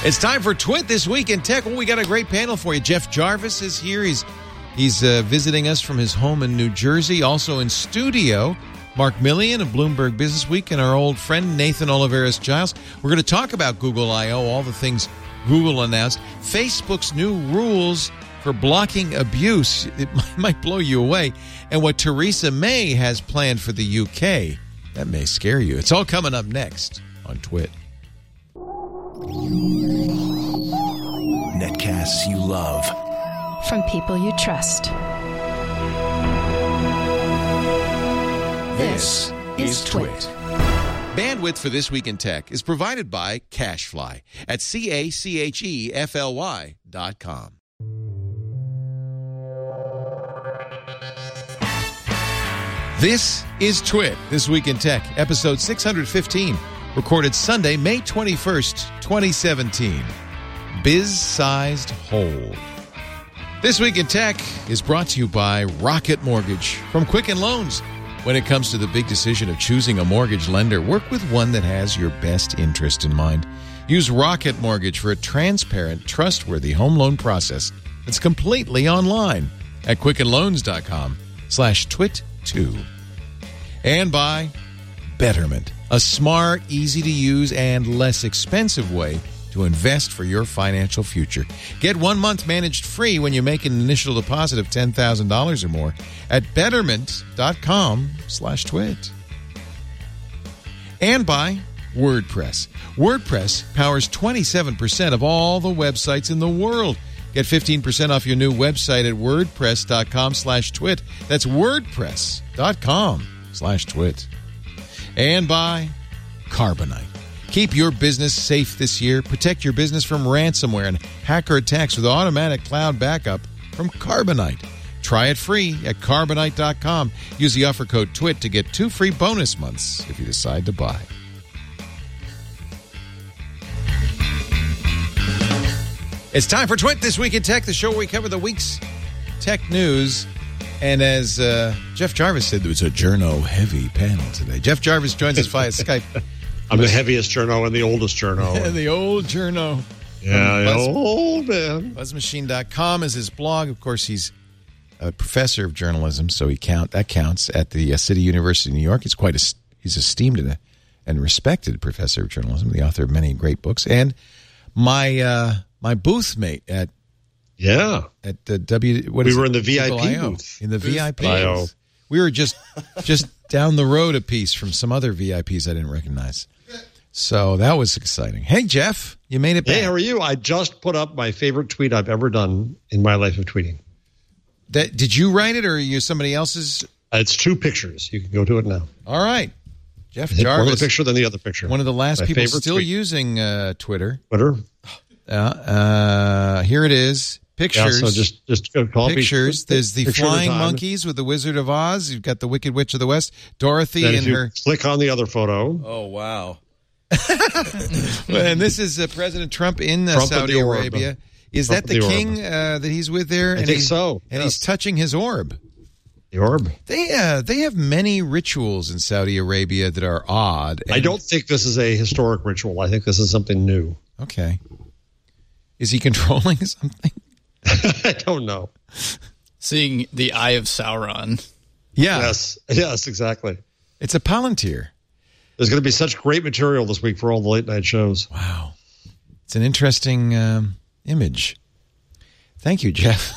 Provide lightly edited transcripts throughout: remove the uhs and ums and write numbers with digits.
It's time for Twit This Week in Tech. Well, we got a great panel for you. Jeff Jarvis is here. He's visiting us from his home in New Jersey. Also in studio, Mark Millian of Bloomberg Business Week and our old friend Nathan Olivares-Giles. We're going to talk about Google I.O., all the things Google announced. Facebook's new rules for blocking abuse. It might blow you away. And what Theresa May has planned for the UK. That may scare you. It's all coming up next on Twit. Netcasts you love. From people you trust. This is Twit. Bandwidth for This Week in Tech is provided by CacheFly at CacheFly.com. This is Twit, This Week in Tech, episode 615, recorded Sunday, May 21st, 2017. Biz-sized hole. This Week in Tech is brought to you by Rocket Mortgage from Quicken Loans. When it comes to the big decision of choosing a mortgage lender, work with one that has your best interest in mind. Use Rocket Mortgage for a transparent, trustworthy home loan process that's completely online at quickenloans.com/twit2. And by Betterment, a smart, easy-to-use, and less expensive way to invest for your financial future. Get 1 month managed free when you make an initial deposit of $10,000 or more at betterment.com/twit. And by WordPress. WordPress powers 27% of all the websites in the world. Get 15% off your new website at wordpress.com/twit. That's wordpress.com/twit. And by Carbonite. Keep your business safe this year. Protect your business from ransomware and hacker attacks with automatic cloud backup from Carbonite. Try it free at Carbonite.com. Use the offer code TWIT to get 2 free bonus months if you decide to buy. It's time for Twit This Week in Tech, the show where we cover the week's tech news. And as Jeff Jarvis said, it's a journo-heavy panel today. Jeff Jarvis joins us via Skype. I'm the heaviest journo and the oldest journo. The old journo. Yeah, old man. BuzzMachine.com is his blog. Of course, he's a professor of journalism, so that counts at the City University of New York. He's esteemed and respected professor of journalism, the author of many great books, and my booth mate at the we were in the VIP booth. In the VIP booth. We were just down the road a piece from some other VIPs I didn't recognize. So that was exciting. Hey, Jeff, you made it back. Hey, how are you? I just put up my favorite tweet I've ever done in my life of tweeting. Did you write it or are you somebody else's? It's 2 pictures. You can go to it now. All right. Jeff Jarvis. One of the picture, then the other picture. One of the last people still using Twitter. Here it is. Pictures. Yeah, so just copy. Pictures. There's the flying monkeys with the Wizard of Oz. You've got the Wicked Witch of the West, Dorothy and her. Click on the other photo. Oh, wow. And this is President Trump in Saudi Arabia. Is that the king that he's with there? I think so. And he's touching his orb. The orb. They have many rituals in Saudi Arabia that are odd. I don't think this is a historic ritual. I think this is something new. Okay. Is he controlling something? I don't know. Seeing the Eye of Sauron. Yeah. Yes, exactly. It's a Palantir. There's going to be such great material this week for all the late night shows. Wow. It's an interesting image. Thank you, Jeff.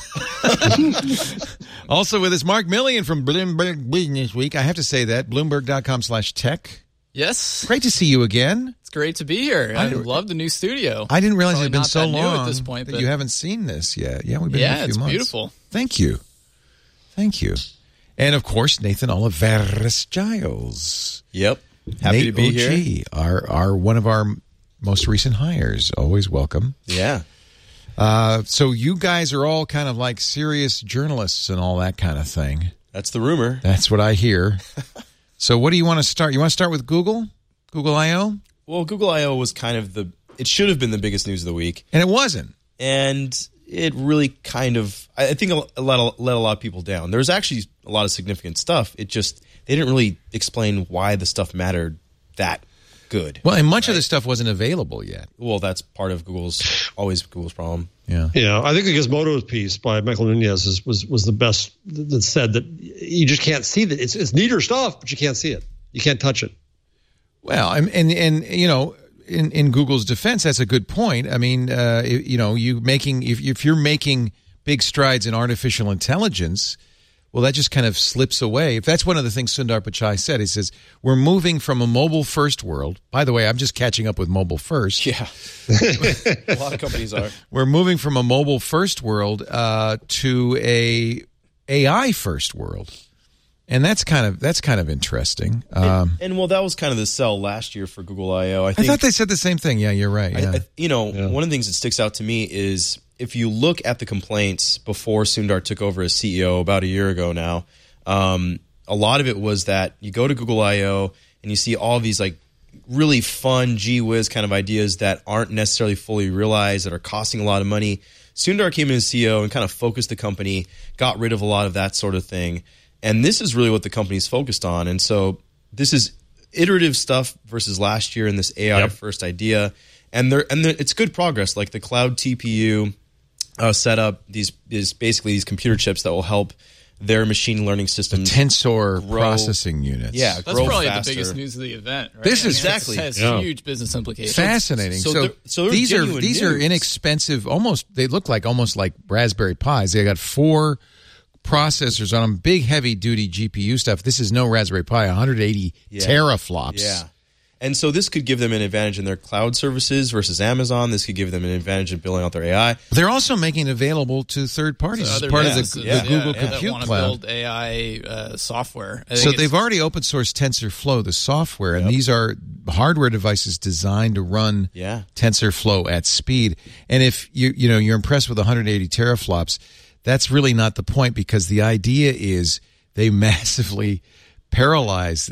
Also with us, Mark Millian from Bloomberg Business Week. I have to say that, Bloomberg.com/tech. Yes. Great to see you again. It's great to be here. I love the new studio. I didn't realize it had been so long at this point, that you haven't seen this yet. Yeah, we've been here a few it's months. Beautiful. Thank you. And, of course, Nathan Olivares-Giles. Yep. Happy to be here. Our one of our most recent hires. Always welcome. Yeah. So you guys are all kind of like serious journalists and all that kind of thing. That's the rumor. That's what I hear. So what do you want to start? You want to start with Google? Google I.O.? Well, Google I.O. was kind of it should have been the biggest news of the week. And it wasn't. And it really kind of, I think, let a lot of people down. There was actually a lot of significant stuff. It just, they didn't really explain why the stuff mattered that good. Well, and much of this stuff wasn't available yet. Well, that's part of Google's problem. Yeah. Yeah, I think the Gizmodo piece by Michael Nunez was the best that said that you just can't see that. It's neater stuff, but you can't see it. You can't touch it. Well, and you know, in Google's defense, that's a good point. I mean, you know, if you're making big strides in artificial intelligence, well, that just kind of slips away. If that's one of the things Sundar Pichai said, he says, we're moving from a mobile-first world. By the way, I'm just catching up with mobile-first. Yeah. A lot of companies are. We're moving from a mobile-first world to a AI-first world. And that's kind of interesting. And well, that was kind of the sell last year for Google I/O. I thought they said the same thing. Yeah, you're right. Yeah. One of the things that sticks out to me is if you look at the complaints before Sundar took over as CEO about a year ago now, a lot of it was that you go to Google I/O and you see all these like really fun, gee whiz kind of ideas that aren't necessarily fully realized, that are costing a lot of money. Sundar came in as CEO and kind of focused the company, got rid of a lot of that sort of thing. And this is really what the company's focused on. And so this is iterative stuff versus last year and this AI first idea. And it's good progress. Like the cloud TPU setup, these basically these computer chips that will help their machine learning systems. The Tensor processing units. Yeah, that's probably the biggest news of the event. Right? This is exactly has huge business implications. Fascinating. So these are inexpensive. They look almost like Raspberry Pis. They got 4 processors on them, big heavy duty GPU stuff. This is no Raspberry Pi, 180 teraflops. Yeah. And so this could give them an advantage in their cloud services versus Amazon. This could give them an advantage in building out their AI. They're also making it available to third parties as part of the Google Compute that Cloud. Build AI software. So they've already open sourced TensorFlow, the software, and these are hardware devices designed to run TensorFlow at speed. And if you're impressed with 180 teraflops, that's really not the point, because the idea is they massively parallelize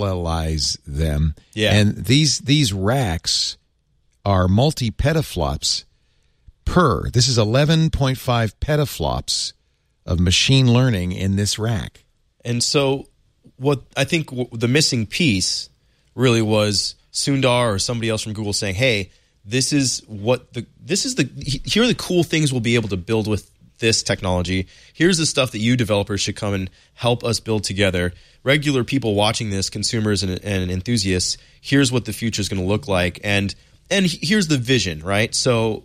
them. Yeah. And these racks are multi-petaflops per. This is 11.5 petaflops of machine learning in this rack. And so what I think the missing piece really was Sundar or somebody else from Google saying, hey, here are the cool things we'll be able to build with this technology. Here's the stuff that you developers should come and help us build together. Regular people watching this, consumers and enthusiasts, here's what the future is going to look like. And here's the vision, right? So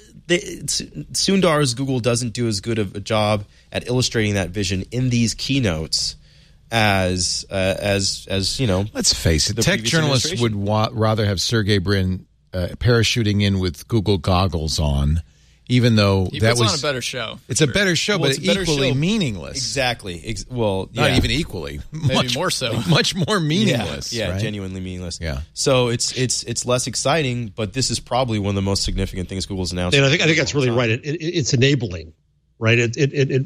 Sundar's Google doesn't do as good of a job at illustrating that vision in these keynotes as you know. Let's face it, tech journalists would rather have Sergey Brin parachuting in with Google goggles on. Even though he that puts was on a better show. It's a better show, but equally meaningless. Exactly. Not even equally. Maybe more so. Much more meaningless. Yeah, right? Genuinely meaningless. Yeah. So it's less exciting, but this is probably one of the most significant things Google's announced. And I think that's really right. It's enabling, right? You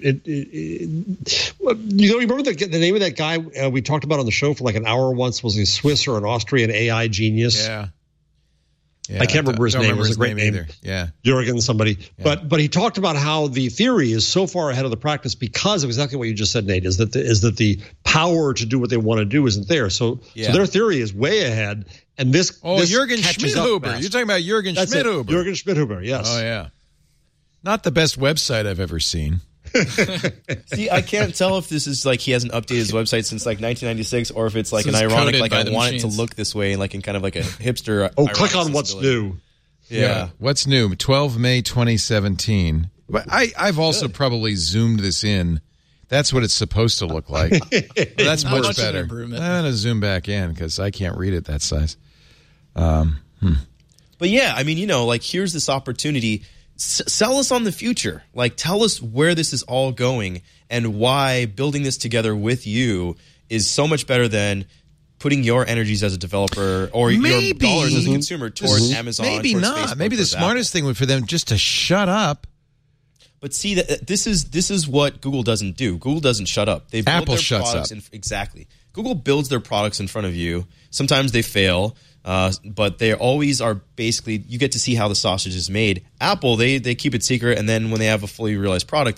remember the name of that guy we talked about on the show for like an hour once? Was he Swiss or an Austrian AI genius? Yeah. I can't remember his name. It was a great name. Either. Yeah. Jürgen somebody. Yeah. But he talked about how the theory is so far ahead of the practice because of exactly what you just said, Nate, is that the power to do what they want to do isn't there. So their theory is way ahead. And this Jürgen Schmidhuber. You're talking about Jürgen Schmidhuber. Jürgen Schmidhuber, yes. Oh, yeah. Not the best website I've ever seen. See, I can't tell if this is like he hasn't updated his website since like 1996, or if it's like an ironic, like I want it to look this way, like in kind of like a hipster. Click on what's new. Yeah. What's new? 12 May 2017. But I've also probably zoomed this in. That's what it's supposed to look like. That's much better. I'm going to zoom back in because I can't read it that size. But yeah, I mean, like here's this opportunity. Sell us on the future. Like, tell us where this is all going and why building this together with you is so much better than putting your energies as a developer or your dollars as a consumer towards Amazon. Maybe not. Facebook, maybe the smartest thing would for them just to shut up. But see, that this is what Google doesn't do. Google doesn't shut up. They build Apple their shuts products up. Exactly. Google builds their products in front of you. Sometimes they fail. But they always are basically, you get to see how the sausage is made. Apple, they keep it secret, and then when they have a fully realized product,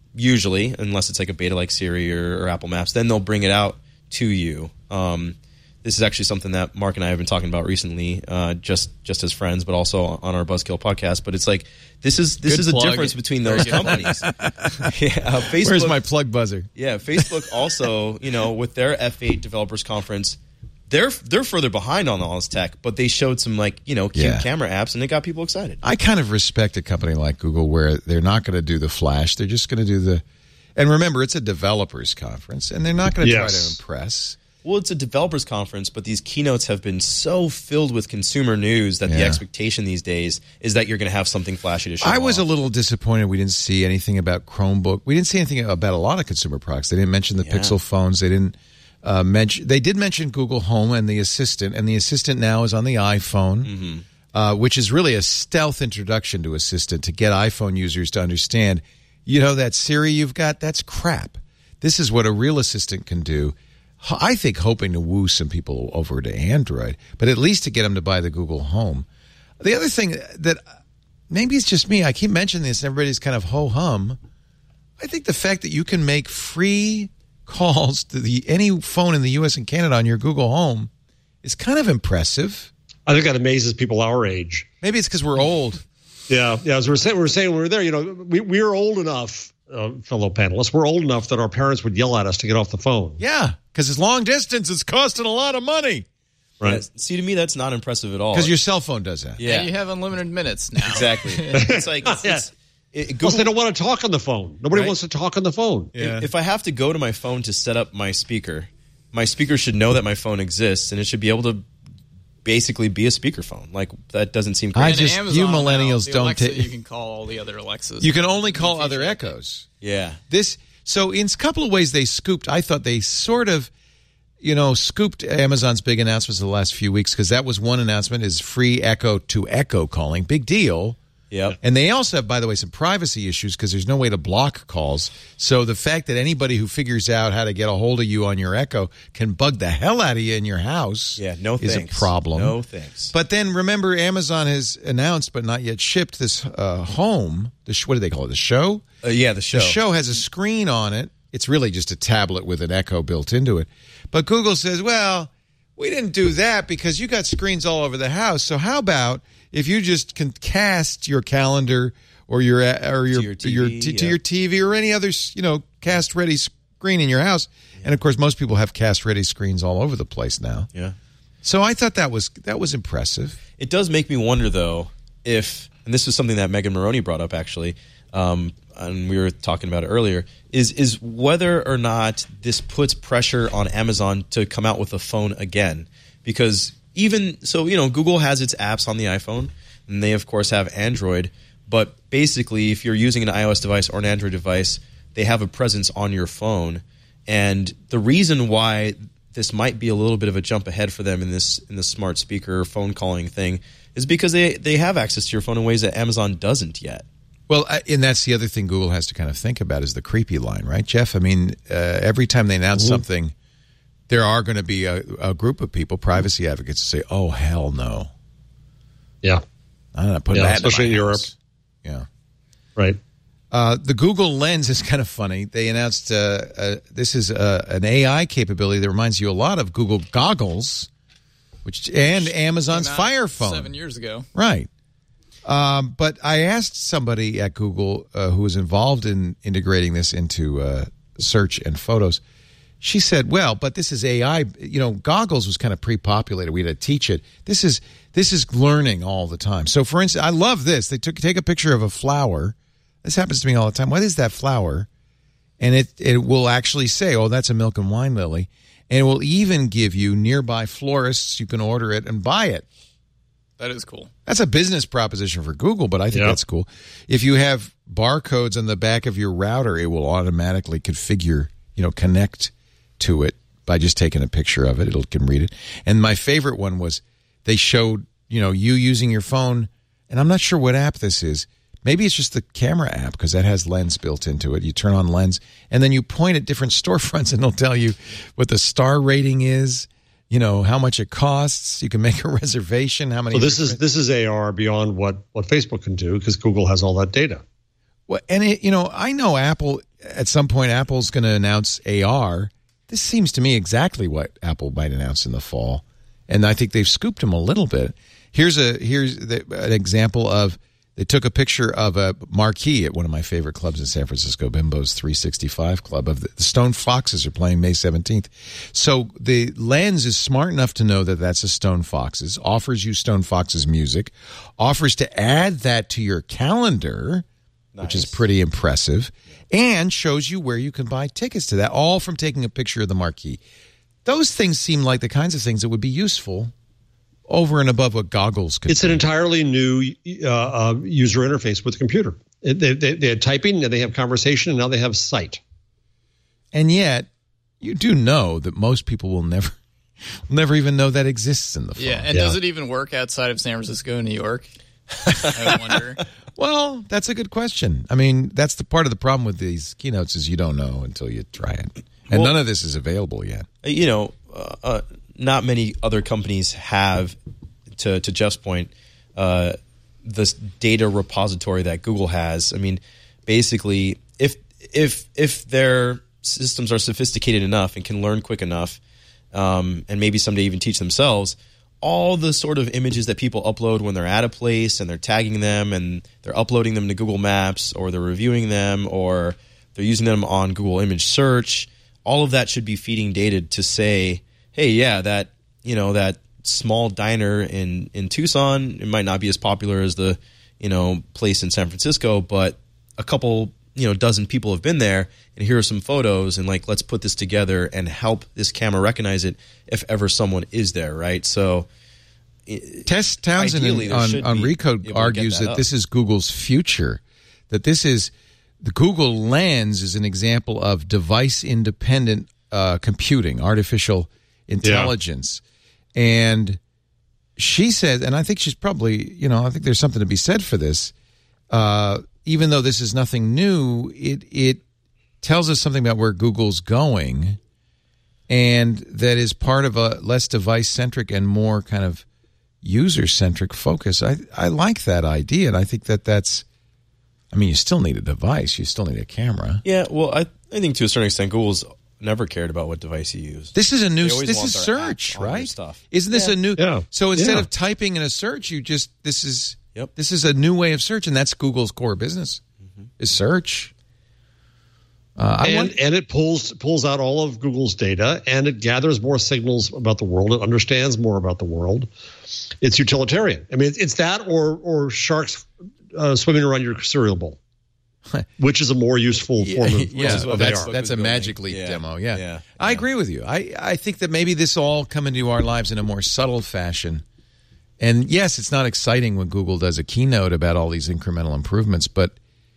usually, unless it's like a beta like Siri or Apple Maps, then they'll bring it out to you. this is actually something that Mark and I have been talking about recently, just as friends, but also on our Buzzkill podcast. But it's like this is a difference between those companies. Facebook, where's my plug buzzer? Yeah, Facebook also, with their F8 developers conference, they're further behind on all this tech, but they showed some cute camera apps, and they got people excited. I kind of respect a company like Google where they're not going to do the flash; they're just going to do the. And remember, it's a developers conference, and they're not going to try to impress. Well, it's a developers conference, but these keynotes have been so filled with consumer news that the expectation these days is that you're going to have something flashy to show I was off. a little disappointed we didn't see anything about Chromebook. We didn't see anything about a lot of consumer products. They didn't mention the Pixel phones. They didn't mention. They did mention Google Home and the Assistant now is on the iPhone, which is really a stealth introduction to Assistant to get iPhone users to understand, that Siri you've got, that's crap. This is what a real Assistant can do. I think hoping to woo some people over to Android, but at least to get them to buy the Google Home. The other thing that maybe it's just me, I keep mentioning this, and everybody's kind of ho-hum. I think the fact that you can make free calls to any phone in the U.S. and Canada on your Google Home is kind of impressive. I think that amazes people our age. Maybe it's because we're old. Yeah. As we were saying when we were there, we're old enough, fellow panelists, we're old enough that our parents would yell at us to get off the phone. Yeah, because it's long distance. It's costing a lot of money. Right. Yeah, see, to me, that's not impressive at all. Because your cell phone does that. Yeah, you have unlimited minutes now. Exactly. It's like Google, plus they don't want to talk on the phone. Nobody wants to talk on the phone. Yeah. If I have to go to my phone to set up my speaker should know that my phone exists, and it should be able to basically be a speakerphone. Like, that doesn't seem crazy. You millennials don't take. You can call all the other Alexas. You can only call other Echoes. Yeah. So in a couple of ways they scooped. I thought they sort of, scooped Amazon's big announcements of the last few weeks, because that was one announcement, is free Echo to Echo calling. Big deal. Yep. And they also have, by the way, some privacy issues because there's no way to block calls. So the fact that anybody who figures out how to get a hold of you on your Echo can bug the hell out of you in your house is a problem. No thanks. But then remember, Amazon has announced but not yet shipped this Home. What do they call it? The Show? Yeah, the Show. The Show has a screen on it. It's really just a tablet with an Echo built into it. But Google says, well, we didn't do that because you got screens all over the house. So how about if you just can cast your calendar or your TV or any other cast ready screen in your house? Yeah. And of course, most people have cast ready screens all over the place now. Yeah. So I thought that was impressive. It does make me wonder, though, and this is something that Megan Maroney brought up actually, and we were talking about it earlier, is whether or not this puts pressure on Amazon to come out with a phone again, because. Even so, Google has its apps on the iPhone, and they, of course, have Android. But basically, if you're using an iOS device or an Android device, they have a presence on your phone. And the reason why this might be a little bit of a jump ahead for them in this smart speaker phone calling thing is because they have access to your phone in ways that Amazon doesn't yet. Well, and that's the other thing Google has to kind of think about is the creepy line, right, Jeff? I mean, every time they announce something, there are going to be a group of people, privacy advocates, who say, "Oh, hell no." Yeah, I'm not putting that especially in Europe. Yeah, right. The Google Lens is kind of funny. They announced this is an AI capability that reminds you a lot of Google Goggles, and Amazon's Fire Phone 7 years ago. Right. But I asked somebody at Google who was involved in integrating this into search and photos. She said, well, but this is AI. Goggles was kind of pre-populated. We had to teach it. This is learning all the time. So, for instance, I love this. They take a picture of a flower. This happens to me all the time. What is that flower? And it will actually say, oh, that's a milk and wine lily. And it will even give you nearby florists. You can order it and buy it. That is cool. That's a business proposition for Google, but I think that's cool. If you have barcodes on the back of your router, it will automatically configure, connect to it by just taking a picture of it. It can read it. And my favorite one was they showed, you using your phone, and I'm not sure what app this is. Maybe it's just the camera app because that has Lens built into it. You turn on Lens, and then you point at different storefronts, and it'll tell you what the star rating is, how much it costs. You can make a reservation. How many? So this is AR beyond what Facebook can do because Google has all that data. Well, and I know Apple at some point. Apple's going to announce AR. this seems to me exactly what Apple might announce in the fall, and I think they've scooped them a little bit. Here's an example of, they took a picture of a marquee at one of my favorite clubs in San Francisco, Bimbo's 365 Club. Of the Stone Foxes are playing May 17th. So the lens is smart enough to know that that's a Stone Foxes, offers you Stone Foxes music, offers to add that to your calendar, which is pretty impressive, and shows you where you can buy tickets to that, all from taking a picture of the marquee. Those things seem like the kinds of things that would be useful over and above what goggles could It's an entirely new user interface with the computer. They had typing, and they have conversation, and now they have sight. And yet, you do know that most people will never even know that exists in the phone. Yeah, and does it even work outside of San Francisco and New York? I wonder. Well, that's a good question. I mean, that's the part of the problem with these keynotes is you don't know until you try it. And none of this is available yet. You know, not many other companies have, to Jeff's point, this data repository that Google has. I mean, basically, if their systems are sophisticated enough and can learn quick enough, and maybe someday even teach themselves, all the sort of images that people upload when they're at a place and they're tagging them and they're uploading them to Google Maps, or they're reviewing them, or they're using them on Google Image Search, all of that should be feeding data to say, hey, yeah, that small diner in Tucson, it might not be as popular as the place in San Francisco, but a couple dozen people have been there, and here are some photos, and let's put this together and help this camera recognize it if ever someone is there, right? So Tess Townsend on Recode argues that this is Google's future, that this is the Google Lens is an example of device-independent computing, artificial intelligence. Yeah. And she said, and I think she's probably, I think there's something to be said for this, even though this is nothing new, it tells us something about where Google's going, and that is part of a less device-centric and more kind of user-centric focus. I like that idea, and I think that's, you still need a device. You still need a camera. Yeah, well, I think to a certain extent, Google's never cared about what device you use. This is this is search, right? Stuff. Isn't this a new? Yeah. So instead of typing in a search, this is a new way of search, and that's Google's core business is search. And it pulls out all of Google's data, and it gathers more signals about the world. It understands more about the world. It's utilitarian. It's that or sharks swimming around your cereal bowl, which is a more useful form of that's a Magic Leap demo. Yeah. I agree with you. I think that maybe this will all come into our lives in a more subtle fashion. And yes, it's not exciting when Google does a keynote about all these incremental improvements, but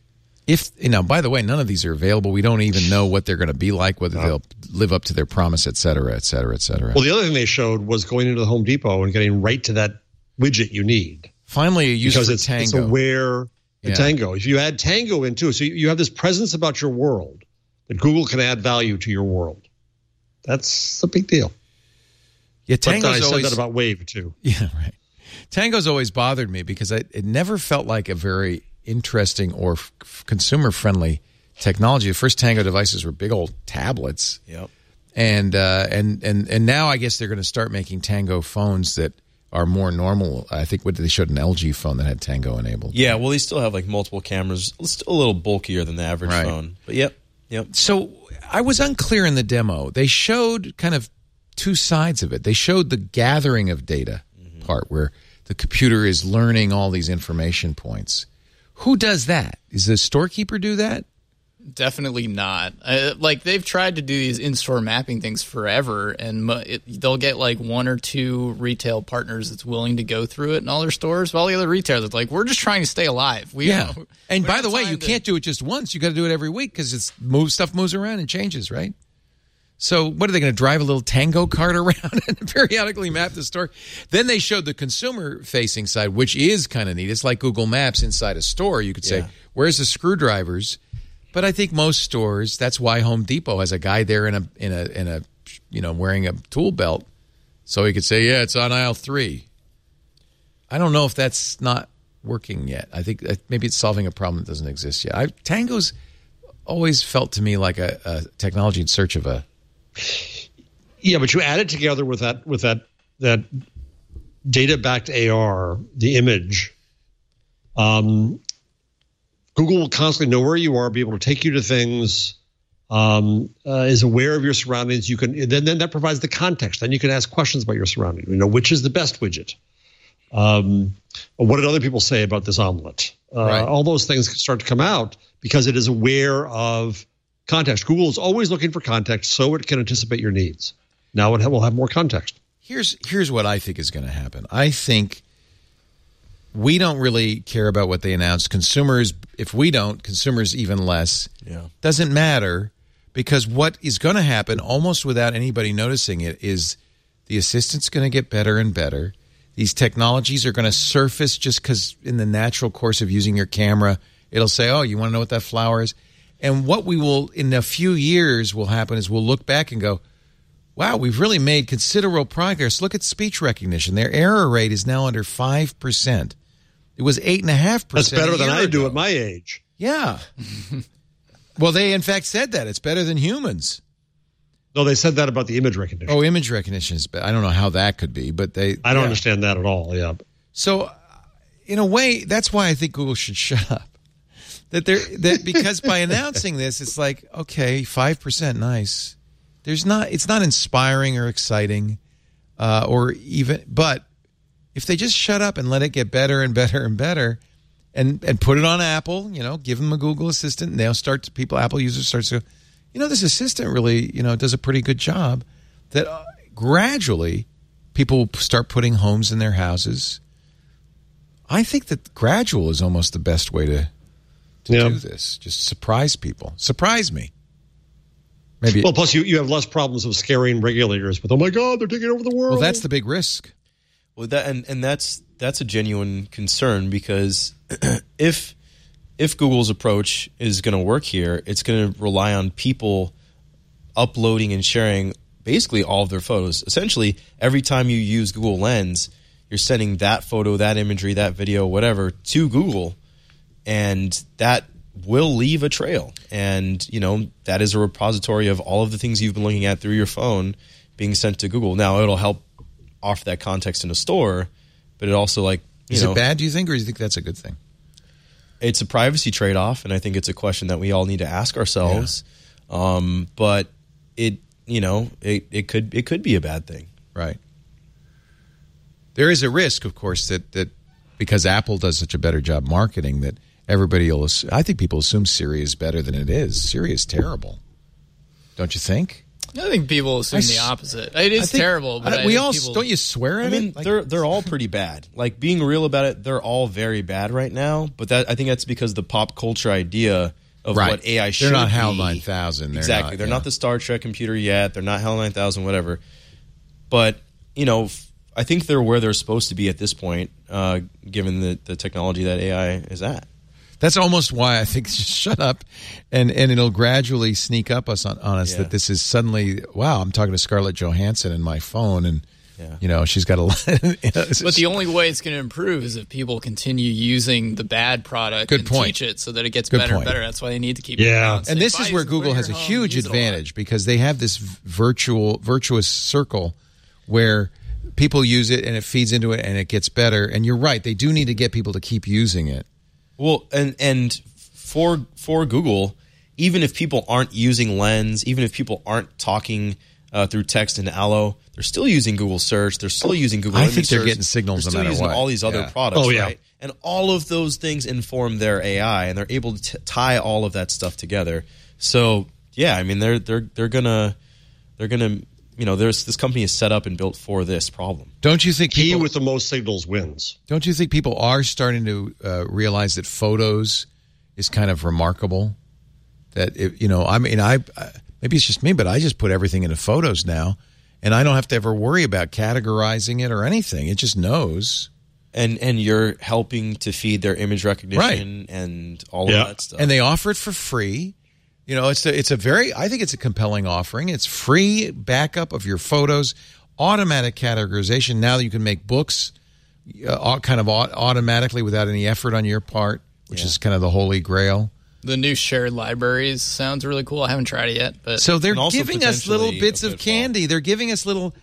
by the way, none of these are available. We don't even know what they're going to be like, whether they'll live up to their promise, et cetera, et cetera, et cetera. Well, the other thing they showed was going into the Home Depot and getting right to that widget you need. Finally, a use for Tango. It's aware of Tango. If you add Tango into it, so you have this presence about your world that Google can add value to your world. That's a big deal. Yeah, Tango's I said that about Wave too. Yeah, right. Tango's always bothered me because it never felt like a very interesting or consumer-friendly technology. The first Tango devices were big old tablets. Yep. And now I guess they're going to start making Tango phones that are more normal. I think they showed an LG phone that had Tango enabled. Yeah, well, they still have multiple cameras. It's still a little bulkier than the average phone. But yep. So I was unclear in the demo. They showed kind of two sides of it. They showed the gathering of data part where the computer is learning all these information points. Who does that? Does the storekeeper do that? Definitely not. They've tried to do these in-store mapping things forever, and they'll get one or two retail partners that's willing to go through it in all their stores. While the other retailers are we're just trying to stay alive. And by the way, you can't do it just once. You got to do it every week because stuff moves around and changes, right? So what are they going to drive a little Tango cart around and periodically map the store? Then they showed the consumer-facing side, which is kind of neat. It's like Google Maps inside a store. You could say, "Where's the screwdrivers?" But I think most stores, that's why Home Depot has a guy there in a wearing a tool belt, so he could say, "Yeah, it's on aisle 3." I don't know if that's not working yet. I think maybe it's solving a problem that doesn't exist yet. Tango's always felt to me like a technology in search of a Yeah, but you add it together with that data-backed AR, the image. Google will constantly know where you are, be able to take you to things. Is aware of your surroundings. You can then that provides the context. Then you can ask questions about your surroundings. Which is the best widget? What did other people say about this omelet? Right. All those things start to come out because it is aware of context. Google is always looking for context so it can anticipate your needs. Now it will have more context. Here's what I think is going to happen. I think we don't really care about what they announce. Consumers, if we don't, consumers even less. Yeah. Doesn't matter, because what is going to happen almost without anybody noticing it is the assistant's going to get better and better. These technologies are going to surface just because in the natural course of using your camera, it'll say, oh, you want to know what that flower is? And what we will, in a few years, will happen is we'll look back and go, wow, we've really made considerable progress. Look at speech recognition. Their error rate is now under 5%. It was 8.5%. That's better than I do ago. at my age. Yeah. Well, they in fact said that. It's better than humans. No, they said that about the image recognition. Oh, image recognition is better. I don't know how that could be, but I don't understand that at all, yeah. So, in a way, that's why I think Google should shut up. Because by announcing this, it's like, okay, 5%, nice. It's not inspiring or exciting, but if they just shut up and let it get better and better and better, and put it on Apple, give them a Google Assistant, and they'll Apple users start to go, this assistant really, does a pretty good job, that gradually people will start putting homes in their houses. I think that gradual is almost the best way to do this. Just surprise people. Surprise me. Maybe. Well, plus you have less problems of scaring regulators with, oh my God, they're taking over the world. Well, that's the big risk. Well, that's a genuine concern, because if Google's approach is going to work here, it's going to rely on people uploading and sharing basically all of their photos. Essentially, every time you use Google Lens, you're sending that photo, that imagery, that video, whatever, to Google, and that will leave a trail. And, that is a repository of all of the things you've been looking at through your phone being sent to Google. Now, it'll help offer that context in a store, but it also, is it bad, do you think, or do you think that's a good thing? It's a privacy trade-off, and I think it's a question that we all need to ask ourselves. Yeah. But it could be a bad thing. Right. There is a risk, of course, that because Apple does such a better job marketing, that everybody will assume, I think people assume Siri is better than it is. Siri is terrible. Don't you think? I think people assume the opposite. It is terrible, but don't you swear at it? They're all pretty bad. Like, being real about it, they're all very bad right now. But I think that's because the pop culture idea of what AI should be. They're not HAL 9000. Exactly. They're not the Star Trek computer yet. They're not HAL 9000, whatever. But, I think they're where they're supposed to be at this point, given the technology that AI is at. That's almost why I think just shut up, and it'll gradually sneak up on us that this is suddenly, wow, I'm talking to Scarlett Johansson in my phone, and she's got a lot. But the only way it's going to improve is if people continue using the bad product teach it so that it gets better and better. That's why they need to keep it around. And this is where Google has a huge advantage, because they have this virtuous circle where people use it and it feeds into it and it gets better. And you're right, they do need to get people to keep using it. Well, and for Google, even if people aren't using Lens, even if people aren't talking through text in Allo, they're still using Google Search. They're still using Google Image Search. I think they're getting signals no matter what. They're still using all these other products, right? And all of those things inform their AI, and they're able to tie all of that stuff together. So, yeah, I mean, they're gonna this company is set up and built for this problem. Don't you think he with the most signals wins? Don't you think people are starting to realize that photos is kind of remarkable? That maybe it's just me, but I just put everything into photos now, and I don't have to ever worry about categorizing it or anything. It just knows. And you're helping to feed their image recognition and all of that stuff. And they offer it for free. I think it's a compelling offering. It's free backup of your photos, automatic categorization. Now that you can make books kind of automatically without any effort on your part, which is kind of the holy grail. The new shared libraries sounds really cool. I haven't tried it yet, but so they're giving us little bits of candy. They're giving us little,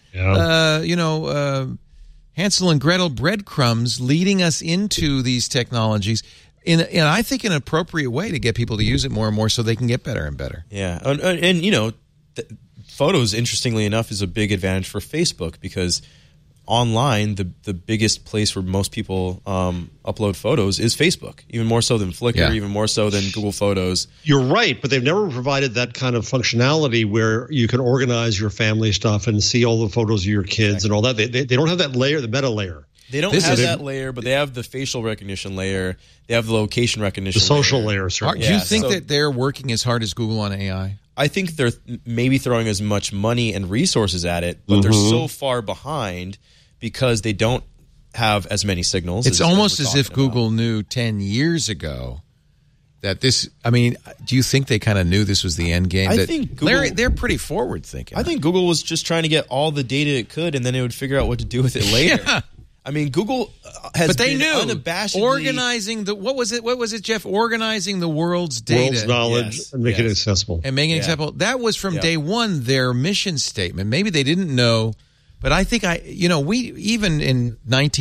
Hansel and Gretel breadcrumbs, leading us into these technologies in I think an appropriate way to get people to use it more and more, so they can get better and better. Yeah, and photos, interestingly enough, is a big advantage for Facebook because online, the biggest place where most people upload photos is Facebook, even more so than Flickr, even more so than Google Photos. You're right, but they've never provided that kind of functionality where you can organize your family stuff and see all the photos of your kids and all that. They don't have that layer, the meta layer. They don't have that layer, but they have the facial recognition layer. They have the location recognition the social layer, certainly. Do you think that they're working as hard as Google on AI? I think they're maybe throwing as much money and resources at it, but they're so far behind because they don't have as many signals. It's almost as if Google knew 10 years ago that this, I mean, do you think they kind of knew this was the end game? I think Google, they're pretty forward thinking. I think Google was just trying to get all the data it could, and then it would figure out what to do with it later. Yeah. I mean, Google has but they been knew unabashedly organizing the what was it, Jeff? Organizing the world's data, world's knowledge, and making it accessible, and making it accessible. That was from day one their mission statement. Maybe they didn't know, but I think we even in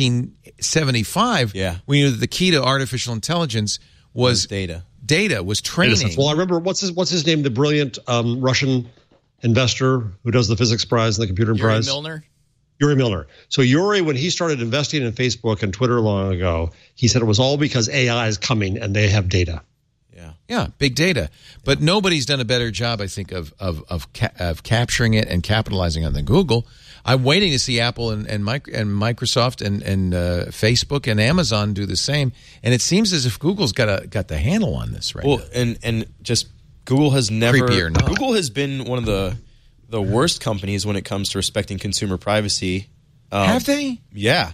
1975, we knew that the key to artificial intelligence was data. Data was training. Well, I remember what's his name, the brilliant Russian investor who does the physics prize and the computer prize. Yuri Milner. So Yuri, when he started investing in Facebook and Twitter long ago, he said it was all because AI is coming and they have data. Yeah, big data. But nobody's done a better job, I think, of capturing it and capitalizing on it than Google. I'm waiting to see Apple and Microsoft and Facebook and Amazon do the same. And it seems as if Google's got the handle on this right now. Well, and just Google has never. Creepy or not. Google has been one of the worst companies when it comes to respecting consumer privacy. Have they? Yeah.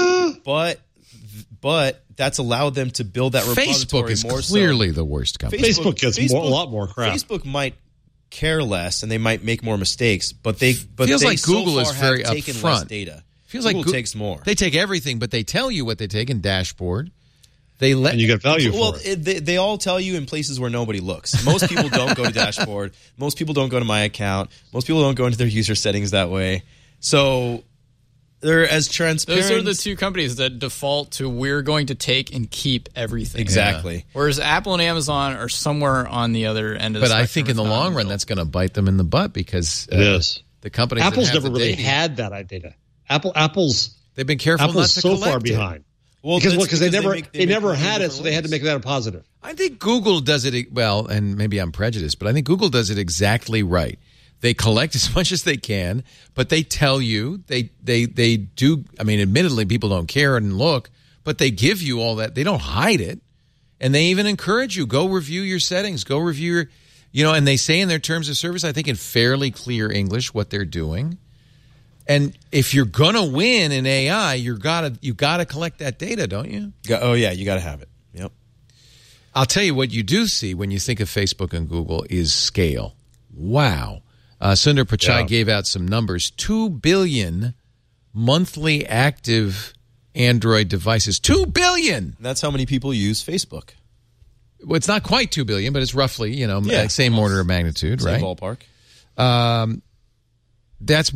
But that's allowed them to build that repository. Facebook is clearly the worst company. Facebook gets a lot more crap. Facebook might care less and they might make more mistakes, but feels like Google is very upfront. Less data. Feels Google like takes more. They take everything, but they tell you what they take in dashboard. And you get value for it. They all tell you in places where nobody looks. Most people don't go to dashboard. Most people don't go to my account. Most people don't go into their user settings that way. So they're as transparent. Those are the two companies that default to we're going to take and keep everything. Exactly. Yeah. Whereas Apple and Amazon are somewhere on the other end of the spectrum. But I think in the long run that's going to bite them in the butt because it is. The companies Apple's never really had that data. Apple's they've been careful not to so collect far behind. It. Well, because they never had it, so they had to make that a positive. I think Google does it well, and maybe I'm prejudiced, but I think Google does it exactly right. They collect as much as they can, but they tell you they do. I mean, admittedly, people don't care and look, but they give you all that. They don't hide it, and they even encourage you go review your settings, go review your, and they say in their terms of service, I think in fairly clear English, what they're doing. And if you're gonna win in AI, you gotta collect that data, don't you? Oh yeah, you gotta have it. Yep. I'll tell you what you do see when you think of Facebook and Google is scale. Wow. Sundar Pichai gave out some numbers. 2 billion monthly active Android devices. 2 billion. That's how many people use Facebook. Well, it's not quite 2 billion, but it's roughly same order of magnitude, same right? Ballpark. That's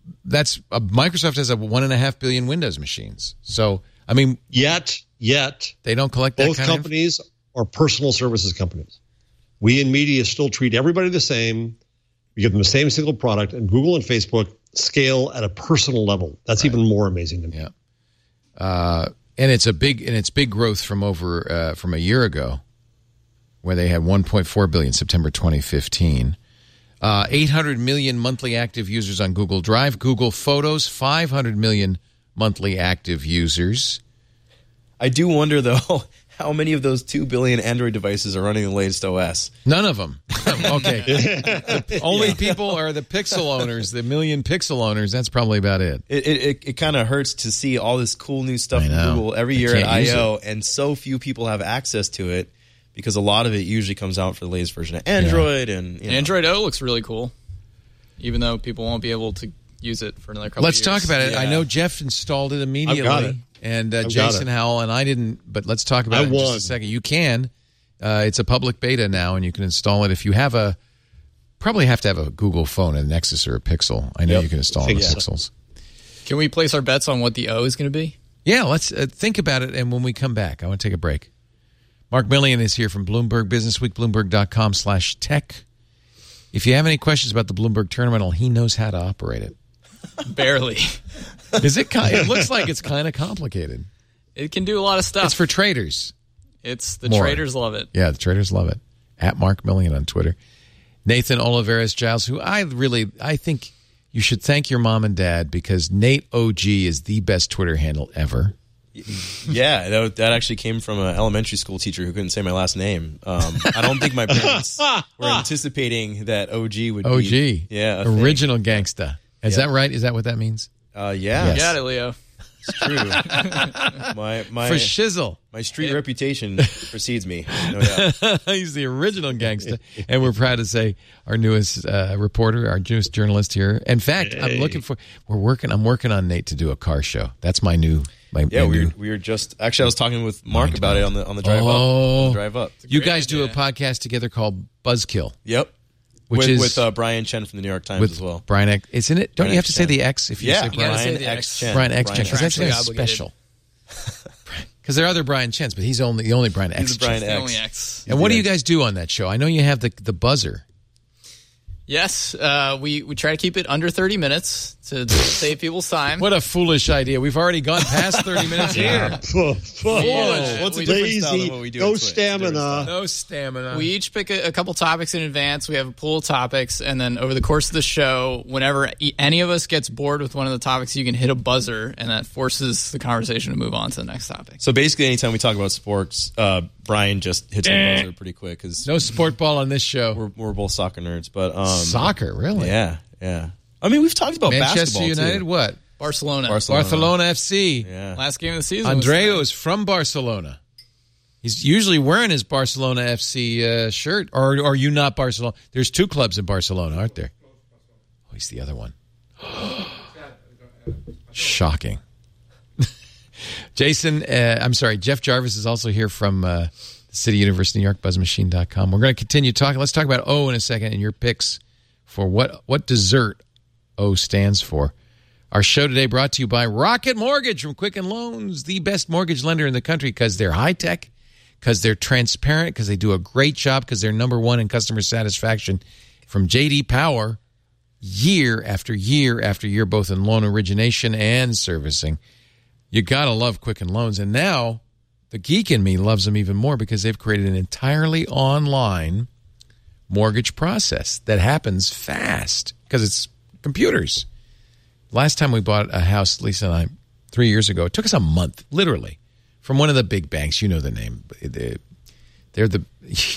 Microsoft has 1.5 billion Windows machines. So I mean, yet they don't collect that. Both companies are personal services companies. We in media still treat everybody the same. We give them the same single product, and Google and Facebook scale at a personal level. That's even more amazing to me. Yeah, and it's big growth from a year ago, where they had 1.4 billion September 2015. 800 million monthly active users on Google Drive. Google Photos, 500 million monthly active users. I do wonder, though, how many of those 2 billion Android devices are running the latest OS? None of them. Okay. The only people are the Pixel owners, the million Pixel owners. That's probably about it. It kind of hurts to see all this cool new stuff from Google every year at I.O., and so few people have access to it because a lot of it usually comes out for the latest version of Android. And Android O looks really cool, even though people won't be able to use it for another couple of years. Let's talk about it. I know Jeff installed it immediately. I've got it. And Jason Howell and I didn't, but let's talk about it in just a second. You can, It's a public beta now, and you can install it if you have probably have to have a Google phone, a Nexus or a Pixel. I know you can install the Pixels. Can we place our bets on what the O is going to be? Yeah, let's think about it, and when we come back, I want to take a break. Mark Millian is here from Bloomberg Businessweek, Bloomberg.com/tech. If you have any questions about the Bloomberg Terminal, he knows how to operate it. Barely. It looks like it's kind of complicated. It can do a lot of stuff. It's for traders. Traders love it. Yeah, the traders love it. At Mark Millian on Twitter. Nathan Olivares Giles, who I think you should thank your mom and dad, because Nate OG is the best Twitter handle ever. Yeah, that actually came from an elementary school teacher who couldn't say my last name. I don't think my parents were anticipating that OG would be. OG. Yeah. Original gangsta. Is that right? Is that what that means? Yeah. Yes. You got it, Leo. It's true. My for shizzle. My street reputation precedes me. No doubt. He's the original gangsta, and we're proud to say our newest reporter, our newest journalist here. In fact, I'm working on Nate to do a car show. That's my new. We were just actually. I was talking with Mark about it on the drive up. You guys do a podcast together called Buzzkill. Yep. With Brian Chen from the New York Times as well. Brian X, isn't it? Don't you have to say the X if you say Brian X Chen? Brian X Chen, because that's very special. Because there are other Brian Chens, but he's the only Brian X. He's Brian X. The only X. And what do you guys do on that show? I know you have the buzzer. Yes, we try to keep it under 30 minutes to save people's time. What a foolish idea. We've already gone past 30 minutes here. Foolish. What's the difference than what we do? No stamina. No stamina. We each pick a couple topics in advance. We have a pool of topics, and then over the course of the show, whenever any of us gets bored with one of the topics, you can hit a buzzer, and that forces the conversation to move on to the next topic. So basically, anytime we talk about sports, Brian just hits the buzzer pretty quick. Cause no sport ball on this show. We're both soccer nerds, but soccer, really? Yeah. I mean, we've talked about Manchester basketball United. too. What? Barcelona FC. Yeah. Last game of the season. Andreu is from Barcelona. He's usually wearing his Barcelona FC shirt. Or are you not Barcelona? There's two clubs in Barcelona, aren't there? Oh, he's the other one. Shocking. Jeff Jarvis is also here from the City University, New York, BuzzMachine.com. We're going to continue talking. Let's talk about O in a second and your picks for what dessert O stands for. Our show today brought to you by Rocket Mortgage from Quicken Loans, the best mortgage lender in the country, because they're high-tech, because they're transparent, because they do a great job, because they're number one in customer satisfaction. From J.D. Power, year after year after year, both in loan origination and servicing. You got to love Quicken Loans. And now the geek in me loves them even more, because they've created an entirely online mortgage process that happens fast because it's computers. Last time we bought a house, Lisa and I, 3 years ago, it took us a month, literally, from one of the big banks. You know the name. They're the...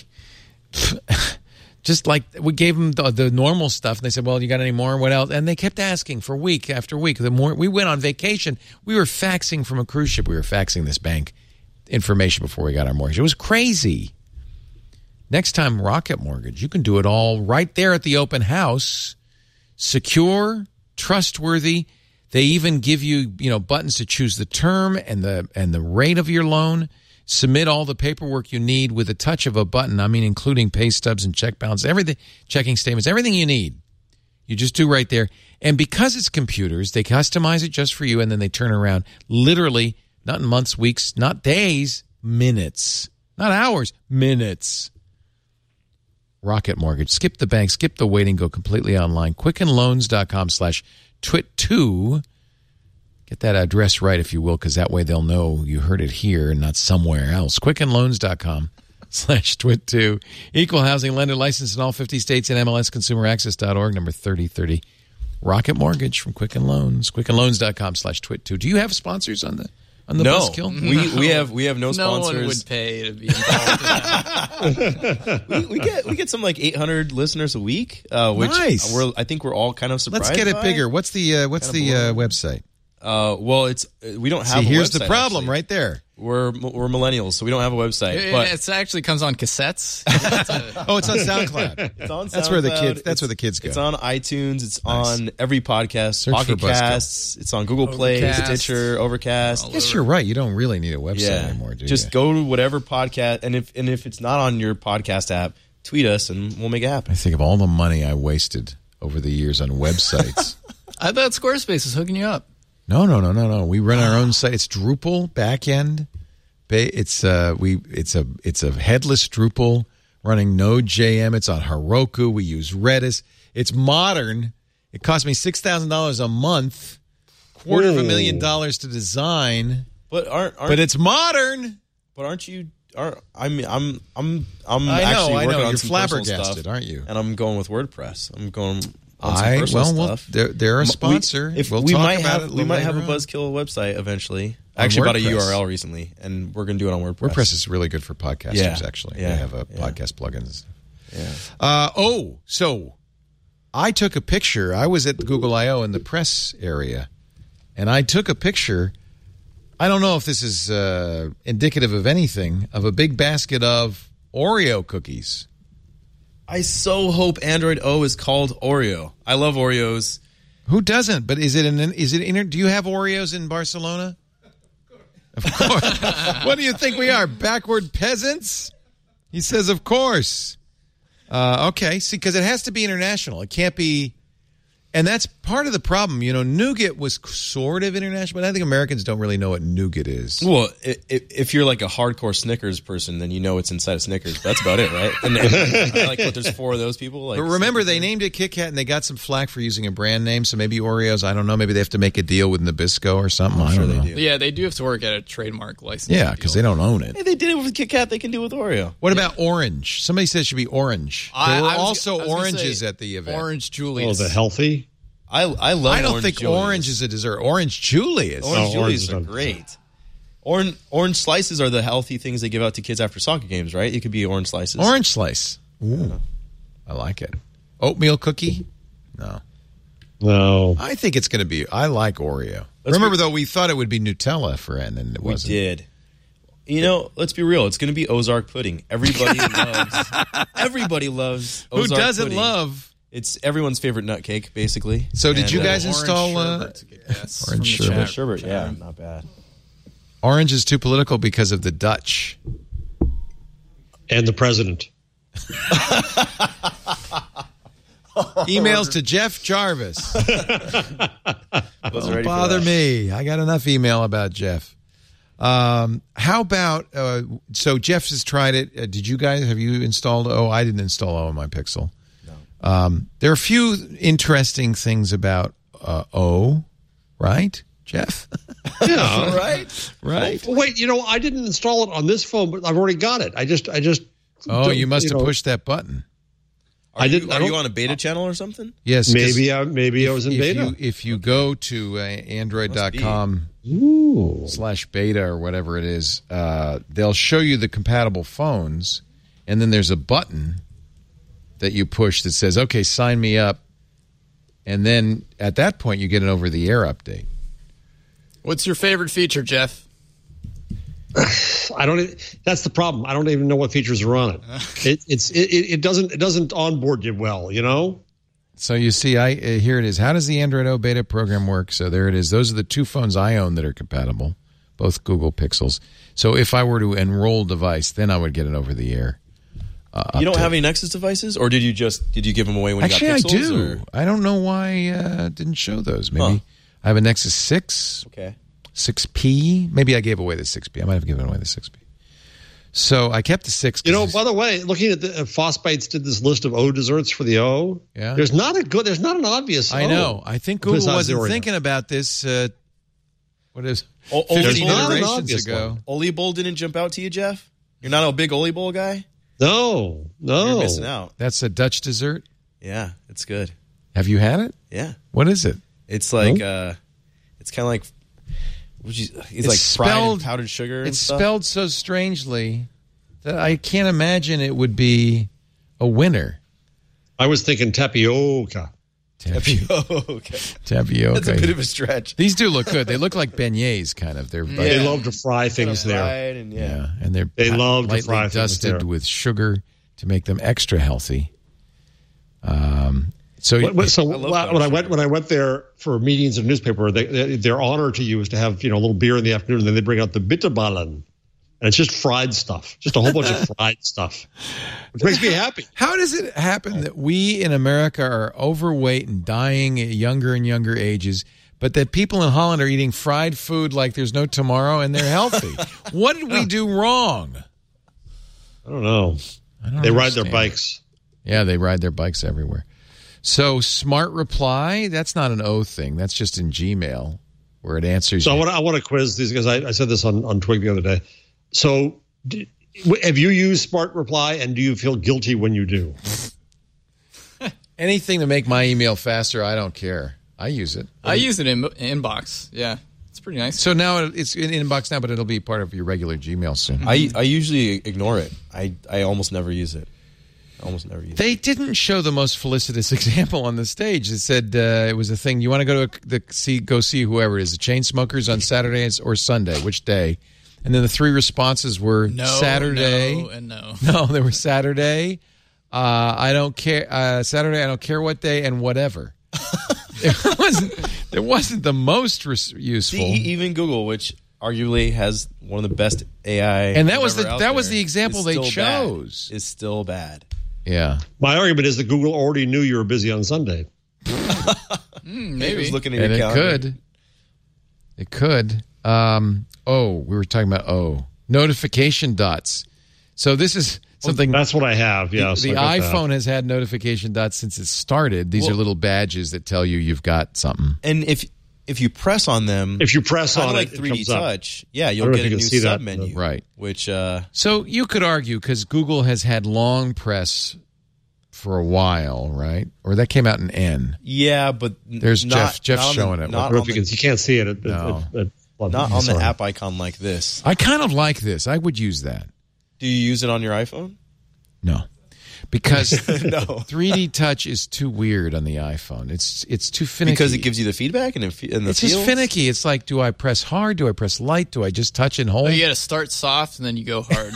Just like we gave them the normal stuff, and they said, well, you got any more? What else? And they kept asking for week after week. The more we went on vacation, we were faxing from a cruise ship. We were faxing this bank information before we got our mortgage. It was crazy. Next time, Rocket Mortgage, you can do it all right there at the open house. Secure, trustworthy. They even give you, buttons to choose the term and the rate of your loan. Submit all the paperwork you need with a touch of a button. I mean, including pay stubs and check balance, everything, checking statements, everything you need. You just do right there. And because it's computers, they customize it just for you, and then they turn around literally, not in months, weeks, not days, minutes. Not hours, minutes. Rocket Mortgage. Skip the bank, skip the waiting, go completely online. QuickenLoans.com/twit2. Get that address right, if you will, because that way they'll know you heard it here and not somewhere else. QuickenLoans.com/twit2. Equal housing lender, licensed in all 50 states, and MLSConsumerAccess.org, number 3030. Rocket Mortgage from Quicken Loans. QuickenLoans.com/twit2. Do you have sponsors on the Buzzkill? We have no sponsors. No one would pay to be involved in that. we get some like 800 listeners a week, which nice. I think we're all kind of surprised. Let's get it bigger. What's the website? Well, we don't have. See, here's a website, the problem actually. right there. We're millennials, so we don't have a website. But it actually comes on cassettes. Oh, it's on SoundCloud. It's on SoundCloud. That's where the kids. That's where the kids go. It's on iTunes. It's on every podcast. Search for Pocket Casts. It's on Google Play, Overcast. Stitcher, Overcast. I guess you're right. You don't really need a website anymore, do you? Just go to whatever podcast, and if it's not on your podcast app, tweet us, and we'll make it happen. I think of all the money I wasted over the years on websites. I thought Squarespace was hooking you up. No. We run our own site. It's Drupal backend. It's a headless Drupal running Node.js. It's on Heroku. We use Redis. It's modern. It cost me $6,000 a month, $250,000 to design. But but it's modern. But aren't you? I'm actually I working know. on You're some personal flabbergasted, stuff, aren't you? And I'm going with WordPress. I'm going on some personal stuff. They're a sponsor. We might have a Buzzkill website eventually. I actually bought a WordPress. URL recently, and we're going to do it on WordPress. WordPress is really good for podcasters. Yeah. Actually, Yeah. they have a podcast plugins. Yeah. So I took a picture. I was at the Google I/O in the press area, and I took a picture. I don't know if this is indicative of anything, of a big basket of Oreo cookies. I so hope Android O is called Oreo. I love Oreos. Who doesn't? But is it? Do you have Oreos in Barcelona? Of course. What do you think we are? Backward peasants? He says, of course. Okay, see, because it has to be international. It can't be. And that's part of the problem. You know, nougat was sort of international, but I think Americans don't really know what nougat is. Well, if you're like a hardcore Snickers person, then you know it's inside of Snickers. But that's about it, right? And I like what there's 4 of those people. Like, but remember, they named it Kit Kat, and they got some flack for using a brand name. So maybe Oreos, I don't know. Maybe they have to make a deal with Nabisco or something. I don't know. they do. Yeah, they do have to work at a trademark license. Yeah, because they don't own it. Hey, they did it with Kit Kat. They can do it with Oreo. What about orange? Somebody said it should be orange. There were also oranges at the event. Orange Julius. Oh, the healthy? I love. I don't Orange think Julius. orange is a dessert. Orange Julius. Orange orange Julius are is great. Orange slices are the healthy things they give out to kids after soccer games, right? It could be orange slices. Orange slice. Ooh, I like it. Oatmeal cookie? No. I think it's going to be. I like Oreo. Remember, though, we thought it would be Nutella for N, and it We wasn't. did. You know, let's be real. It's going to be Ozark pudding. Everybody loves Ozark Who doesn't pudding. love? It's everyone's favorite nut cake, basically. So did And, you guys Orange install sherbet, yes, orange from the sherbet? chat. sherbet? Yeah, not bad. Orange is too political because of the Dutch. And the president. Emails to Jeff Jarvis. Wasn't ready for Bother that. me. I got enough email about Jeff. How about, so Jeff has tried it. Did you guys, have you installed O? I didn't install O on my Pixel. No. There are a few interesting things about O, right, Jeff? Yeah. Right. Oh, wait, I didn't install it on this phone, but I've already got it. I just. Oh, you must have pushed that button. Are you on a beta channel or something? Yes. Maybe I was in beta. If you go to android.com/beta or whatever it is, they'll show you the compatible phones, and then there's a button that you push that says, okay, sign me up. And then at that point, you get an over-the-air update. What's your favorite feature, Jeff? I don't. That's the problem. I don't even know what features are on it. It doesn't onboard you well. So you see, here it is. How does the Android O beta program work? So there it is. Those are the 2 phones I own that are compatible, both Google Pixels. So if I were to enroll device, then I would get an over-the-air. You don't have any Nexus devices, or did you give them away when you got Pixels? Actually, I do. Or? I don't know why it didn't show those. Maybe I have a Nexus 6. Okay. 6P. Maybe I gave away the 6P. I might have given away the 6P. So I kept the 6. By the way, looking at the Phosbytes did this list of O desserts for the O. Yeah. There's not an obvious. I know. I think Google wasn't thinking about this. What is 15 iterations ago? Oli Bowl didn't jump out to you, Jeff? You're not a big Oli Bowl guy? No. You're missing out. That's a Dutch dessert. Yeah, it's good. Have you had it? Yeah. What is it? It's like it's kind of like. It's like fried and powdered sugar. It's spelled so strangely that I can't imagine it would be a winner. I was thinking tapioca. Tapioca. Tapioca. That's a bit of a stretch. These do look good. They look like beignets, kind of. They love to fry things there. And And they love to lightly fry things dusted there. with sugar to make them extra healthy. So when I went there for meetings of newspaper, their honor to you is to have a little beer in the afternoon, and then they bring out the bitterballen. And it's just fried stuff, just a whole bunch of fried stuff, which makes me happy. How does it happen that we in America are overweight and dying at younger and younger ages, but that people in Holland are eating fried food like there's no tomorrow and they're healthy? What did we do wrong? I don't know. They ride their bikes. Yeah, they ride their bikes everywhere. So Smart Reply, that's not an O thing. That's just in Gmail where it answers. So I want to quiz these guys. I said this on Twig the other day. So have you used Smart Reply, and do you feel guilty when you do? Anything to make my email faster, I don't care. I use it. I use it in Inbox. Yeah, it's pretty nice. So now it's in Inbox now, but it'll be part of your regular Gmail soon. I usually ignore it. I almost never use it. They didn't show the most felicitous example on the stage. It said it was a thing. You want to go see whoever it is, the Chainsmokers on Saturdays or Sunday, which day? And then the three responses were Saturday. No, and no. No, they were Saturday. I don't care. Saturday, I don't care what day, and whatever. It wasn't the most useful. See, even Google, which arguably has one of the best AI, and that was the example they chose. Is still bad. Yeah. My argument is that Google already knew you were busy on Sunday. Maybe. It was looking at your calendar. It could. We were talking about notification dots. So this is something. That's what I have. Yeah. The iPhone has had notification dots since it started. These are little badges that tell you you've got something. And if you press on them, if you press on like it, 3D Touch, yeah, you'll get a new sub menu, right? Which so you could argue because Google has had long press for a while, right? Or that came out in N. Yeah, but there's Jeff showing it. I don't know if you can't see it. Not on the app icon like this. I kind of like this. I would use that. Do you use it on your iPhone? No. Because 3D Touch is too weird on the iPhone. It's too finicky. Because it gives you the feedback and the it's just finicky. It's like, do I press hard? Do I press light? Do I just touch and hold? Oh, you got to start soft and then you go hard.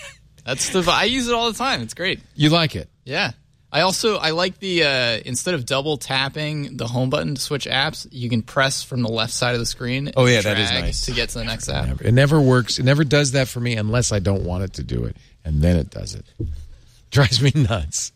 I use it all the time. It's great. You like it? Yeah. I like the instead of double tapping the home button to switch apps, you can press from the left side of the screen. Oh yeah, that is nice to get to the next app. It never works. It never does that for me unless I don't want it to do it, and then it does it. Drives me nuts.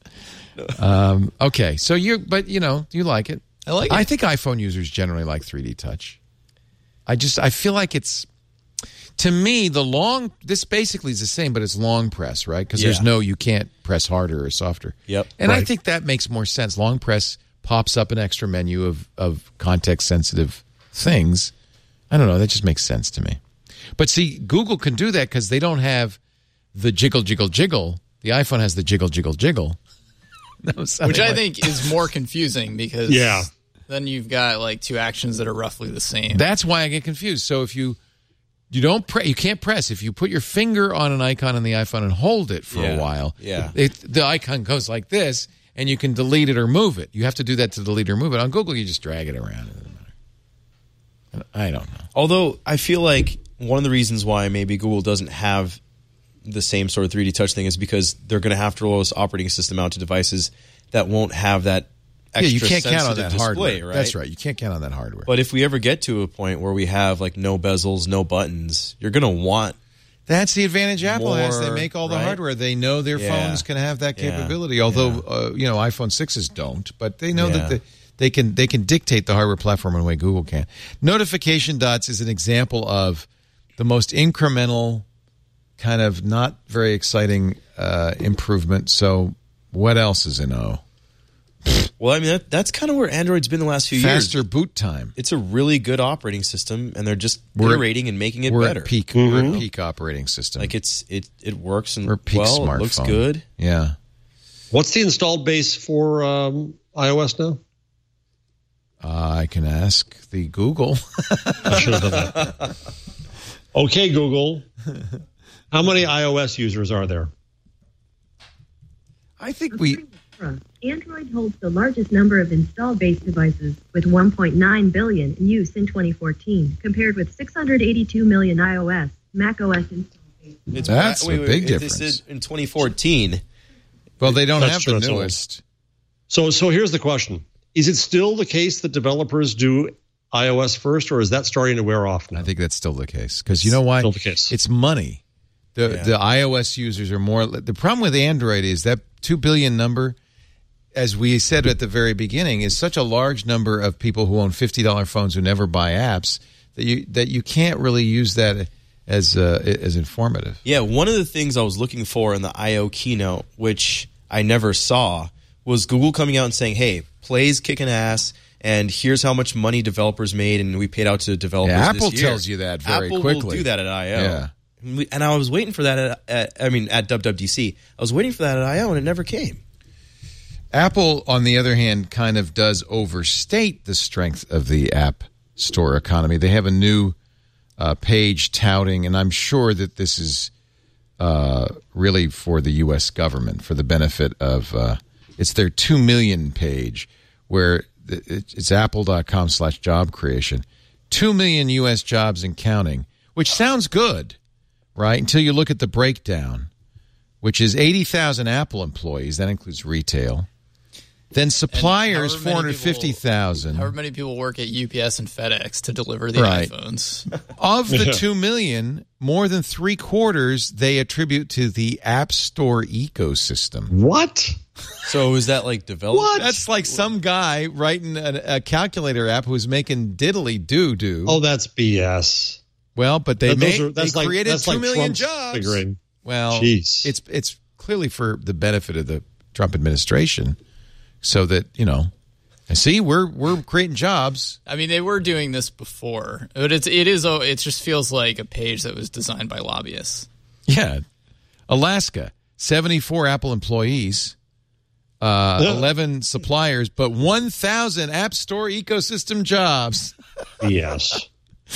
Okay, so you like it. I like it. I think iPhone users generally like 3D Touch. I feel like it's, to me, this basically is the same, but it's long press, right? Because you can't press harder or softer. Yep. And I think that makes more sense. Long press pops up an extra menu of context-sensitive things. I don't know. That just makes sense to me. But see, Google can do that because they don't have the jiggle, jiggle, jiggle. The iPhone has the jiggle, jiggle, jiggle. Which I think is more confusing because then you've got like two actions that are roughly the same. That's why I get confused. So if you can't press. If you put your finger on an icon on the iPhone and hold it for a while, the icon goes like this, and you can delete it or move it. You have to do that to delete or move it. On Google, you just drag it around. It doesn't matter. I don't know. Although I feel like one of the reasons why maybe Google doesn't have the same sort of 3D Touch thing is because they're going to have to roll this operating system out to devices that won't have that extra you can't count on that display, hardware. Right? That's right. You can't count on that hardware. But if we ever get to a point where we have like no bezels, no buttons, you're going to want. That's the advantage Apple has. They make all the hardware. They know their phones can have that capability. Although iPhone 6s don't, but they know that they can dictate the hardware platform in a way Google can. Notification dots is an example of the most incremental, kind of not very exciting improvement. So what else is in O? Well, I mean, that's kind of where Android's been the last few years. Faster boot time. It's a really good operating system, and they're just iterating and making it better. We're at peak operating system. Like it works and we're peak smartphone. It looks good. Yeah. What's the installed base for iOS now? I can ask the Google. I should have done that. Okay, Google. How many iOS users are there? I think we Android holds the largest number of installed base devices, with 1.9 billion in use in 2014, compared with 682 million iOS, macOS installed base. That's a big difference. This is in 2014. Well, they don't have the true. newest. So here's the question. Is it still the case that developers do iOS first, or is that starting to wear off now? I think that's still the case. Because you know why? Still the case. It's money. The iOS users are more. The problem with Android is that 2 billion number, as we said at the very beginning, is such a large number of people who own $50 phones who never buy apps that you can't really use that as informative. Yeah, one of the things I was looking for in the I/O keynote, which I never saw, was Google coming out and saying, "Hey, Play's kicking ass, and here's how much money developers made, and we paid out to developers." Yeah, this Apple year. tells you that very Apple quickly. will do that at I/O. Yeah. And I was waiting for that at WWDC. I was waiting for that at I/O, and it never came. Apple, on the other hand, kind of does overstate the strength of the App Store economy. They have a new page touting, and I'm sure that this is really for the U.S. government, for the benefit of it's their 2 million page, where it's apple.com/job creation. 2 million U.S. jobs and counting, which sounds good, right? Until you look at the breakdown, which is 80,000 Apple employees. That includes retail. Then suppliers, 450,000. However many people work at UPS and FedEx to deliver the Right. iPhones. Of the 2 million, more than 3/4 they attribute to the App Store ecosystem. What? So is that like development? That's like some guy writing a calculator app who's making diddly doo-doo. Oh, that's BS. Well, but they created that's 2 million Trump's jobs. figuring. Well, Jeez. it's clearly for the benefit of the Trump administration, so that and see, we're creating jobs. I mean, they were doing this before, but it just feels like a page that was designed by lobbyists. Yeah, Alaska, 74 Apple employees, 11 suppliers, but 1,000 App Store ecosystem jobs. Yes.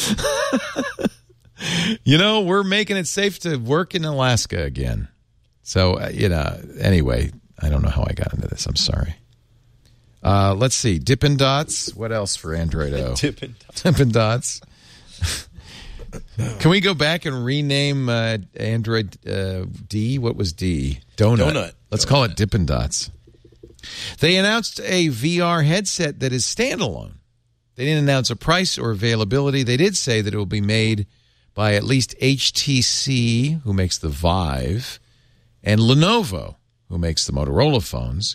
We're making it safe to work in Alaska again. So, anyway, I don't know how I got into this. I'm sorry. Let's see. Dippin' Dots. What else for Android O? Dippin' Dots. Can we go back and rename Android D? What was D? Donut. Let's call it Dippin' Dots. They announced a VR headset that is standalone. They didn't announce a price or availability. They did say that it will be made by at least HTC, who makes the Vive, and Lenovo, who makes the Motorola phones.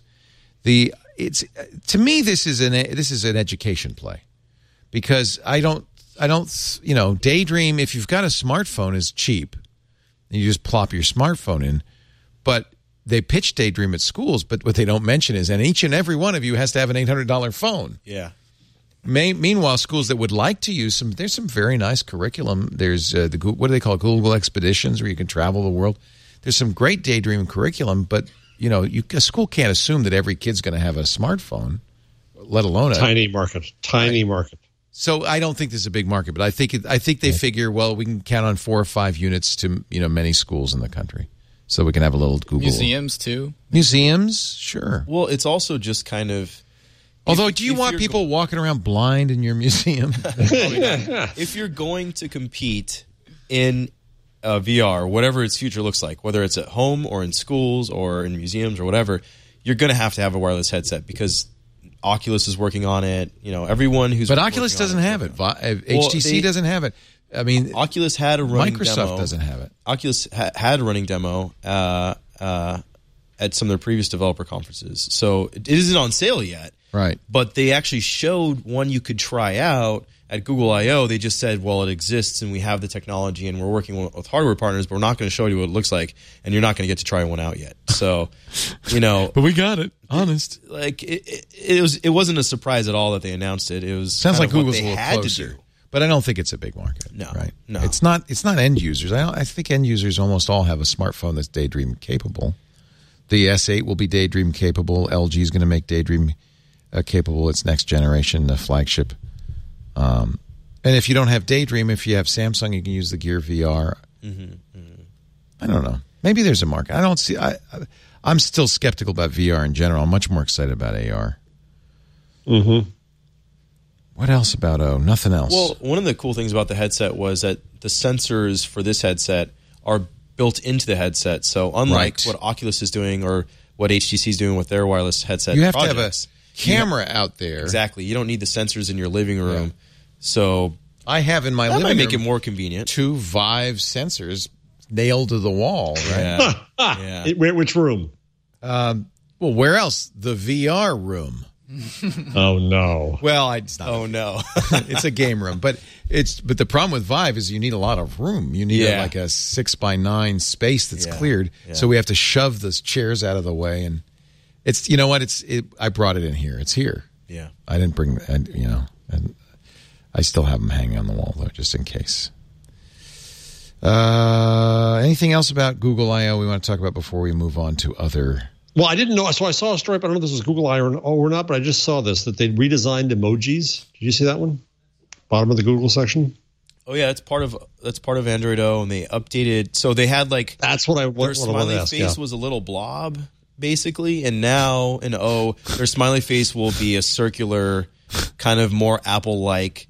To me, this is an education play, because I don't Daydream, if you've got a smartphone, is cheap, and you just plop your smartphone in. But they pitch Daydream at schools, but what they don't mention is, and each and every one of you has to have an $800 phone. Yeah. Meanwhile, schools that would like to use there's some very nice curriculum. There's what do they call it? Google Expeditions, where you can travel the world. There's some great Daydream curriculum, but a school can't assume that every kid's going to have a smartphone, let alone tiny market. So I don't think this is a big market, but I think they figure, well, we can count on 4 or 5 units to many schools in the country, so we can have a little Google Museums too. Museums, sure. Well, it's also just kind of. Although, do you want people walking around blind in your museum? If you're going to compete in VR, whatever its future looks like, whether it's at home or in schools or in museums or whatever, you're going to have a wireless headset, because Oculus is working on it. Everyone who's but Oculus doesn't have it. HTC doesn't have it. I mean, Oculus had a running Microsoft demo. doesn't have it. Oculus had a running demo at some of their previous developer conferences, so it isn't on sale yet. Right. But they actually showed one you could try out at Google I/O. They just said, well, it exists and we have the technology and we're working with hardware partners, but we're not going to show you what it looks like, and you're not going to get to try one out yet. So, But we got it. Honest. Like it wasn't a surprise at all that they announced it. It was sounds like Google's what they a little had closer. to do. But I don't think it's a big market. No. Right? No. It's not end users. I think end users almost all have a smartphone that's Daydream capable. The S8 will be Daydream capable. LG is going to make Daydream capable. Its next generation flagship. And if you don't have Daydream, if you have Samsung, you can use the Gear VR. I don't know. Maybe there's a market. I don't see. I'm still skeptical about VR in general. I'm much more excited about AR. Mm-hmm. What else about O? Nothing else. Well, one of the cool things about the headset was that the sensors for this headset are built into the headset. So unlike what Oculus is doing or what HTC is doing with their wireless headset you have projects, to have a camera out there. Exactly. You don't need the sensors in your living room. So I have in my living room make it more convenient. 2 Vive sensors nailed to the wall. Right? Yeah. Which room? Well, where else? The VR room. Oh no! Well, it's not. Oh no! It's a game room, but the problem with Vive is you need a lot of room. You need like a 6x9 space that's cleared. Yeah. So we have to shove those chairs out of the way, and it's I brought it in here. It's here. Yeah, I didn't bring and I still have them hanging on the wall though, just in case. Anything else about Google I/O we want to talk about before we move on to other? Well, I didn't know. So I saw a story, but I don't know if this was Google I/O or not, but I just saw this, that they redesigned emojis. Did you see that one? Bottom of the Google section. Oh yeah, that's part of Android O, and they updated. So they had that's what I their smiley face was a little blob basically, and now in O, their smiley face will be a circular, kind of more Apple-like,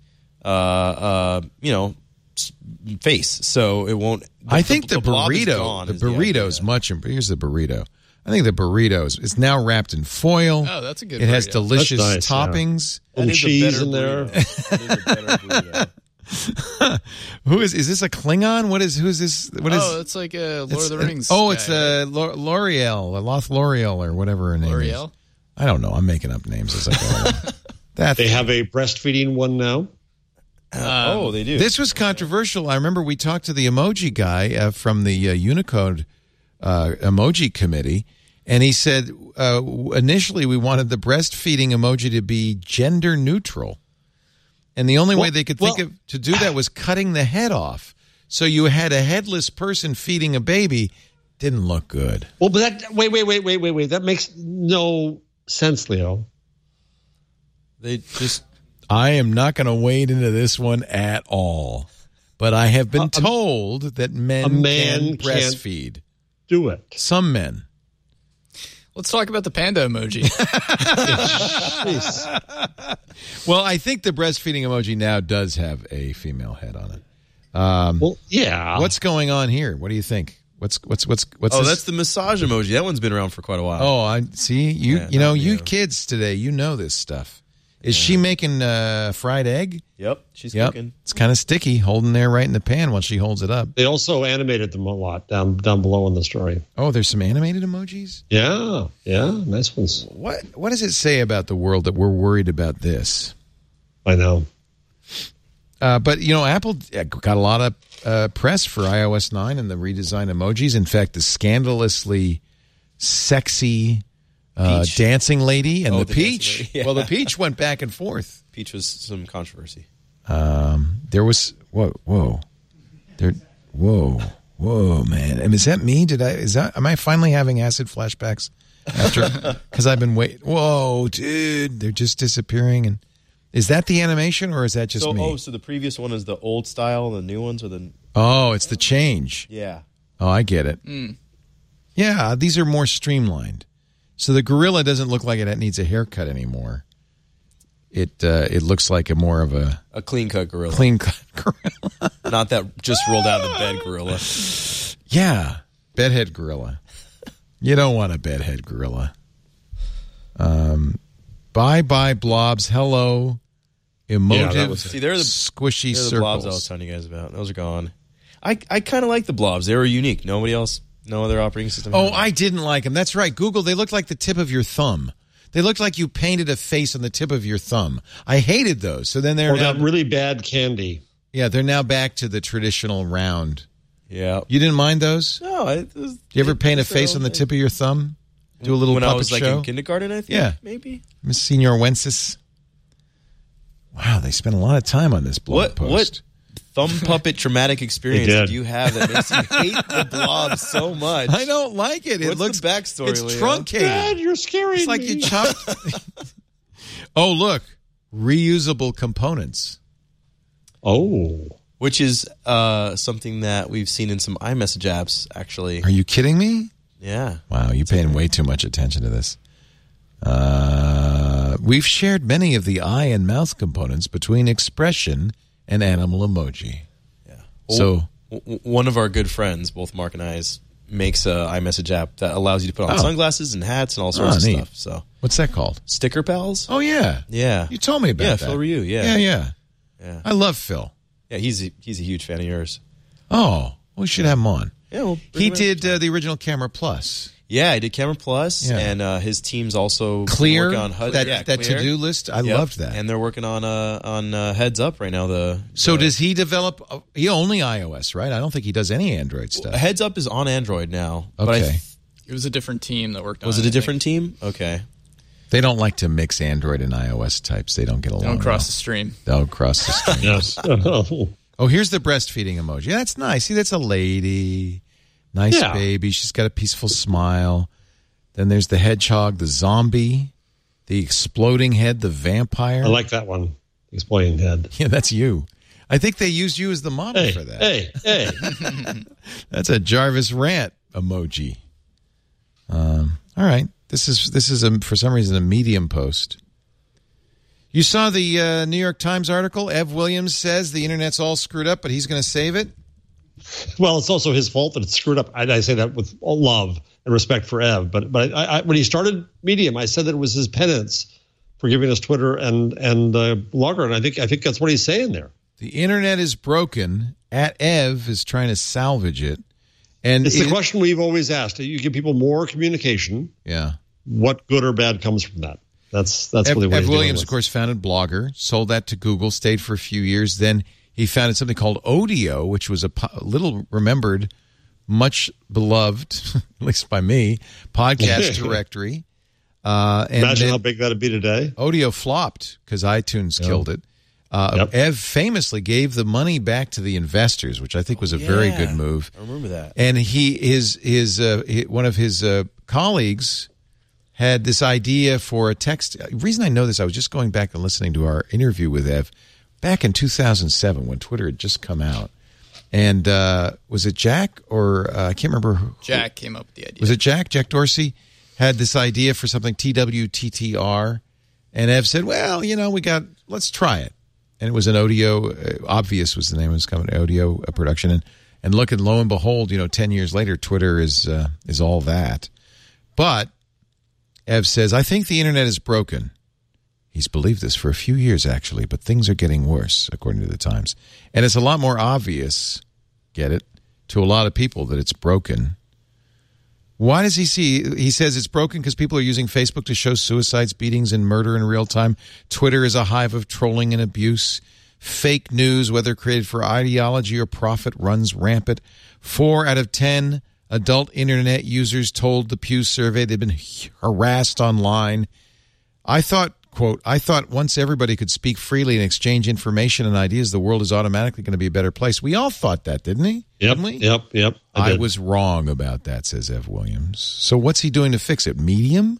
face. So it won't. I think the burrito. The burrito is much. Here's the burrito. I think the burrito is now wrapped in foil. Oh, that's a good. It has delicious nice, toppings. And cheese in there. That is a better burrito. Who is this? A Klingon? Who's this? It's like a Lord of the Rings. It's L'Oreal, Loth L'Oreal, or whatever her name is. I don't know. I'm making up names as I go along. They have a breastfeeding one now. They do. This was controversial. I remember we talked to the emoji guy from the Unicode emoji committee, and he said initially we wanted the breastfeeding emoji to be gender neutral, and the only way they could think of to do that was cutting the head off. So you had a headless person feeding a baby. Didn't look good. Well, but wait. That makes no sense, Leo. They just. I am not going to wade into this one at all, but I have been told that men can breastfeed. Do it. Some men. Let's talk about the panda emoji. Well, I think the breastfeeding emoji now does have a female head on it. Yeah. What's going on here? What do you think? What's this? That's the massage emoji. That one's been around for quite a while. Oh, I see. You kids today, you know this stuff. Is she making fried egg? Yep, she's cooking. It's kind of sticky, holding there right in the pan while she holds it up. They also animated them a lot down below in the story. Oh, there's some animated emojis? Yeah, nice ones. What does it say about the world that we're worried about this? I know. But, Apple got a lot of press for iOS 9 and the redesigned emojis. In fact, the scandalously sexy dancing lady and the peach. Yeah. Well, the peach went back and forth. Peach was some controversy. There was whoa, man. And is that me? Am I finally having acid flashbacks after? Because I've been waiting. Whoa, dude, they're just disappearing. And is that the animation or is that just me? So the previous one is the old style, and the new ones are the. Oh, it's the change. Yeah. Oh, I get it. Yeah, these are more streamlined. So the gorilla doesn't look like it needs a haircut anymore. It looks like more of a clean cut gorilla. Clean cut gorilla, not that just rolled out of the bed gorilla. Yeah, bedhead gorilla. You don't want a bedhead gorilla. Bye blobs. Hello, emotive. They're the squishy they're the circles. blobs I was telling you guys about. Those are gone. I kind of like the blobs. They were unique. Nobody else. No other operating system. Oh, I didn't like them. That's right. Google, they looked like the tip of your thumb. They looked like you painted a face on the tip of your thumb. I hated those. So then they're that really bad candy. Yeah, they're now back to the traditional round. Yeah. You didn't mind those? No. Do you ever paint a face on the tip of your thumb? Do a little when puppet I was show? In kindergarten, I think. Yeah. Maybe. Miss Senior Wences. Wow, they spent a lot of time on this blog post. What thumb puppet traumatic experience did you have that makes you hate the blob so much? I don't like it. What's the backstory, It's Leo? truncated. Dad, you're scaring It's like me. you chopped. Oh, look. Reusable components. Oh. Which is something that we've seen in some iMessage apps, actually. Are you kidding me? Yeah. Wow, you're paying way too much attention to this. We've shared many of the eye and mouth components between expression and animal emoji. Yeah. So one of our good friends, both Mark and I, makes a iMessage app that allows you to put on sunglasses and hats and all sorts of neat stuff. So what's that called? Sticker Pals? Oh, yeah. Yeah. You told me about that. Yeah, Phil Ryu, Yeah. I love Phil. Yeah, he's a huge fan of yours. Oh, we should have him on. Yeah, well, he did the original Camera Plus. Yeah, I did Camera Plus, and his team's also Clear, working on HUD. that to-do list. I loved that. And they're working on Heads Up right now. Does he develop? He only iOS, right? I don't think he does any Android stuff. Heads Up is on Android now. Okay. It was a different team that worked on it. Was it a different team? Okay. They don't like to mix Android and iOS types. They don't get along. Don't cross the stream. They'll cross the stream. Yes. Oh, here's the breastfeeding emoji. Yeah, that's nice. See, that's a lady. Nice baby. She's got a peaceful smile. Then there's the hedgehog, the zombie, the exploding head, the vampire. I like that one. Exploding head. Yeah, that's you. I think they used you as the model for that. Hey. That's a Jarvis rant emoji. All right. This is for some reason a Medium post. You saw the New York Times article. Ev Williams says the internet's all screwed up, but he's going to save it. Well, it's also his fault that it's screwed up. I say that with all love and respect for Ev. But I, when he started Medium, I said that it was his penance for giving us Twitter and Blogger, and I think that's what he's saying there. The internet is broken. Ev is trying to salvage it. And it's the question we've always asked. You give people more communication. Yeah. What good or bad comes from that? That's Ev, really what Ev Williams, of course, founded Blogger, sold that to Google, stayed for a few years. Then he founded something called Odeo, which was a little remembered, much beloved, at least by me, podcast directory. Imagine how big that'd be today. Odeo flopped because iTunes killed it. Ev famously gave the money back to the investors, which I think was a very good move. I remember that. And one of his colleagues had this idea for a text. The reason I know this, I was just going back and listening to our interview with Ev back in 2007 when Twitter had just come out. And was it Jack or I can't remember. Jack came up with the idea. Was it Jack? Jack Dorsey had this idea for something TWTTR. And Ev said, well, let's try it. And it was an Odeo, Obvious was the name of his company, Odeo production. And lo and behold, 10 years later, Twitter is all that. But Ev says, I think the internet is broken. He's believed this for a few years, actually, but things are getting worse, according to the Times. And it's a lot more obvious, get it, to a lot of people that it's broken. Why does he see? He says it's broken because people are using Facebook to show suicides, beatings, and murder in real time. Twitter is a hive of trolling and abuse. Fake news, whether created for ideology or profit, runs rampant. 4 out of 10 adult internet users told the Pew survey they've been harassed online. I thought, quote, I thought once everybody could speak freely and exchange information and ideas, the world is automatically going to be a better place. We all thought that, didn't he? Yep, didn't we? Yep. I was wrong about that, says Ev Williams. So what's he doing to fix it? Medium?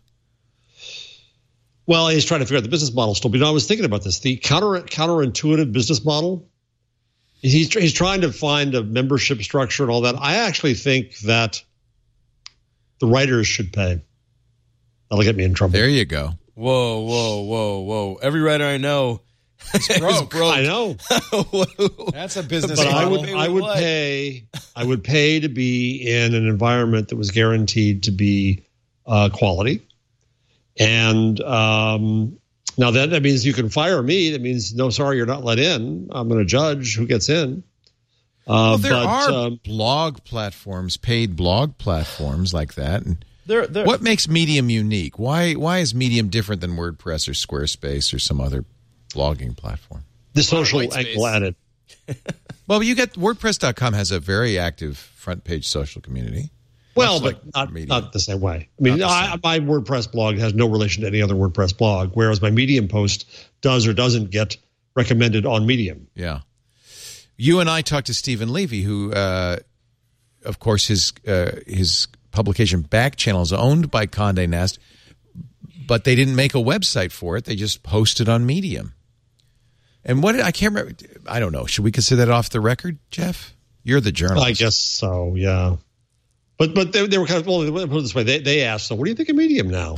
Well, he's trying to figure out the business model still. But I was thinking about this. The counterintuitive business model, he's trying to find a membership structure and all that. I actually think that the writers should pay. That'll get me in trouble. There you go. Whoa. Every writer I know is broke. I know. That's a business but model. I would pay to be in an environment that was guaranteed to be quality. And now that means you can fire me. That means, no, sorry, you're not let in. I'm going to judge who gets in. Well, there are blog platforms, paid blog platforms like that. And what makes Medium unique? Why is Medium different than WordPress or Squarespace or some other blogging platform? The social angle added. Well, you get WordPress.com has a very active front page social community. Well, but not the same way. I mean, my WordPress blog has no relation to any other WordPress blog, whereas my Medium post does or doesn't get recommended on Medium. Yeah. You and I talked to Stephen Levy, who, of course, his publication Back Channel is owned by Condé Nast, but they didn't make a website for it. They just posted on Medium. And what I can't remember. I don't know. Should we consider that off the record, Jeff? You're the journalist. I guess so. Yeah. But they were kind of, well, put it this way. They asked, so what do you think of Medium now?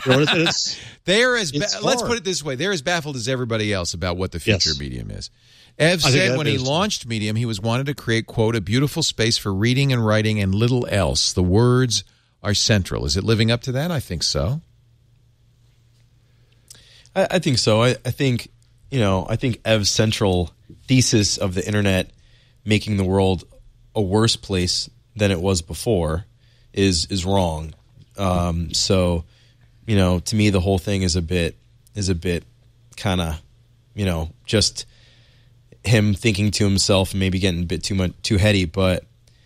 Let's put it this way. They're as baffled as everybody else about what the future of Medium is. Ev said when he launched Medium, he wanted to create, quote, a beautiful space for reading and writing and little else. The words are central. Is it living up to that? I think so. I think so. I think Ev's central thesis of the internet making the world a worse place than it was before is wrong. So, to me, the whole thing is a bit kind of, just him thinking to himself and maybe getting a bit too heady. But,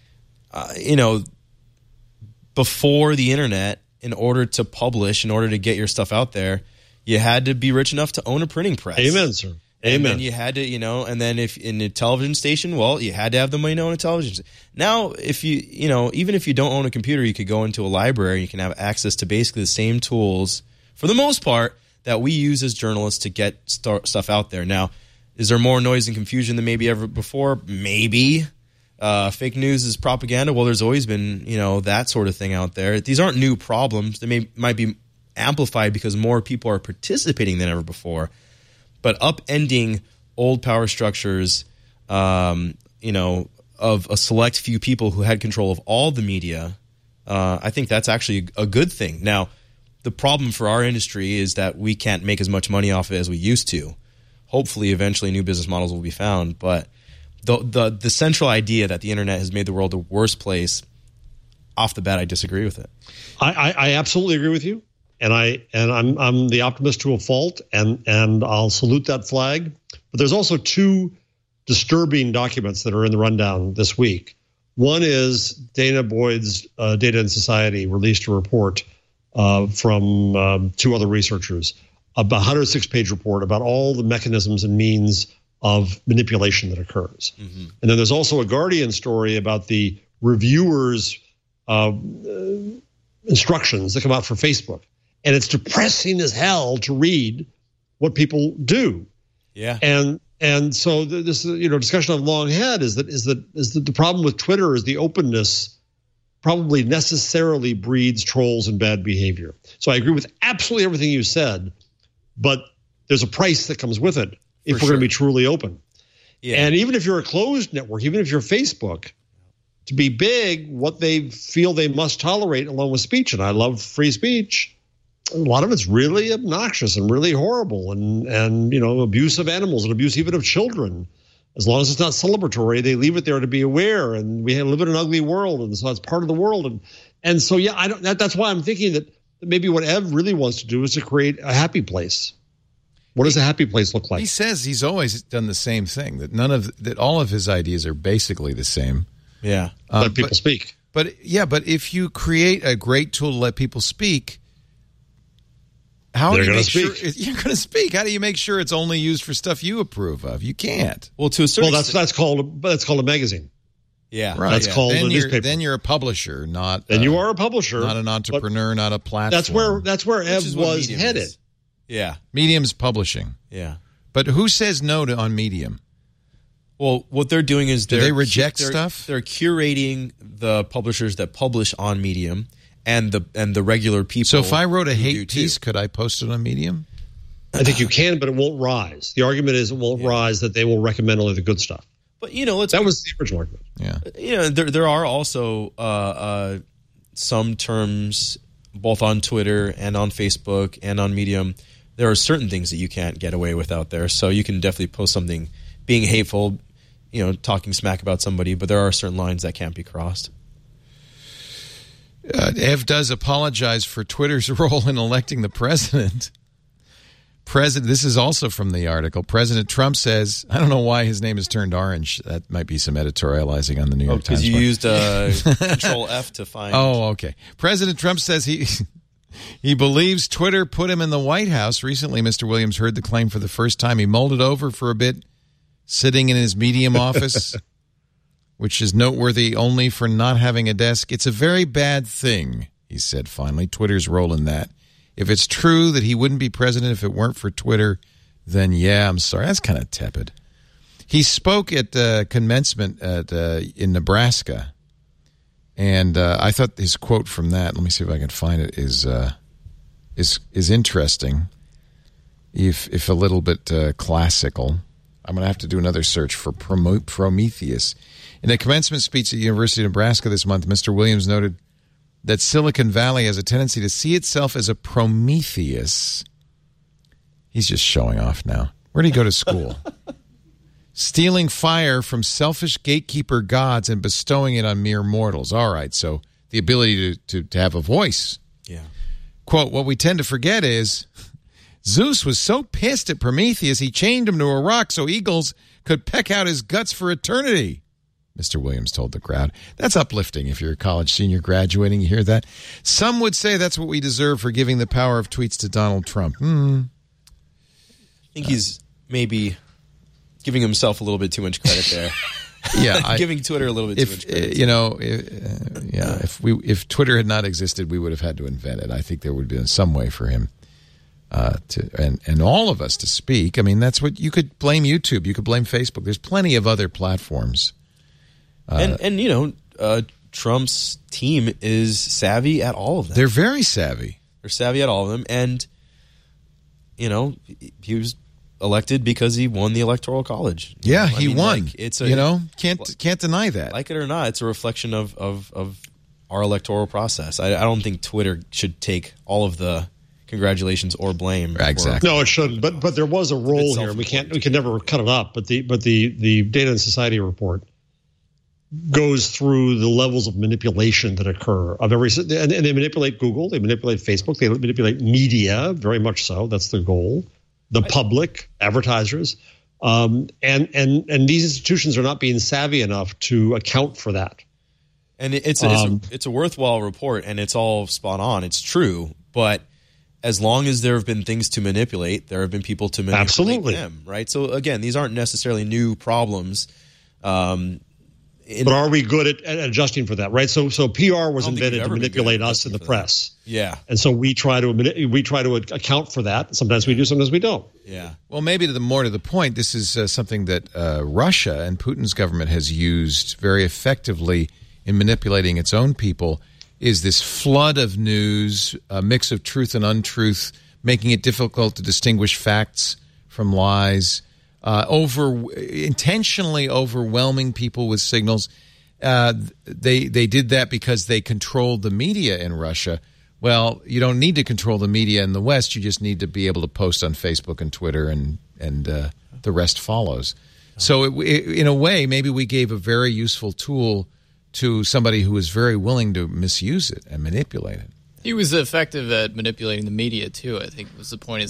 before the internet, in order to publish, in order to get your stuff out there, you had to be rich enough to own a printing press. Amen, sir. Amen. And then you had to, and then if in a television station, well, you had to have the money to own a television. Now, if even if you don't own a computer, you could go into a library. You can have access to basically the same tools, for the most part, that we use as journalists to get stuff out there. Now, is there more noise and confusion than maybe ever before? Maybe. Fake news is propaganda. Well, there's always been, that sort of thing out there. These aren't new problems. They might be amplified because more people are participating than ever before. But upending old power structures, of a select few people who had control of all the media, I think that's actually a good thing. Now, the problem for our industry is that we can't make as much money off it as we used to. Hopefully, eventually, new business models will be found. But the central idea that the internet has made the world a worse place, off the bat, I disagree with it. I absolutely agree with you. And I'm the optimist to a fault, and I'll salute that flag. But there's also two disturbing documents that are in the rundown this week. One is Dana Boyd's Data and Society released a report from two other researchers, a 106-page report about all the mechanisms and means of manipulation that occurs. Mm-hmm. And then there's also a Guardian story about the reviewers' instructions that come out for Facebook. And it's depressing as hell to read what people do. Yeah. And so this discussion I've long had is that the problem with Twitter is the openness probably necessarily breeds trolls and bad behavior. So I agree with absolutely everything you said, but there's a price that comes with it if we're going to be truly open. Yeah. And even if you're a closed network, even if you're Facebook, to be big, what they feel they must tolerate along with speech, and I love free speech, a lot of it's really obnoxious and really horrible and abuse of animals and abuse even of children. As long as it's not celebratory, they leave it there to be aware. And we live in an ugly world, and so that's part of the world. And so, yeah, that's why I'm thinking that maybe what Ev really wants to do is to create a happy place. What does a happy place look like? He says he's always done the same thing, that all of his ideas are basically the same. Yeah. Let people speak. But if you create a great tool to let people speak, how do you make sure you're going to speak? How do you make sure it's only used for stuff you approve of? You can't. Well, to a certain extent, that's called a magazine. Yeah, right. That's called a newspaper. Then you're a publisher, not. Then you are a publisher, not an entrepreneur, not a platform. That's where Ev was headed. Is. Yeah, Medium's publishing. Yeah, but who says no on Medium? Well, what they're doing is they reject stuff. They're curating the publishers that publish on Medium. And the regular people. So if I wrote a hate piece, could I post it on Medium? I think you can, but it won't rise. The argument is it won't rise, that they will recommend only the good stuff. But that was the original argument. Yeah. There are also some terms both on Twitter and on Facebook and on Medium. There are certain things that you can't get away with out there. So you can definitely post something being hateful, talking smack about somebody, but there are certain lines that can't be crossed. Ev does apologize for Twitter's role in electing the president. This is also from the article. President Trump says, I don't know why his name is turned orange. That might be some editorializing on the New York Times. Because you used Control F to find. Oh, okay. President Trump says he believes Twitter put him in the White House. Recently, Mr. Williams heard the claim for the first time. He mulled it over for a bit, sitting in his Medium office, which is noteworthy only for not having a desk. It's a very bad thing, he said finally, Twitter's role in that. If it's true that he wouldn't be president if it weren't for Twitter, then yeah, I'm sorry. That's kind of tepid. He spoke at commencement in Nebraska, and I thought his quote from that, let me see if I can find it, is interesting, if a little bit classical. I'm going to have to do another search for Prometheus. In a commencement speech at the University of Nebraska this month, Mr. Williams noted that Silicon Valley has a tendency to see itself as a Prometheus. He's just showing off now. Where did he go to school? Stealing fire from selfish gatekeeper gods and bestowing it on mere mortals. All right, so the ability to have a voice. Yeah. Quote, what we tend to forget is Zeus was so pissed at Prometheus, he chained him to a rock so eagles could peck out his guts for eternity, Mr. Williams told the crowd. That's uplifting if you're a college senior graduating. You hear that? Some would say that's what we deserve for giving the power of tweets to Donald Trump. I think he's maybe giving himself a little bit too much credit there. Yeah, giving Twitter a little bit too much credit. If Twitter had not existed, we would have had to invent it. I think there would have been some way for him and all of us to speak. I mean, that's what you could blame YouTube. You could blame Facebook. There's plenty of other platforms. Trump's team is savvy at all of them. They're very savvy. They're savvy at all of them, and he was elected because he won the Electoral College. Yeah, he won. Like, can't deny that. Like it or not, it's a reflection of our electoral process. I don't think Twitter should take all of the congratulations or blame. Exactly. No, it shouldn't. But there was a role here. We can never cut it up. But the Data and Society report goes through the levels of manipulation that occur of every, and they manipulate Google, they manipulate Facebook, they manipulate media, very much so. That's the goal. The public, advertisers, and these institutions are not being savvy enough to account for that. And it's a worthwhile report, and it's all spot on. It's true, but as long as there have been things to manipulate, there have been people to manipulate them, right? So again, these aren't necessarily new problems. But are we good at adjusting for that, right? So PR was invented to manipulate us in the press. Yeah. And so we try to account for that. Sometimes we do, sometimes we don't. Yeah. Well, maybe more to the point, this is something that Russia and Putin's government has used very effectively in manipulating its own people, is this flood of news, a mix of truth and untruth, making it difficult to distinguish facts from lies, intentionally overwhelming people with signals. They did that because they controlled the media in Russia. Well, you don't need to control the media in the West. You just need to be able to post on Facebook and Twitter, and the rest follows. So in a way, maybe we gave a very useful tool to somebody who was very willing to misuse it and manipulate it. He was effective at manipulating the media, too, I think was the point.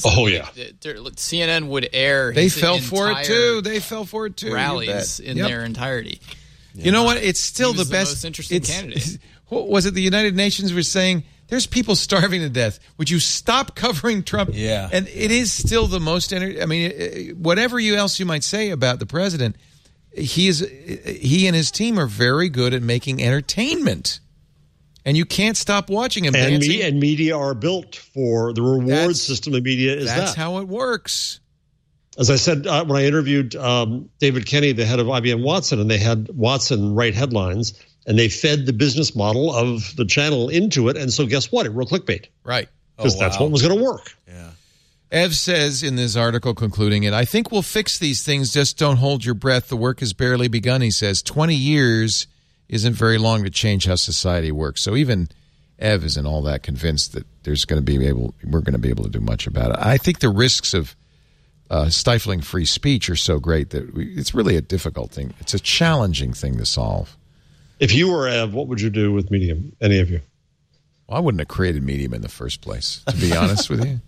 CNN would air They fell for it, too. Rallies in their entirety. Yeah. You know what? It's still the best. Most interesting candidate. What was it? The United Nations was saying, there's people starving to death. Would you stop covering Trump? Yeah. And it is still the most... whatever else you might say about the president, he and his team are very good at making entertainment. And you can't stop watching him. And media are built for the reward system of media. That's how it works. As I said, when I interviewed David Kenny, the head of IBM Watson, and they had Watson write headlines, and they fed the business model of the channel into it. And so guess what? It wrote clickbait. Right. Because that's what was going to work. Yeah. Ev says in this article concluding it, I think we'll fix these things. Just don't hold your breath. The work has barely begun, he says. 20 years isn't very long to change how society works. So even Ev isn't all that convinced that we're going to be able to do much about it. I think the risks of stifling free speech are so great that it's really a difficult thing. It's a challenging thing to solve. If you were Ev, what would you do with Medium? Any of you? Well, I wouldn't have created Medium in the first place, to be honest with you.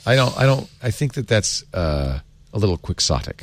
I think that's a little quixotic.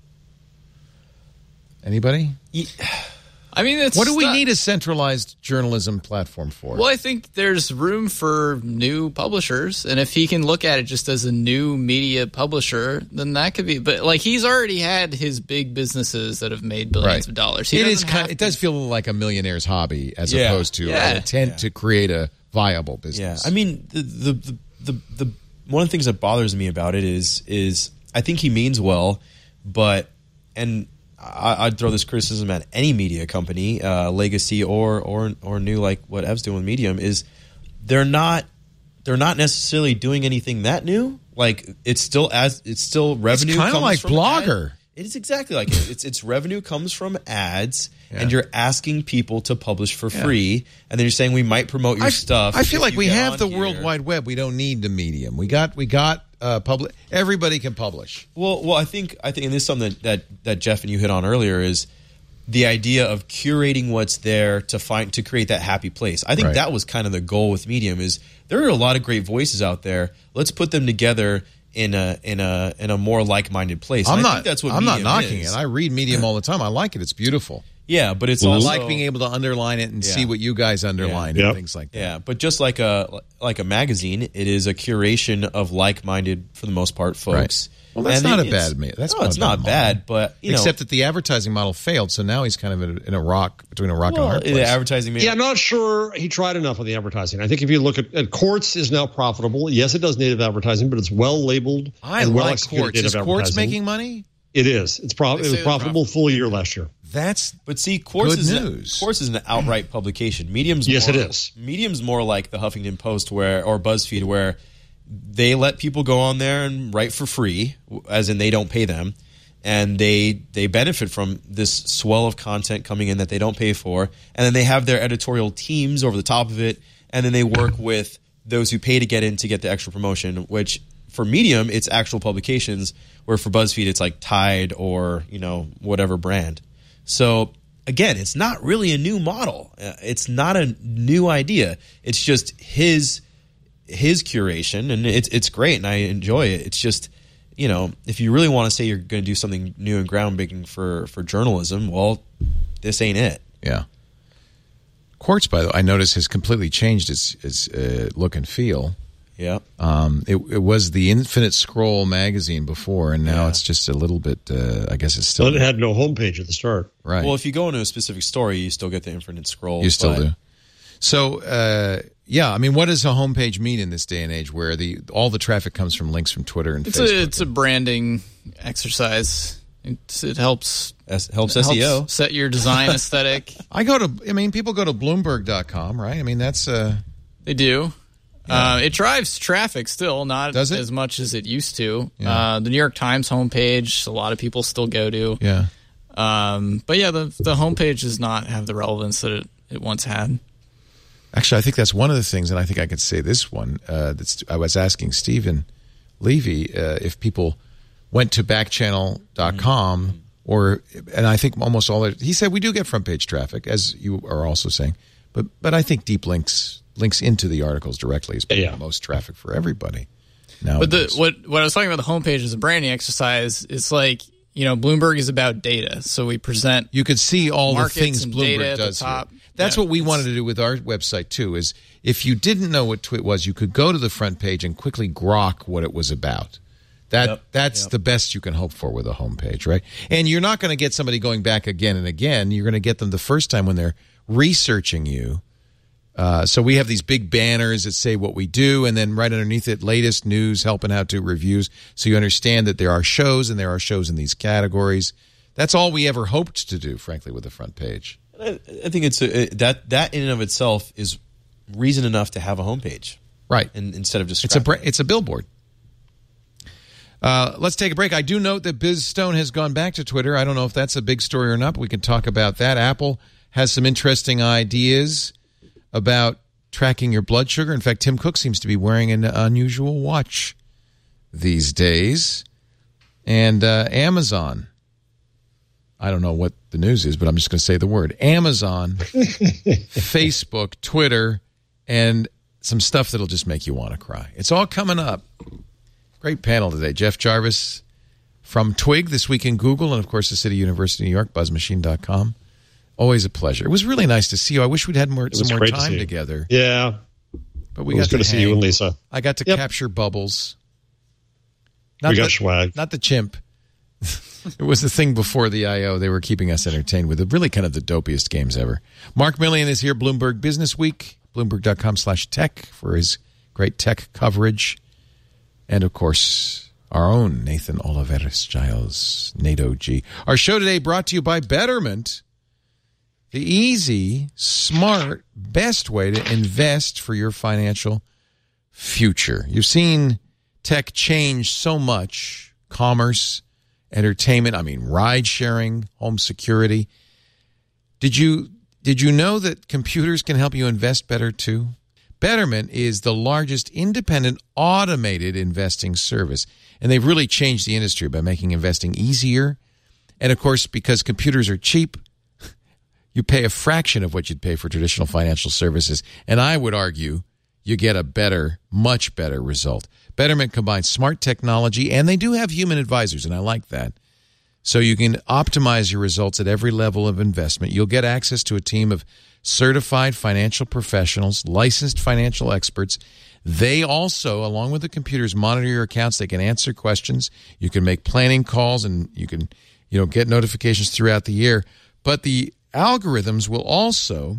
Anybody? What do we need a centralized journalism platform for? Well, I think there's room for new publishers, and if he can look at it just as a new media publisher, then that could be. But he's already had his big businesses that have made billions of dollars. It does feel like a millionaire's hobby as opposed to an intent to create a viable business. Yeah, I mean the one of the things that bothers me about it is I think he means well, but I'd throw this criticism at any media company, legacy or new, like what Ev's doing with Medium, is they're not necessarily doing anything that new. Like it's still revenue. It's kind of like from Blogger. It is exactly like it. It's revenue comes from ads, and you're asking people to publish for free, and then you're saying we might promote your stuff. I feel like we have the here. World Wide Web. We don't need the Medium. We got public. Everybody can publish. Well, I think, and this is something that Jeff and you hit on earlier, is the idea of curating what's there to create that happy place. I think that was kind of the goal with Medium. Is there are a lot of great voices out there. Let's put them together in a more like-minded place. I'm think that's what I'm Medium not knocking is. it. I read Medium all the time. I like it. It's beautiful. Yeah, but it's I also like being able to underline it and see what you guys underline and things like that. Yeah, but just like a magazine, it is a curation of like-minded, for the most part, folks. Right. Well, that's not a bad. It's not bad, but except that the advertising model failed, so now he's kind of in a rock between a rock and a hard place. The advertising, I'm not sure he tried enough on the advertising. I think if you look at Quartz is now profitable. Yes, it does native advertising, but it's well labeled. I and well like executed Quartz. native Is Quartz advertising. making money? It is. It was profitable full year last year. But see, Quartz good news. Quartz is an outright publication. Medium's yes, it is. Medium's more like the Huffington Post or BuzzFeed, where they let people go on there and write for free, as in they don't pay them, and they benefit from this swell of content coming in that they don't pay for, and then they have their editorial teams over the top of it, and then they work with those who pay to get in to get the extra promotion, which for Medium, it's actual publications, where for BuzzFeed, it's like Tide or whatever brand. So again, it's not really a new model. It's not a new idea. It's just his curation, and it's great, and I enjoy it. It's just, if you really want to say you're going to do something new and groundbreaking for journalism, well, this ain't it. Yeah. Quartz, by the way, I noticed has completely changed its look and feel. Yeah. It was the Infinite Scroll magazine before, and now it's just a little bit. I guess it's still. But it had no homepage at the start. Right. Well, if you go into a specific story, you still get the Infinite Scroll. You still do. So, I mean, what does a homepage mean in this day and age, where all the traffic comes from links from Twitter and Facebook? It's a branding exercise. It helps SEO. Set your design aesthetic. People go to Bloomberg.com, right? I mean, that's they do. Yeah. It drives traffic still, not as much as it used to. Yeah. The New York Times homepage, a lot of people still go to. Yeah. But yeah, the homepage does not have the relevance that it once had. Actually, I think that's one of the things, and I think I could say this one. I was asking Stephen Levy if people went to backchannel.com, and I think almost all he said we do get front page traffic, as you are also saying, but I think deep links into the articles directly is the most traffic for everybody. Nowadays. But what I was talking about, the homepage as a branding exercise, it's like, Bloomberg is about data. So we present. You could see all the things Bloomberg does here. That's what we wanted to do with our website too, is if you didn't know what Twit was, you could go to the front page and quickly grok what it was about. That's the best you can hope for with a homepage, right? And you're not going to get somebody going back again and again. You're going to get them the first time when they're researching you. So we have these big banners that say what we do, and then right underneath it, latest news, helping out to reviews, so you understand that there are shows, and there are shows in these categories. That's all we ever hoped to do, frankly, with the front page. I think it's that in and of itself is reason enough to have a homepage, right? And instead of just it's a billboard. Let's take a break. I do note that Biz Stone has gone back to Twitter. I don't know if that's a big story or not, but we can talk about that. Apple has some interesting ideas about tracking your blood sugar. In fact, Tim Cook seems to be wearing an unusual watch these days. And Amazon, I don't know what the news is, but I'm just going to say the word. Amazon, Facebook, Twitter, and some stuff that'll just make you want to cry. It's all coming up. Great panel today. Jeff Jarvis from Twig, This Week in Google, and, of course, the City University of New York, buzzmachine.com. Always a pleasure. It was really nice to see you. I wish we'd had some more time together. Yeah. But we got to see you and Lisa. I got to capture Bubbles. We got swag. Not the chimp. It was the thing before the I.O. They were keeping us entertained with really kind of the dopiest games ever. Mark Millian is here, Bloomberg Business Week, Bloomberg.com/tech for his great tech coverage. And, of course, our own Nathan Oliveris Giles, NATO G. Our show today brought to you by Betterment, the easy, smart, best way to invest for your financial future. You've seen tech change so much, commerce, entertainment, ride sharing, home security. Did you know that computers can help you invest better too? Betterment is the largest independent automated investing service, and they've really changed the industry by making investing easier. And of course, because computers are cheap, you pay a fraction of what you'd pay for traditional financial services. And I would argue you get a better, much better result. Betterment combines smart technology, and they do have human advisors, and I like that. So you can optimize your results at every level of investment. You'll get access to a team of certified financial professionals, licensed financial experts. They also, along with the computers, monitor your accounts. They can answer questions. You can make planning calls, and you can, get notifications throughout the year. But the algorithms will also,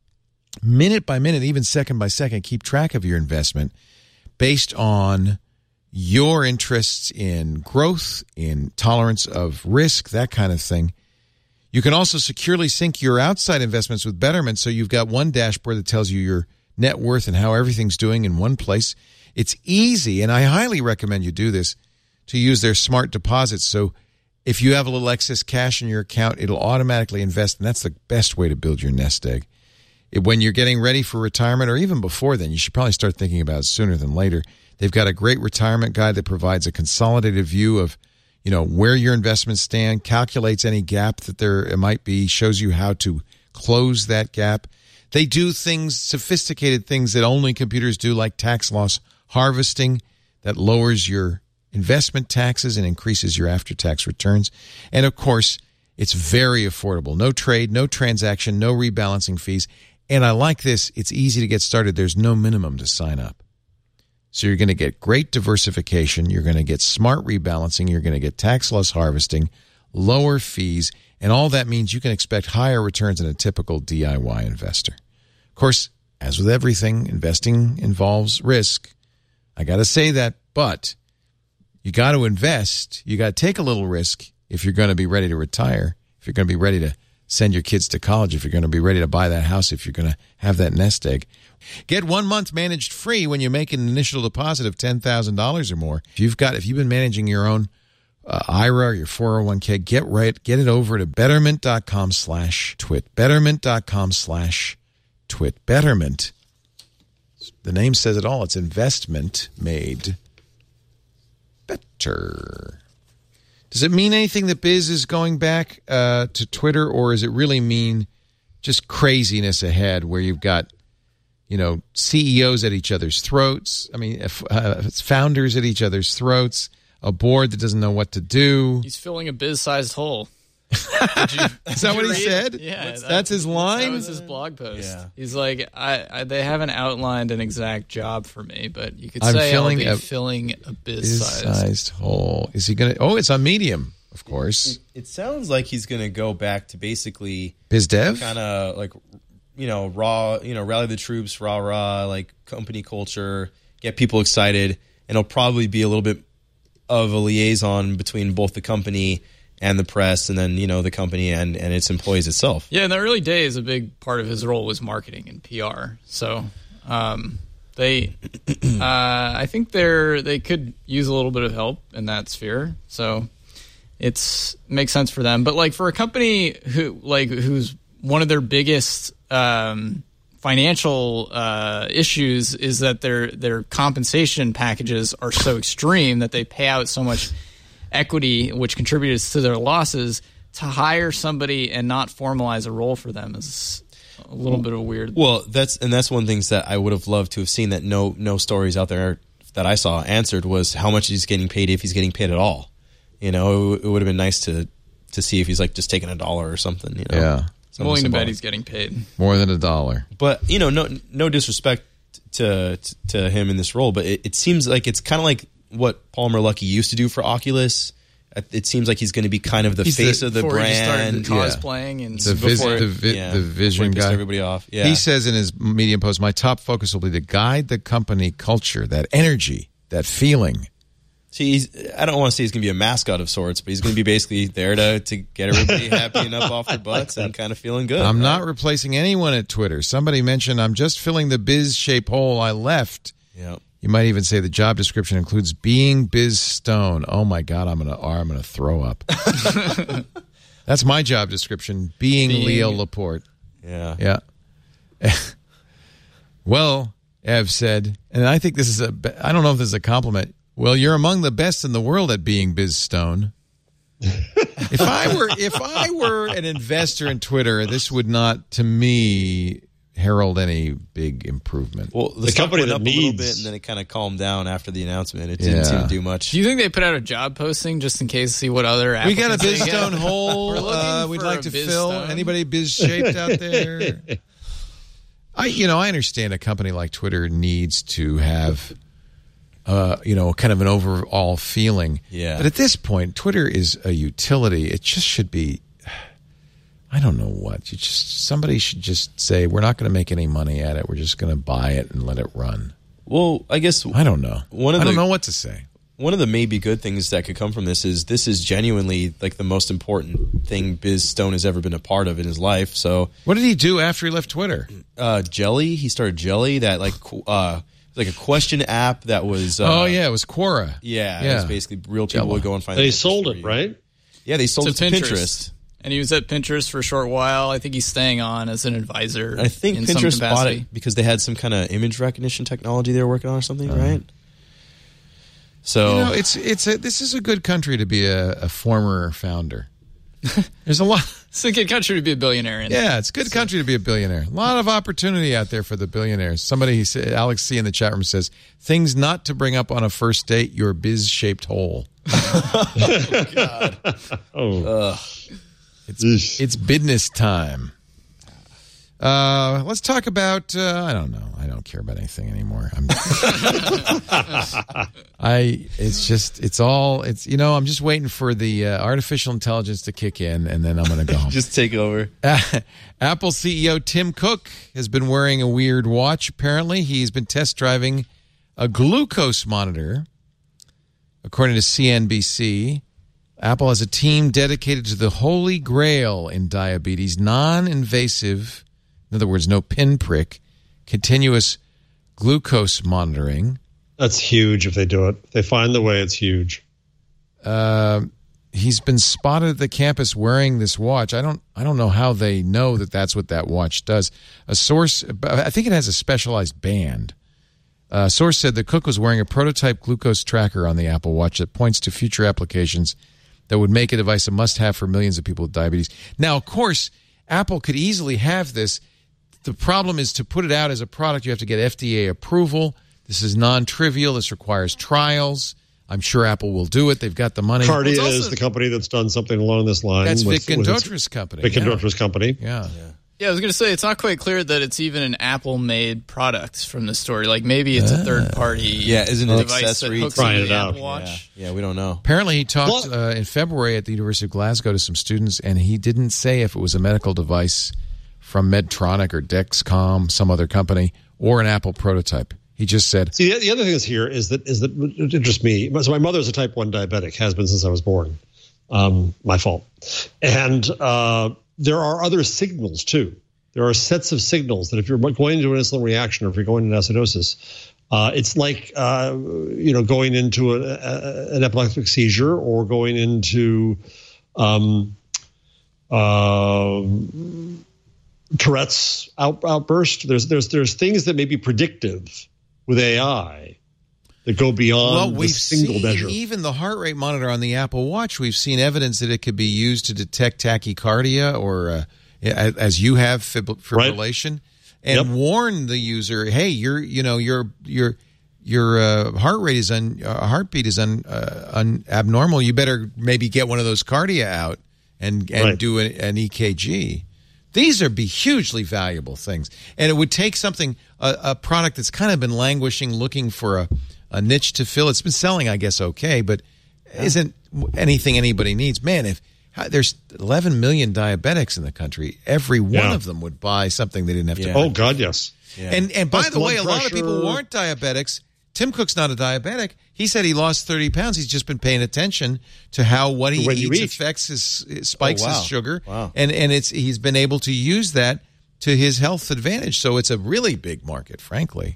minute by minute, even second by second, keep track of your investment based on your interests in growth, in tolerance of risk, that kind of thing. You can also securely sync your outside investments with Betterment, so you've got one dashboard that tells you your net worth and how everything's doing in one place. It's easy, and I highly recommend you do this, to use their smart deposits. So if you have a little excess cash in your account, it'll automatically invest, and that's the best way to build your nest egg. When you're getting ready for retirement, or even before then, you should probably start thinking about it sooner than later. They've got a great retirement guide that provides a consolidated view of where your investments stand, calculates any gap that there might be, shows you how to close that gap. They do sophisticated things that only computers do, like tax loss harvesting that lowers your investment taxes and increases your after-tax returns. And, of course, it's very affordable. No trade, no transaction, no rebalancing fees. And I like this. It's easy to get started. There's no minimum to sign up. So you're going to get great diversification. You're going to get smart rebalancing. You're going to get tax loss harvesting, lower fees, and all that means you can expect higher returns than a typical DIY investor. Of course, as with everything, investing involves risk. I got to say that, but you got to invest. You got to take a little risk if you're going to be ready to retire, if you're going to be ready to send your kids to college, if you're going to be ready to buy that house, if you're going to have that nest egg. Get 1 month managed free when you make an initial deposit of $10,000 or more. If you've been managing your own IRA or your 401k, get it over to betterment.com/twit. Betterment.com/twit. Betterment. The name says it all. It's investment made better. Does it mean anything that Biz is going back to Twitter, or does it really mean just craziness ahead where you've got, CEOs at each other's throats? Founders at each other's throats, a board that doesn't know what to do. He's filling a Biz-sized hole. Is that what he said? Yeah. That's his line? That was his blog post. Yeah. He's like, they haven't outlined an exact job for me, but you could I'm say filling I'll be filling a Biz-sized hole. Is he going to... Oh, it's on Medium, of course. It sounds like he's going to go back to basically... Biz dev? Kind of like, raw, rally the troops, rah, like company culture, get people excited, and it'll probably be a little bit of a liaison between both the company and the press, and then, the company and its employees itself. Yeah, in the early days, a big part of his role was marketing and PR. So I think they could use a little bit of help in that sphere. So it makes sense for them. But like for a company who's one of their biggest financial issues is that their compensation packages are so extreme that they pay out so much equity, which contributes to their losses, to hire somebody and not formalize a role for them is a little bit of weird. Well, that's one thing that I would have loved to have seen that no stories out there that I saw answered was how much he's getting paid, if he's getting paid at all. It would have been nice to see if he's like just taking $1 or something. Yeah. I'm willing to bet he's getting paid more than $1. But no disrespect to him in this role, but it seems like it's kind of like what Palmer Luckey used to do for Oculus. It seems like he's going to be kind of the face of the brand. He started cosplaying and the vision guy. Everybody off. Yeah. He says in his Medium post, "My top focus will be to guide the company culture, that energy, that feeling, See, I don't want to say he's going to be a mascot of sorts, but he's going to be basically there to get everybody happy and up off their butts and kind of feeling good. I'm not replacing anyone at Twitter. Somebody mentioned I'm just filling the biz-shaped hole I left. Yep. You might even say the job description includes being Biz Stone. Oh my God, I'm gonna throw up. That's my job description: being Leo Laporte. Yeah. Well, Ev said, and I think this is I don't know if this is a compliment. Well, you're among the best in the world at being Biz Stone. If I were an investor in Twitter, this would not, to me, herald any big improvement. Well, the company went up a little bit, and then it kind of calmed down after the announcement. It didn't seem to do much. Do you think they put out a job posting just in case to see what other we got a Biz applicants Stone hole we'd like to fill. Stone. Anybody biz shaped out there? I understand a company like Twitter needs to have kind of an overall feeling. Yeah. But at this point, Twitter is a utility. It just should be, I don't know what. Somebody should just say, we're not going to make any money at it. We're just going to buy it and let it run. Well, I guess I don't know. I don't know what to say. One of the maybe good things that could come from this is genuinely like the most important thing Biz Stone has ever been a part of in his life. So what did he do after he left Twitter? Jelly. He started Jelly, that like a question app that was. It was Quora. Yeah, it was basically real people would go and find. They sold it, right? Yeah, they sold it to Pinterest. And he was at Pinterest for a short while. I think he's staying on as an advisor. I think Pinterest bought it because they had some kind of image recognition technology they were working on or something, right? So this is a good country to be a former founder. There's a lot. It's a good country to be a billionaire in. Yeah, it's a good country to be a billionaire. A lot of opportunity out there for the billionaires. Somebody, Alex C. in the chat room says, things not to bring up on a first date, your biz-shaped hole. Oh, God. It's business time. Let's talk about, I don't know. I don't care about anything anymore. I'm just waiting for the artificial intelligence to kick in, and then I'm going to go home. Just take over. Apple CEO Tim Cook has been wearing a weird watch, apparently. He's been test driving a glucose monitor, according to CNBC. Apple has a team dedicated to the holy grail in diabetes, non-invasive, in other words, no pinprick, continuous glucose monitoring. That's huge if they do it. If they find the way, it's huge. He's been spotted at the campus wearing this watch. I don't know how they know that that's what that watch does. A source, I think it has a specialized band. A source said that Cook was wearing a prototype glucose tracker on the Apple Watch that points to future applications that would make a device a must-have for millions of people with diabetes. Now, of course, Apple could easily have this. The problem is to put it out as a product, you have to get FDA approval. This is non-trivial. This requires trials. I'm sure Apple will do it. They've got the money. Cardia is the company that's done something along this line. That's Vic Gundotra's company. Vic Gundotra's company. Yeah. Yeah, I was going to say, it's not quite clear that it's even an Apple-made product from the story. Like, maybe it's a third-party isn't it device accessory that hooks trying into the it out. Apple Watch. Yeah, we don't know. Apparently, he talked in February at the University of Glasgow to some students, and he didn't say if it was a medical device from Medtronic or Dexcom, some other company, or an Apple prototype. He just said... See, the other thing is here is that it interests me. So my mother is a type 1 diabetic, has been since I was born. My fault. And there are other signals, too. There are sets of signals that if you're going into an insulin reaction or if you're going into acidosis, it's like going into an epileptic seizure or going into Tourette's outburst. There's things that may be predictive with AI that go beyond the single measure. Even the heart rate monitor on the Apple Watch, we've seen evidence that it could be used to detect tachycardia or as you have fibrillation, and warn the user, hey, your heart rate is heartbeat is abnormal. You better maybe get one of those Cardia out and do an EKG. These are hugely valuable things, and it would take something a product that's kind of been languishing, looking for a niche to fill. It's been selling, I guess, okay, but isn't anything anybody needs. Man, if there's 11 million diabetics in the country, every one of them would buy something they didn't have to buy. Oh, God, yes. Yeah. And by the way, a lot of people who aren't diabetics Tim Cook's not a diabetic. He said he lost 30 pounds. He's just been paying attention to how what he eats affects his spikes his sugar. Wow. And he's been able to use that to his health advantage. So it's a really big market, frankly.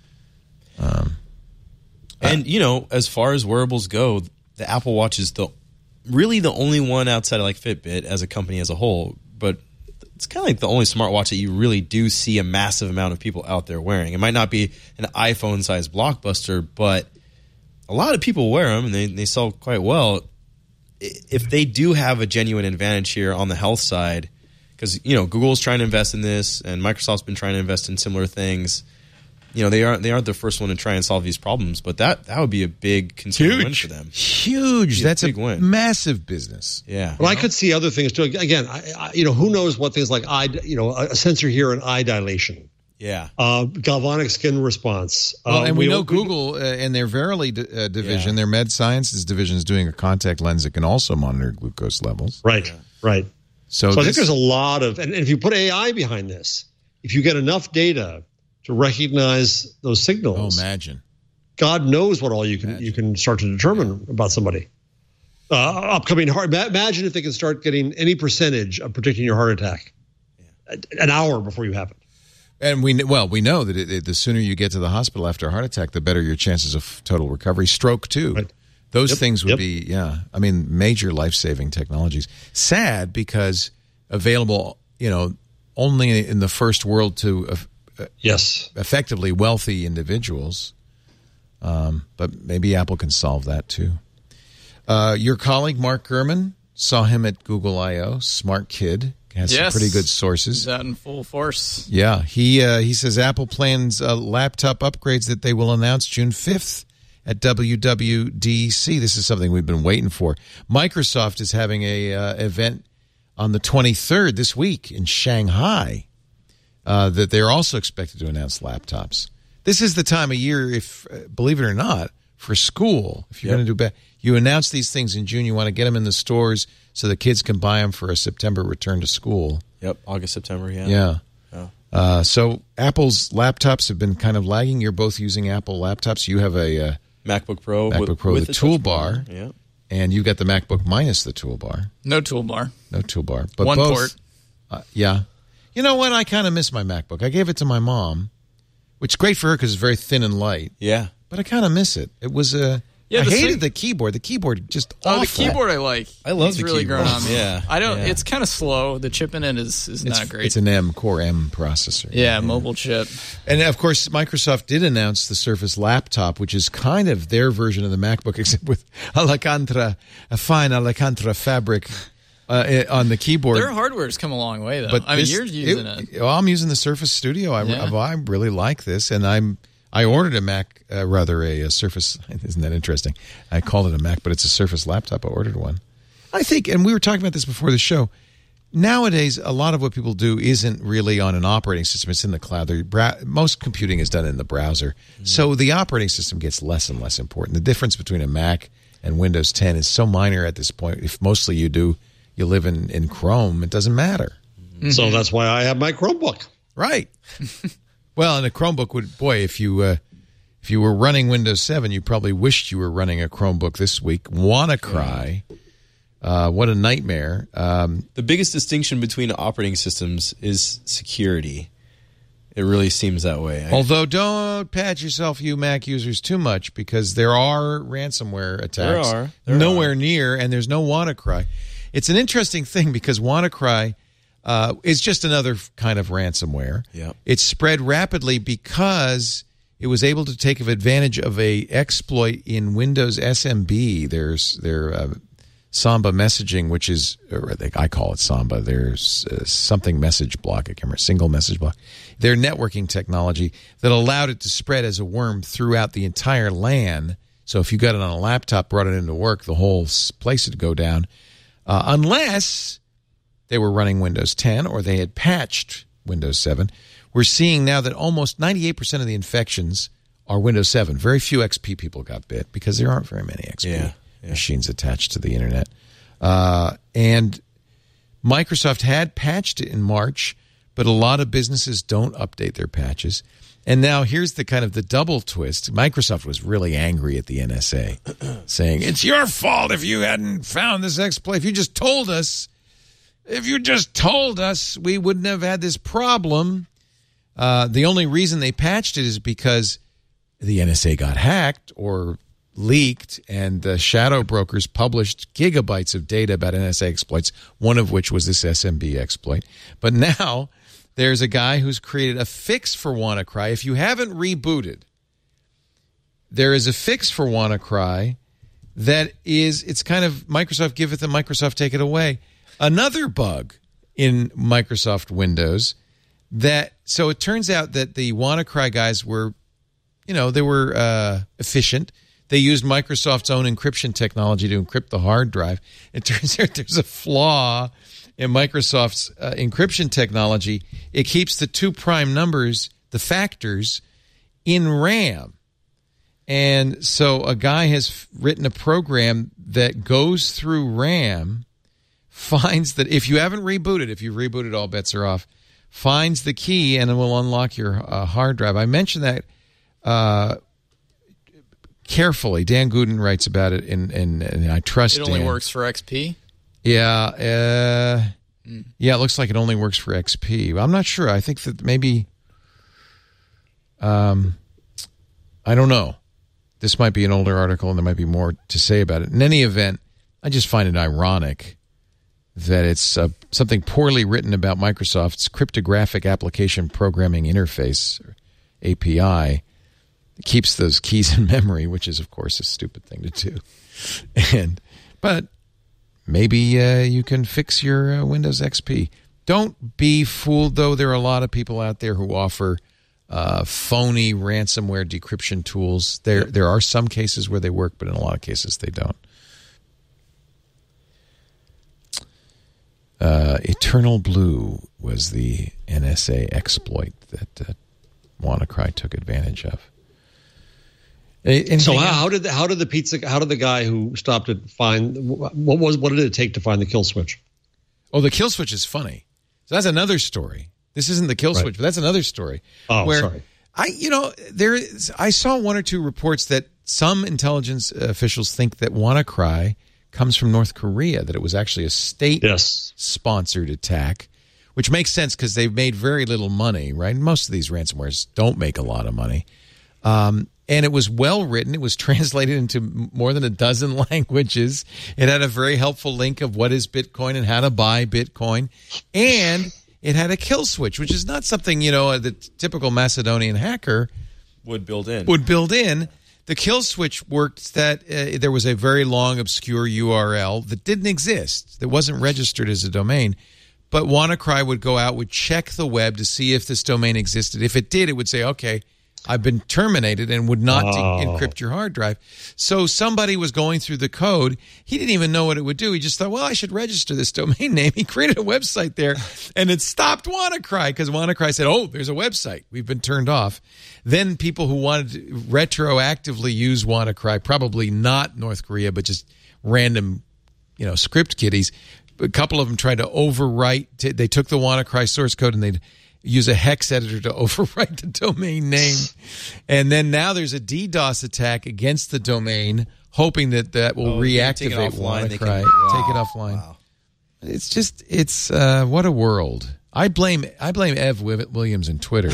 And, you know, as far as wearables go, the Apple Watch is really the only one outside of like Fitbit as a company as a whole. But it's kind of like the only smartwatch that you really do see a massive amount of people out there wearing. It might not be an iPhone-sized blockbuster, but a lot of people wear them, and they sell quite well. If they do have a genuine advantage here on the health side, because, you know, Google's trying to invest in this, and Microsoft's been trying to invest in similar things. You know, they aren't the first one to try and solve these problems, but that would be a big consumer win for them. Huge. That's a win. Massive business. Yeah. But I could see other things too. Again, who knows what things like a sensor here and eye dilation. Yeah. Galvanic skin response. And we know Google in their Verily division, their Med Sciences division, is doing a contact lens that can also monitor glucose levels. Right. Right. So I think there's a lot of, and if you put AI behind this, if you get enough data to recognize those signals. Oh, imagine. God knows what all you can start to determine about somebody. Upcoming heart. Imagine if they can start getting any percentage of predicting your heart attack an hour before you have it. And we know that the sooner you get to the hospital after a heart attack, the better your chances of total recovery. Stroke too. Right. Those things would be major life-saving technologies. Sad because available, only in the first world to effectively wealthy individuals. But maybe Apple can solve that too. Your colleague Mark Gurman, saw him at Google I/O. Smart kid, has some pretty good sources. He's out in full force. Yeah, he says Apple plans laptop upgrades that they will announce June 5th at WWDC. This is something we've been waiting for. Microsoft is having a event on the 23rd this week in Shanghai that they're also expected to announce laptops. This is the time of year, if believe it or not, for school. If you're going to do you announce these things in June. You want to get them in the stores so the kids can buy them for a September return to school. Yep, August, September, Yeah. So Apple's laptops have been kind of lagging. You're both using Apple laptops. You have a MacBook Pro with the toolbar. Yeah. And you've got the MacBook minus the toolbar. No toolbar. But one both, port. Yeah. You know what? I kind of miss my MacBook. I gave it to my mom, which is great for her because it's very thin and light. Yeah. But I kind of miss it. It was I hated the keyboard. The keyboard just awful. The keyboard I like. I love it's the really keyboard. grown on me. Yeah. I don't. It's kind of slow. The chip in it is not great. It's an Core M processor. Yeah, mobile chip. And of course, Microsoft did announce the Surface Laptop, which is kind of their version of the MacBook, except with a fine Alcantara fabric on the keyboard. Their hardware's come a long way, though. But you're using it. Well, I'm using the Surface Studio. I really like this, and I ordered a Surface. Isn't that interesting? I called it a Mac, but it's a Surface laptop. I ordered one. I think, and we were talking about this before the show, nowadays a lot of what people do isn't really on an operating system. It's in the cloud. Most computing is done in the browser. Mm-hmm. So the operating system gets less and less important. The difference between a Mac and Windows 10 is so minor at this point. If mostly you live in Chrome, it doesn't matter. Mm-hmm. So that's why I have my Chromebook. Right. Well, and a Chromebook if you were running Windows 7, you probably wished you were running a Chromebook this week. WannaCry, what a nightmare. The biggest distinction between operating systems is security. It really seems that way. Although don't pat yourself, you Mac users, too much, because there are ransomware attacks. There nowhere near, and there's no WannaCry. It's an interesting thing because WannaCry is just another kind of ransomware. Yep. It's spread rapidly because it was able to take advantage of a exploit in Windows SMB. There's their Samba messaging, which is, I call it Samba. There's something message block. I can't remember, single message block. Their networking technology that allowed it to spread as a worm throughout the entire LAN. So if you got it on a laptop, brought it into work, the whole place would go down. Unless they were running Windows 10 or they had patched Windows 7. We're seeing now that almost 98% of the infections are Windows 7. Very few XP people got bit because there aren't very many XP machines attached to the internet. And Microsoft had patched it in March, but a lot of businesses don't update their patches. And now here's the kind of the double twist. Microsoft was really angry at the NSA, saying, it's your fault if you hadn't found this exploit. If you just told us, we wouldn't have had this problem. The only reason they patched it is because the NSA got hacked or leaked, and the shadow brokers published gigabytes of data about NSA exploits, one of which was this SMB exploit. But now there's a guy who's created a fix for WannaCry. If you haven't rebooted, there is a fix for WannaCry that is, it's kind of Microsoft giveth and Microsoft take it away. Another bug in Microsoft Windows so it turns out that the WannaCry guys were, they were efficient. They used Microsoft's own encryption technology to encrypt the hard drive. It turns out there's a flaw in Microsoft's encryption technology. It keeps the two prime numbers, the factors, in RAM. And so a guy has written a program that goes through RAM, finds that if you haven't rebooted, if you've rebooted, all bets are off, finds the key, and it will unlock your hard drive. I mentioned that carefully. Dan Gooden writes about it, and I trust Dan. It only works for XP? Yeah. Yeah, it looks like it only works for XP. I'm not sure. I think that maybe, I don't know. This might be an older article, and there might be more to say about it. In any event, I just find it ironic that it's something poorly written about Microsoft's cryptographic application programming interface, or API. It keeps those keys in memory, which is, of course, a stupid thing to do. But maybe you can fix your Windows XP. Don't be fooled, though. There are a lot of people out there who offer phony ransomware decryption tools. There are some cases where they work, but in a lot of cases they don't. Eternal Blue was the NSA exploit that WannaCry took advantage of. So how did the guy who stopped it find what did it take to find the kill switch? Oh, the kill switch is funny. So that's another story. This isn't the kill switch, but that's another story. Oh, sorry. I saw one or two reports that some intelligence officials think that WannaCry comes from North Korea, that it was actually a state-sponsored attack, which makes sense because they've made very little money, right? Most of these ransomwares don't make a lot of money. And it was well written. It was translated into more than a dozen languages. It had a very helpful link of what is Bitcoin and how to buy Bitcoin. And it had a kill switch, which is not something, the typical Macedonian hacker would build in. The kill switch worked that there was a very long, obscure URL that didn't exist, that wasn't registered as a domain. But WannaCry would go out, would check the web to see if this domain existed. If it did, it would say, okay, I've been terminated, and would not encrypt your hard drive. So somebody was going through the code. He didn't even know what it would do. He just thought, well, I should register this domain name. He created a website there, and it stopped WannaCry because WannaCry said, oh, there's a website. We've been turned off. Then people who wanted to retroactively use WannaCry, probably not North Korea, but just random, script kiddies, a couple of them tried to overwrite. They took the WannaCry source code and they'd use a hex editor to overwrite the domain name. And then now there's a DDoS attack against the domain, hoping that will reactivate WannaCry. Take it offline. Wow. It's what a world. I blame Ev Williams and Twitter.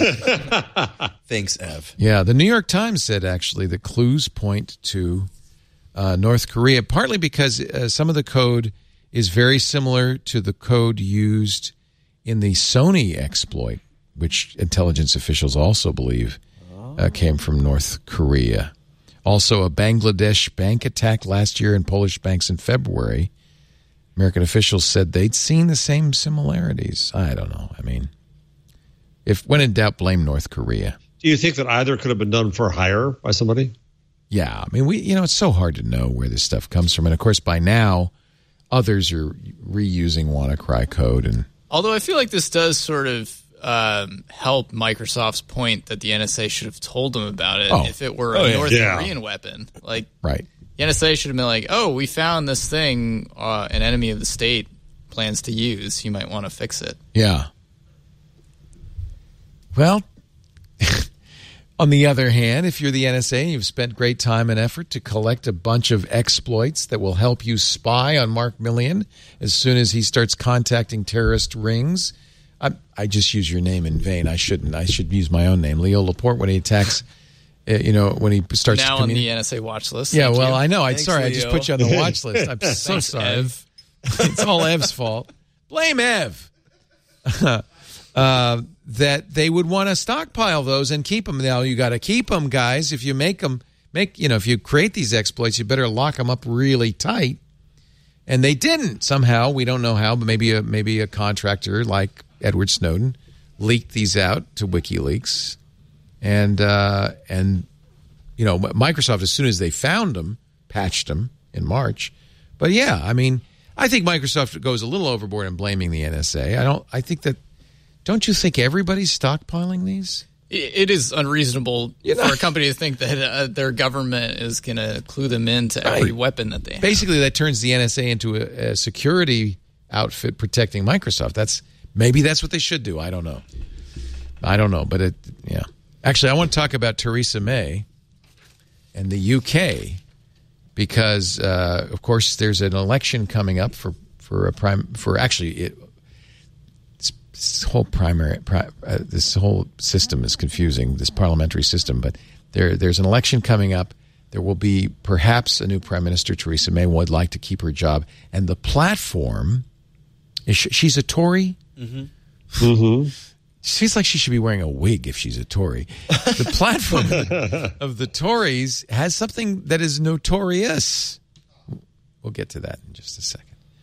Thanks, Ev. Yeah, the New York Times said actually the clues point to North Korea, partly because some of the code is very similar to the code used in the Sony exploit, which intelligence officials also believe came from North Korea. Also, a Bangladesh bank attack last year and Polish banks in February. American officials said they'd seen the same similarities. I don't know. I mean, when in doubt, blame North Korea. Do you think that either could have been done for hire by somebody? Yeah. I mean, it's so hard to know where this stuff comes from. And, of course, by now, others are reusing WannaCry code. Although I feel like this does sort of help Microsoft's point that the NSA should have told them about it if it were a North Korean weapon. Right. The NSA should have been like, oh, we found this thing an enemy of the state plans to use. You might want to fix it. Yeah. Well, On the other hand, if you're the NSA and you've spent great time and effort to collect a bunch of exploits that will help you spy on Mark Millian as soon as he starts contacting terrorist rings, I just use your name in vain. I shouldn't. I should use my own name, Leo Laporte, when he attacks, when he starts now on the NSA watch list. Yeah, Thank well, you. I know. Thanks, Sorry, Leo. I just put you on the watch list. I'm so Thanks, sorry. Ev. It's all Ev's fault. Blame Ev. That they would want to stockpile those and keep them. Now you got to keep them, guys. If you if you create these exploits, you better lock them up really tight. And they didn't somehow. We don't know how, but maybe a contractor like Edward Snowden leaked these out to WikiLeaks, and Microsoft, as soon as they found them, patched them in March. But yeah, I mean, I think Microsoft goes a little overboard in blaming the NSA. Don't you think everybody's stockpiling these? It is unreasonable for a company to think that their government is going to clue them into every weapon that they have. Basically, that turns the NSA into a security outfit protecting Microsoft. Maybe that's what they should do. I don't know. But Actually, I want to talk about Theresa May and the UK because, of course, there's an election coming up this whole system is confusing, this parliamentary system, but there's an election coming up. There will be perhaps a new prime minister. Theresa May would like to keep her job. And the platform, she's a Tory? Mm-hmm. Mm-hmm. She feels like she should be wearing a wig if she's a Tory. The platform of the Tories has something that is notorious. We'll get to that in just a second.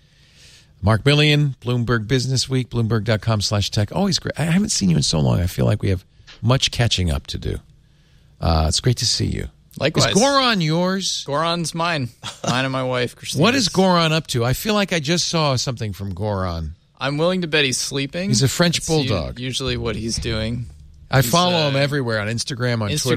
Mark Millian, Bloomberg Business Week, Bloomberg.com/tech. Always great. I haven't seen you in so long. I feel like we have much catching up to do. It's great to see you. Likewise. Is Goran yours? Goran's mine. Mine and my wife, Christine. What is Goran up to? I feel like I just saw something from Goran. I'm willing to bet he's sleeping. He's a French That's bulldog. Usually what he's doing. I follow him everywhere on Instagram, on Twitter.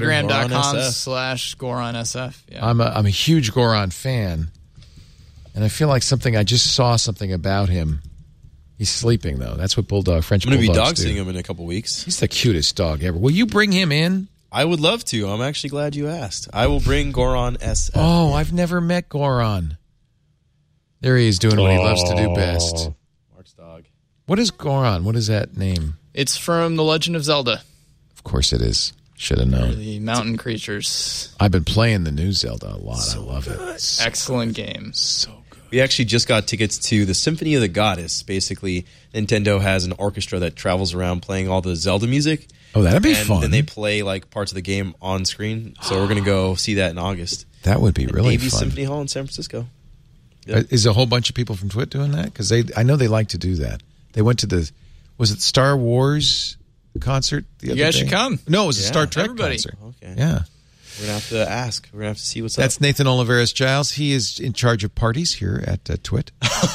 Instagram.com/GoranSF. Yeah. I'm a huge Goran fan. And I feel like I just saw something about him. He's sleeping, though. That's what French bulldogs do. I'm going to be dog sitting him in a couple weeks. He's the cutest dog ever. Will you bring him in? I would love to. I'm actually glad you asked. I will bring Goran SF. Oh, I've never met Goran. There he is doing what he loves to do best. Mark's dog. What is Goran? What is that name? It's from The Legend of Zelda. Of course it is. Should have known. The mountain creatures. I've been playing the new Zelda a lot. I love it. Excellent game. So good. We actually just got tickets to the Symphony of the Goddess. Basically, Nintendo has an orchestra that travels around playing all the Zelda music. Oh, that'd be fun. And then they play parts of the game on screen. So we're going to go see that in August. That would be really Navy fun. Symphony Hall in San Francisco. Yep. Is a whole bunch of people from Twit doing that? Because I know they like to do that. They went to was it Star Wars concert the other day? You guys should come. No, it was a Star Trek concert. Okay. Yeah. We're going to have to ask. We're going to have to see what's That's up. Nathan Oliveris-Giles. He is in charge of parties here at Twit.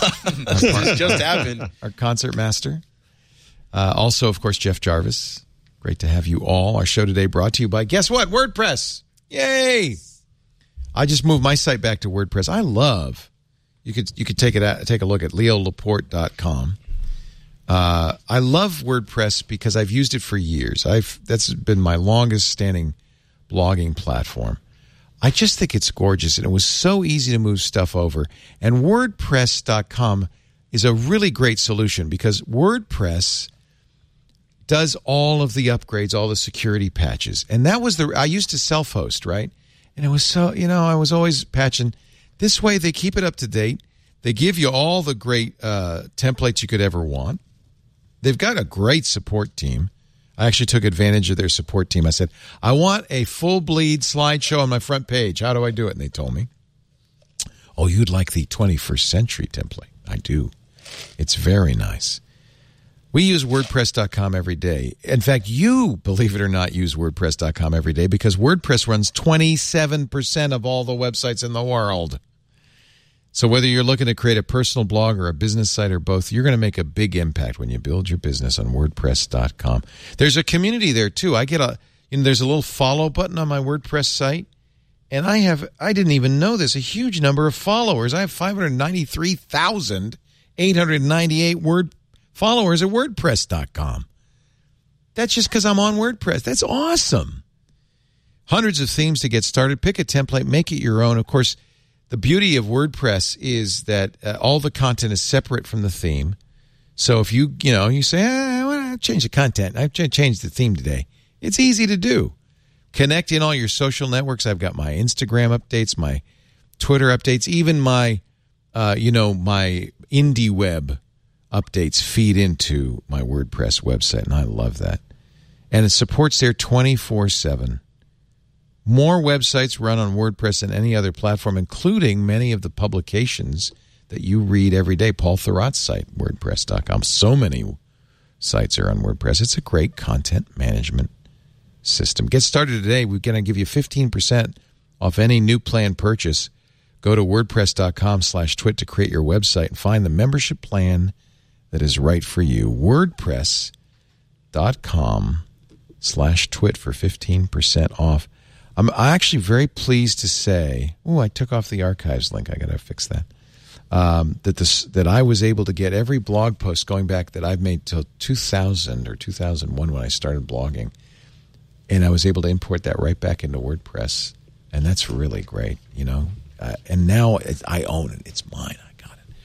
It just happened. Our concert master. Also, of course, Jeff Jarvis. Great to have you all. Our show today brought to you by, guess what? WordPress. Yay! I just moved my site back to WordPress. I love. You could take a look at leolaporte.com. I love WordPress because I've used it for years. That's been my longest standing blogging platform. I just think it's gorgeous, and it was so easy to move stuff over. And WordPress.com is a really great solution because WordPress does all of the upgrades, all the security patches. And that was I used to self-host, right? And it was so, I was always patching. This way, they keep it up to date. They give you all the great templates you could ever want. They've got a great support team. I actually took advantage of their support team. I said, I want a full bleed slideshow on my front page. How do I do it? And they told me, oh, you'd like the 21st century template. I do. It's very nice. We use WordPress.com every day. In fact, you, believe it or not, use WordPress.com every day because WordPress runs 27% of all the websites in the world. So whether you're looking to create a personal blog or a business site or both, you're going to make a big impact when you build your business on WordPress.com. There's a community there, too. I get there's a little follow button on my WordPress site, and I didn't even know this, a huge number of followers. I have 593,898 followers at WordPress.com. That's just because I'm on WordPress. That's awesome. Hundreds of themes to get started. Pick a template, make it your own. Of course, the beauty of WordPress is that all the content is separate from the theme. So if you say, I want to change the content. I've changed the theme today. It's easy to do. Connect in all your social networks. I've got my Instagram updates, my Twitter updates, even my, my IndieWeb updates feed into my WordPress website, and I love that. And it supports there 24/7. More websites run on WordPress than any other platform, including many of the publications that you read every day. Paul Thurrott's site, WordPress.com. So many sites are on WordPress. It's a great content management system. Get started today. We're going to give you 15% off any new plan purchase. Go to WordPress.com/twit to create your website and find the membership plan that is right for you. WordPress.com/twit for 15% off. I'm actually very pleased to say, I took off the archives link. I got to fix that. That I was able to get every blog post going back that I've made till 2000 or 2001 when I started blogging. And I was able to import that right back into WordPress. And that's really great, and now I own it. It's mine. I got it.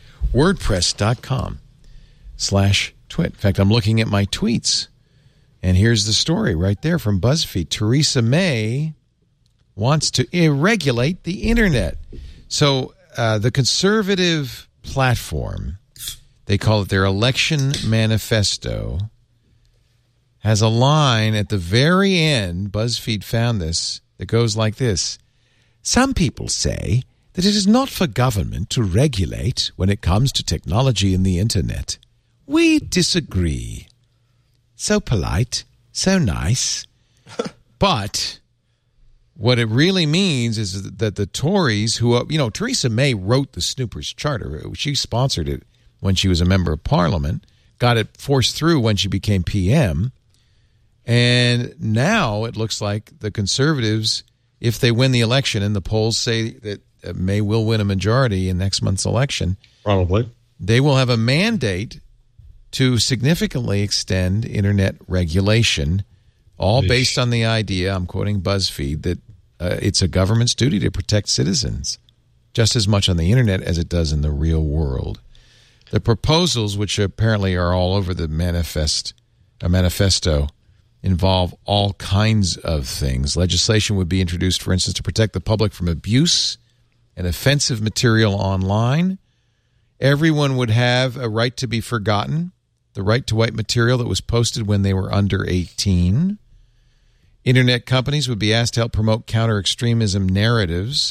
WordPress.com/twit. In fact, I'm looking at my tweets. And here's the story right there from BuzzFeed. Theresa May wants to regulate the internet. So the conservative platform, they call it their election manifesto, has a line at the very end, BuzzFeed found this, that goes like this. Some people say that it is not for government to regulate when it comes to technology and the internet. We disagree. So polite, so nice. But what it really means is that the Tories, who, Theresa May wrote the Snoopers Charter. She sponsored it when she was a member of Parliament, got it forced through when she became PM. And now it looks like the Conservatives, if they win the election, and the polls say that May will win a majority in next month's election, probably, they will have a mandate to significantly extend internet regulation, all based on the idea, I'm quoting BuzzFeed, that it's a government's duty to protect citizens just as much on the internet as it does in the real world. The proposals, which apparently are all over the manifesto, involve all kinds of things. Legislation would be introduced, for instance, to protect the public from abuse and offensive material online. Everyone would have a right to be forgotten, the right to wipe material that was posted when they were under 18. Internet companies would be asked to help promote counter-extremism narratives.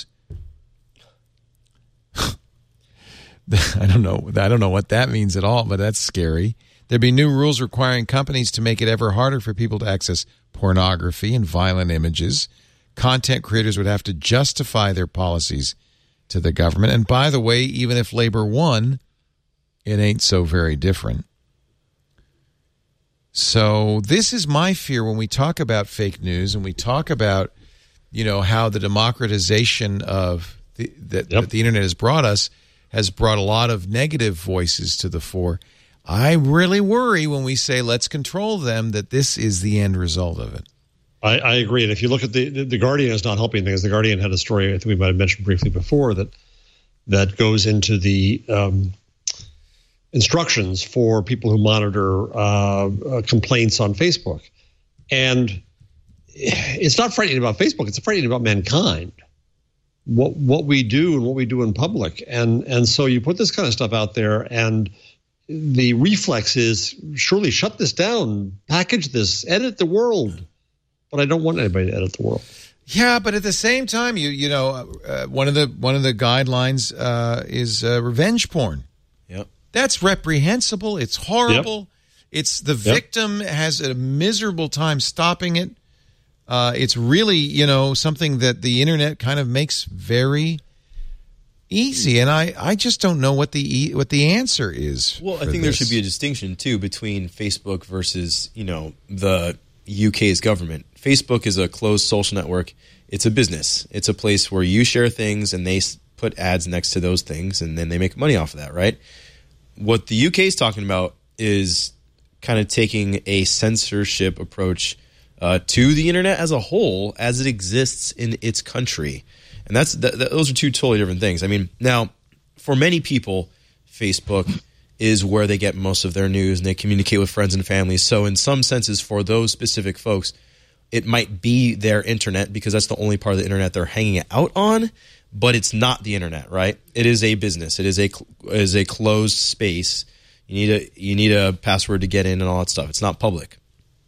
I don't know what that means at all, but that's scary. There'd be new rules requiring companies to make it ever harder for people to access pornography and violent images. Content creators would have to justify their policies to the government. And by the way, even if Labor won, it ain't so very different. So this is my fear when we talk about fake news and we talk about, how the democratization of the internet has brought us has brought a lot of negative voices to the fore. I really worry when we say let's control them that this is the end result of it. I agree. And if you look at the Guardian is not helping things. The Guardian had a story I think we might have mentioned briefly before that goes into the instructions for people who monitor complaints on Facebook. And it's not frightening about Facebook. It's frightening about mankind, what we do and what we do in public. And so you put this kind of stuff out there, and the reflex is surely shut this down, package this, edit the world. But I don't want anybody to edit the world. Yeah, but at the same time, one of the guidelines is revenge porn. Yep. That's reprehensible. It's horrible. Yep. It's the victim has a miserable time stopping it. It's really, something that the internet kind of makes very easy, and I just don't know what the answer is. Well, I think there should be a distinction too between Facebook versus the UK's government. Facebook is a closed social network. It's a business. It's a place where you share things and they put ads next to those things, and then they make money off of that, right? What the UK is talking about is kind of taking a censorship approach to the internet as a whole, as it exists in its country. And those are two totally different things. I mean, now, for many people, Facebook is where they get most of their news and they communicate with friends and family. So in some senses, for those specific folks, it might be their internet because that's the only part of the internet they're hanging out on, but it's not the internet, right? It is a business. It is a closed space. You need a password to get in and all that stuff. It's not public.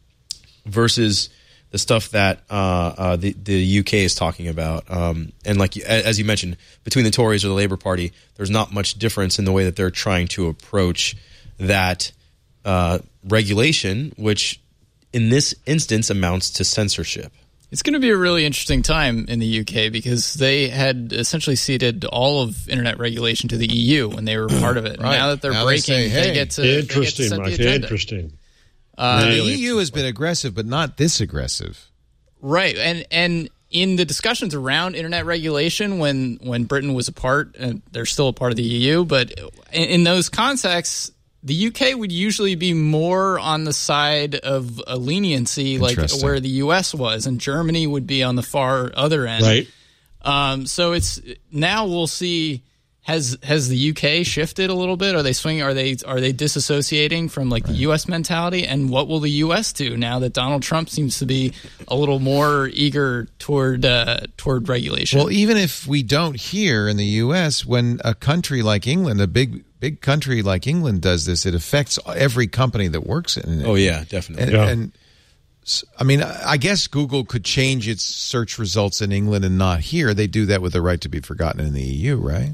Versus the stuff that the UK is talking about, and like as you mentioned, between the Tories or the Labour Party, there's not much difference in the way that they're trying to approach that regulation, which in this instance amounts to censorship. It's going to be a really interesting time in the UK because they had essentially ceded all of internet regulation to the EU when they were part of it. Right. Now that they're breaking, they get to interesting, set the agenda. Interesting. The EU has been aggressive, but not this aggressive. Right. And in the discussions around internet regulation, when Britain was a part, and they're still a part of the EU, but in those contexts, the UK would usually be more on the side of a leniency, like where the US was, and Germany would be on the far other end. Right. So it's now we'll see. Has the UK shifted a little bit? Are they swinging? Are they disassociating from like the US mentality? And what will the US do now that Donald Trump seems to be a little more eager toward regulation? Well, even if we don't here in the US, when a country like England, a big country like England does this, it affects every company that works in it. Oh yeah, definitely. And I mean, I guess Google could change its search results in England and not here. They do that with the right to be forgotten in the EU, right?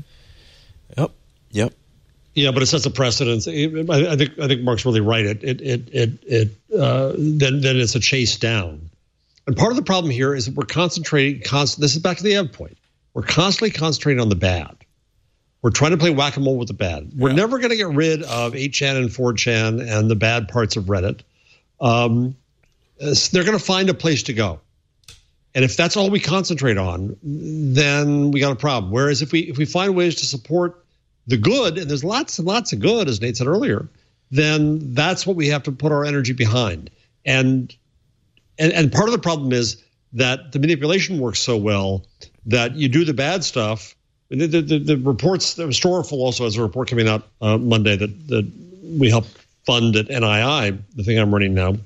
Yep. Yeah, but it sets a precedent. I think Mark's really right. Then it's a chase down. And part of the problem here is that we're concentrating. This is back to the end point. We're constantly concentrating on the bad. We're trying to play whack-a-mole with the bad. We're never going to get rid of 8chan and 4chan and the bad parts of Reddit. They're going to find a place to go. And if that's all we concentrate on, then we got a problem. Whereas if we find ways to support the good, and there's lots and lots of good, as Nate said earlier, then that's what we have to put our energy behind. And part of the problem is that the manipulation works so well that you do the bad stuff. The reports, the Storeful also has a report coming out Monday that we helped fund at NII, the thing I'm running now,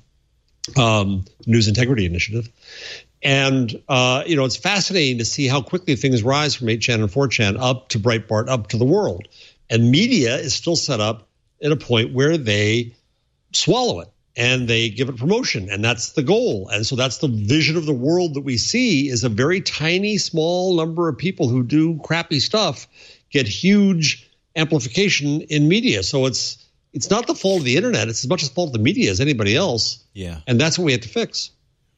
News Integrity Initiative. And, it's fascinating to see how quickly things rise from 8chan and 4chan up to Breitbart, up to the world. And media is still set up at a point where they swallow it and they give it promotion. And that's the goal. And so that's the vision of the world that we see is a very tiny, small number of people who do crappy stuff get huge amplification in media. So it's not the fault of the internet. It's as much the fault of the media as anybody else. Yeah. And that's what we have to fix.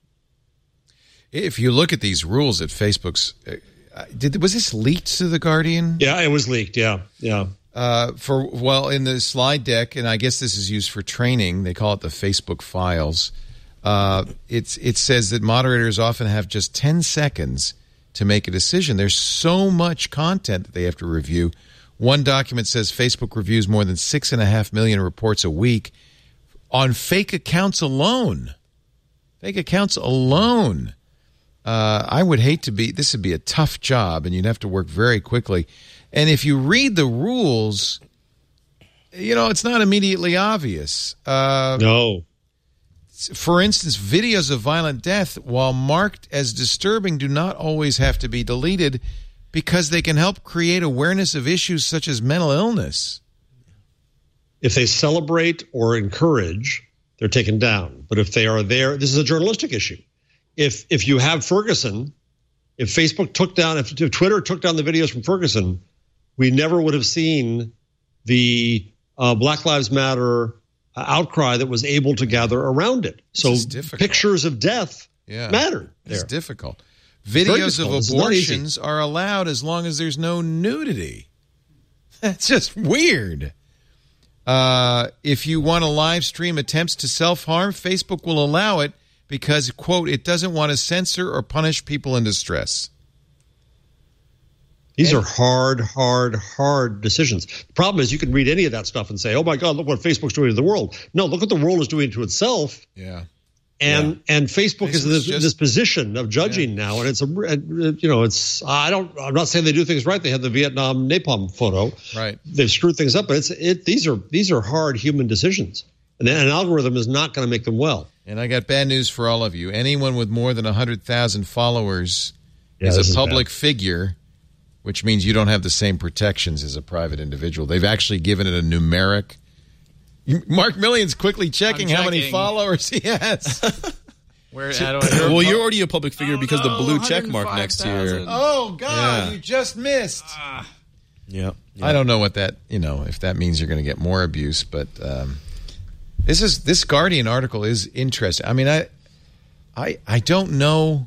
If you look at these rules at Facebook's, was this leaked to The Guardian? Yeah, it was leaked. Yeah. In the slide deck, and I guess this is used for training, they call it the Facebook files. It says that moderators often have just 10 seconds to make a decision. There's so much content that they have to review. One document says Facebook reviews more than 6.5 million reports a week on fake accounts alone. Fake accounts alone. I would hate to be, this would be a tough job, and you'd have to work very quickly. And if you read the rules, it's not immediately obvious. No. For instance, videos of violent death, while marked as disturbing, do not always have to be deleted because they can help create awareness of issues such as mental illness. If they celebrate or encourage, they're taken down. But if they are there, this is a journalistic issue. If you have Ferguson, if Facebook took down, if Twitter took down the videos from Ferguson, we never would have seen the Black Lives Matter outcry that was able to gather around it. So pictures of death matter. It's difficult. Videos of abortions are allowed as long as there's no nudity. That's just weird. If you want to live stream attempts to self-harm, Facebook will allow it because, quote, it doesn't want to censor or punish people in distress. These are hard decisions. The problem is you can read any of that stuff and say, oh, my God, look what Facebook's doing to the world. No, look what the world is doing to itself. Yeah. And Facebook is in this position of judging now, and I'm not saying they do things right. They had the Vietnam napalm photo, right? They've screwed things up, but these are hard human decisions, and an algorithm is not going to make them well. And I got bad news for all of you. Anyone with more than 100,000 followers is a public figure, which means you don't have the same protections as a private individual. They've actually given it a numeric. Mark Million's quickly checking how many followers he has. Well, you're already a public figure because the blue check mark next to your. Oh God, you just missed. Yeah. I don't know what that if that means you're going to get more abuse, but this Guardian article is interesting. I mean, I don't know.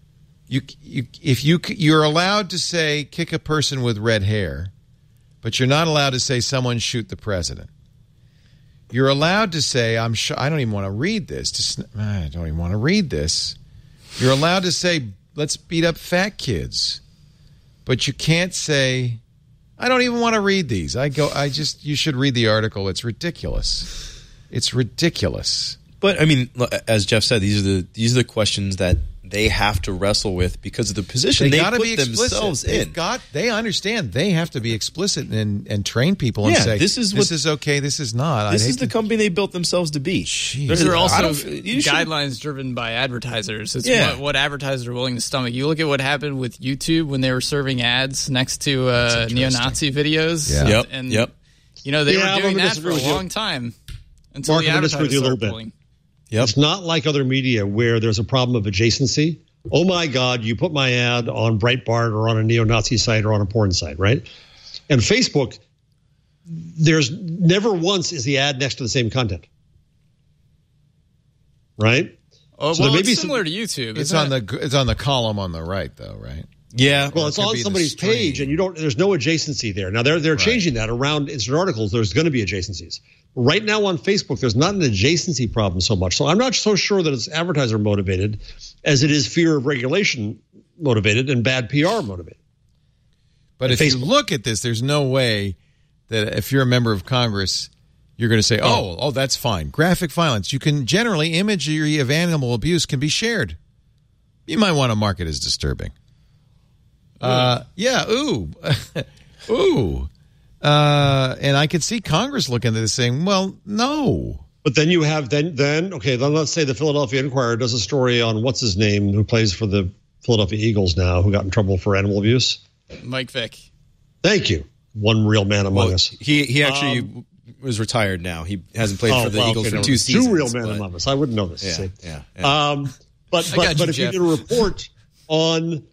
You're allowed to say kick a person with red hair, but you're not allowed to say someone shoot the president. You're allowed to say, I don't even want to read this. I don't even want to read this. You're allowed to say, let's beat up fat kids. But you can't say, I don't even want to read these. You should read the article. It's ridiculous. It's ridiculous. But, I mean, as Jeff said, these are the questions that they have to wrestle with because of the position they put themselves in. They understand they have to be explicit and train people and say, this is okay, this is not. This is the company they built themselves to be. These are also guidelines driven by advertisers. It's what advertisers are willing to stomach. You look at what happened with YouTube when they were serving ads next to neo-Nazi videos. Yeah. Yep. They were doing that for a long time until the advertisers started pulling. Yep. It's not like other media where there's a problem of adjacency. Oh, my God, you put my ad on Breitbart or on a neo-Nazi site or on a porn site, right? And Facebook, there's never once is the ad next to the same content, right? Oh, so it's similar to YouTube. It's on the column on the right, though, right? Yeah. Well, it's on somebody's page, and there's no adjacency there. Now they're changing that around instant articles. There's going to be adjacencies. Right now on Facebook, there's not an adjacency problem so much. So I'm not so sure that it's advertiser motivated as it is fear of regulation motivated and bad PR motivated. But if you look at this, there's no way that if you're a member of Congress, you're going to say, oh, that's fine. Graphic violence. You can generally imagery of animal abuse can be shared. You might want to mark it as disturbing. Ooh. And I could see Congress looking at this saying, well, no. But then you have then let's say the Philadelphia Inquirer does a story on what's his name who plays for the Philadelphia Eagles now who got in trouble for animal abuse. Mike Vick. Thank you. One real man among us. He actually was retired now. He hasn't played for the Eagles for 2 seasons. Two real men among us. I wouldn't know this. Yeah. But if you did a report on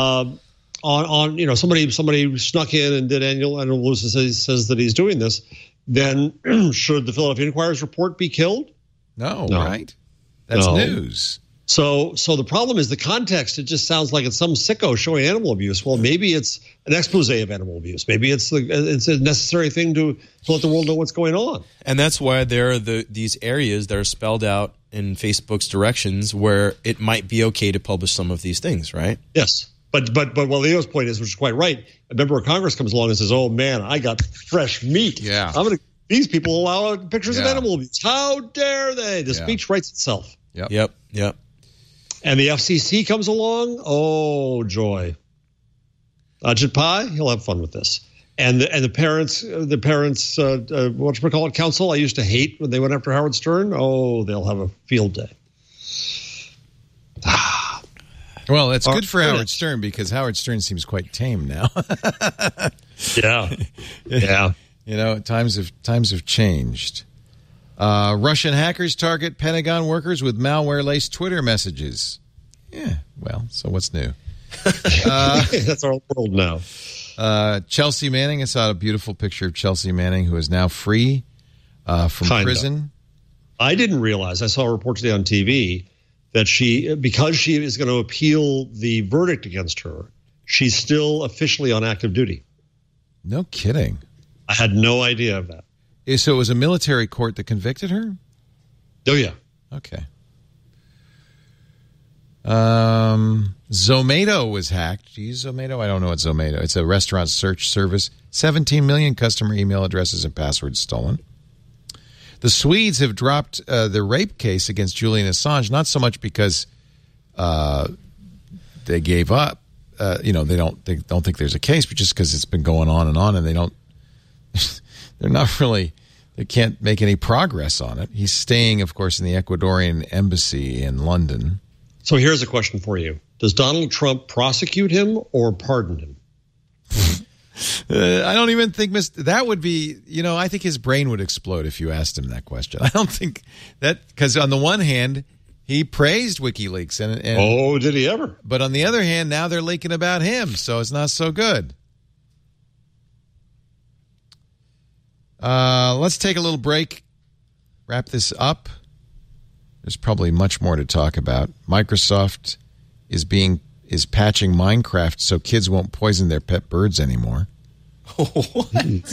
somebody snuck in and did animal abuse and says that he's doing this, then should the Philadelphia Inquirer's report be killed? No. Right? That's news. So the problem is the context. It just sounds like it's some sicko showing animal abuse. Well, maybe it's an expose of animal abuse. Maybe it's a necessary thing to let the world know what's going on. And that's why there are these areas that are spelled out in Facebook's directions where it might be okay to publish some of these things, right? Yes. But what Leo's point is, which is quite right, a member of Congress comes along and says, oh, man, I got fresh meat. Yeah. These people allow pictures of animal abuse. How dare they? The speech writes itself. Yep. And the FCC comes along. Oh, joy. Ajit Pai, he'll have fun with this. And the parents, whatchamacallit council I used to hate when they went after Howard Stern. Oh, they'll have a field day. Well, it's good for Howard Stern because Howard Stern seems quite tame now. Yeah. Times have changed. Russian hackers target Pentagon workers with malware-laced Twitter messages. Yeah, well, so what's new? That's our world now. Chelsea Manning, I saw a beautiful picture of Chelsea Manning, who is now free from prison. I didn't realize, I saw a report today on TV, that because she is going to appeal the verdict against her, she's still officially on active duty. No kidding. I had no idea of that. So it was a military court that convicted her? Oh, yeah. Okay. Zomato was hacked. Do you use Zomato? I don't know what Zomato. It's a restaurant search service. 17 million customer email addresses and passwords stolen. The Swedes have dropped the rape case against Julian Assange, not so much because they gave up. They don't think there's a case, but just because it's been going on, and they don't. They're not really. They can't make any progress on it. He's staying, of course, in the Ecuadorian embassy in London. So here's a question for you: does Donald Trump prosecute him or pardon him? I don't even think that would be. I think his brain would explode if you asked him that question. I don't think that, because on the one hand, he praised WikiLeaks, and oh, did he ever? But on the other hand, now they're leaking about him, so it's not so good. Let's take a little break, wrap this up. There's probably much more to talk about. Microsoft is patching Minecraft so kids won't poison their pet birds anymore. What?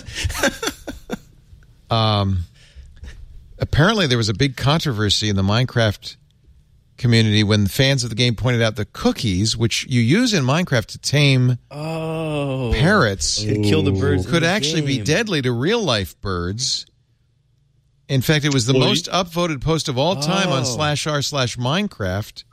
Apparently, there was a big controversy in the Minecraft community when fans of the game pointed out the cookies, which you use in Minecraft to tame parrots, could kill the birds, could actually be deadly to real-life birds. In fact, it was the most upvoted post of all time on /r/Minecraft.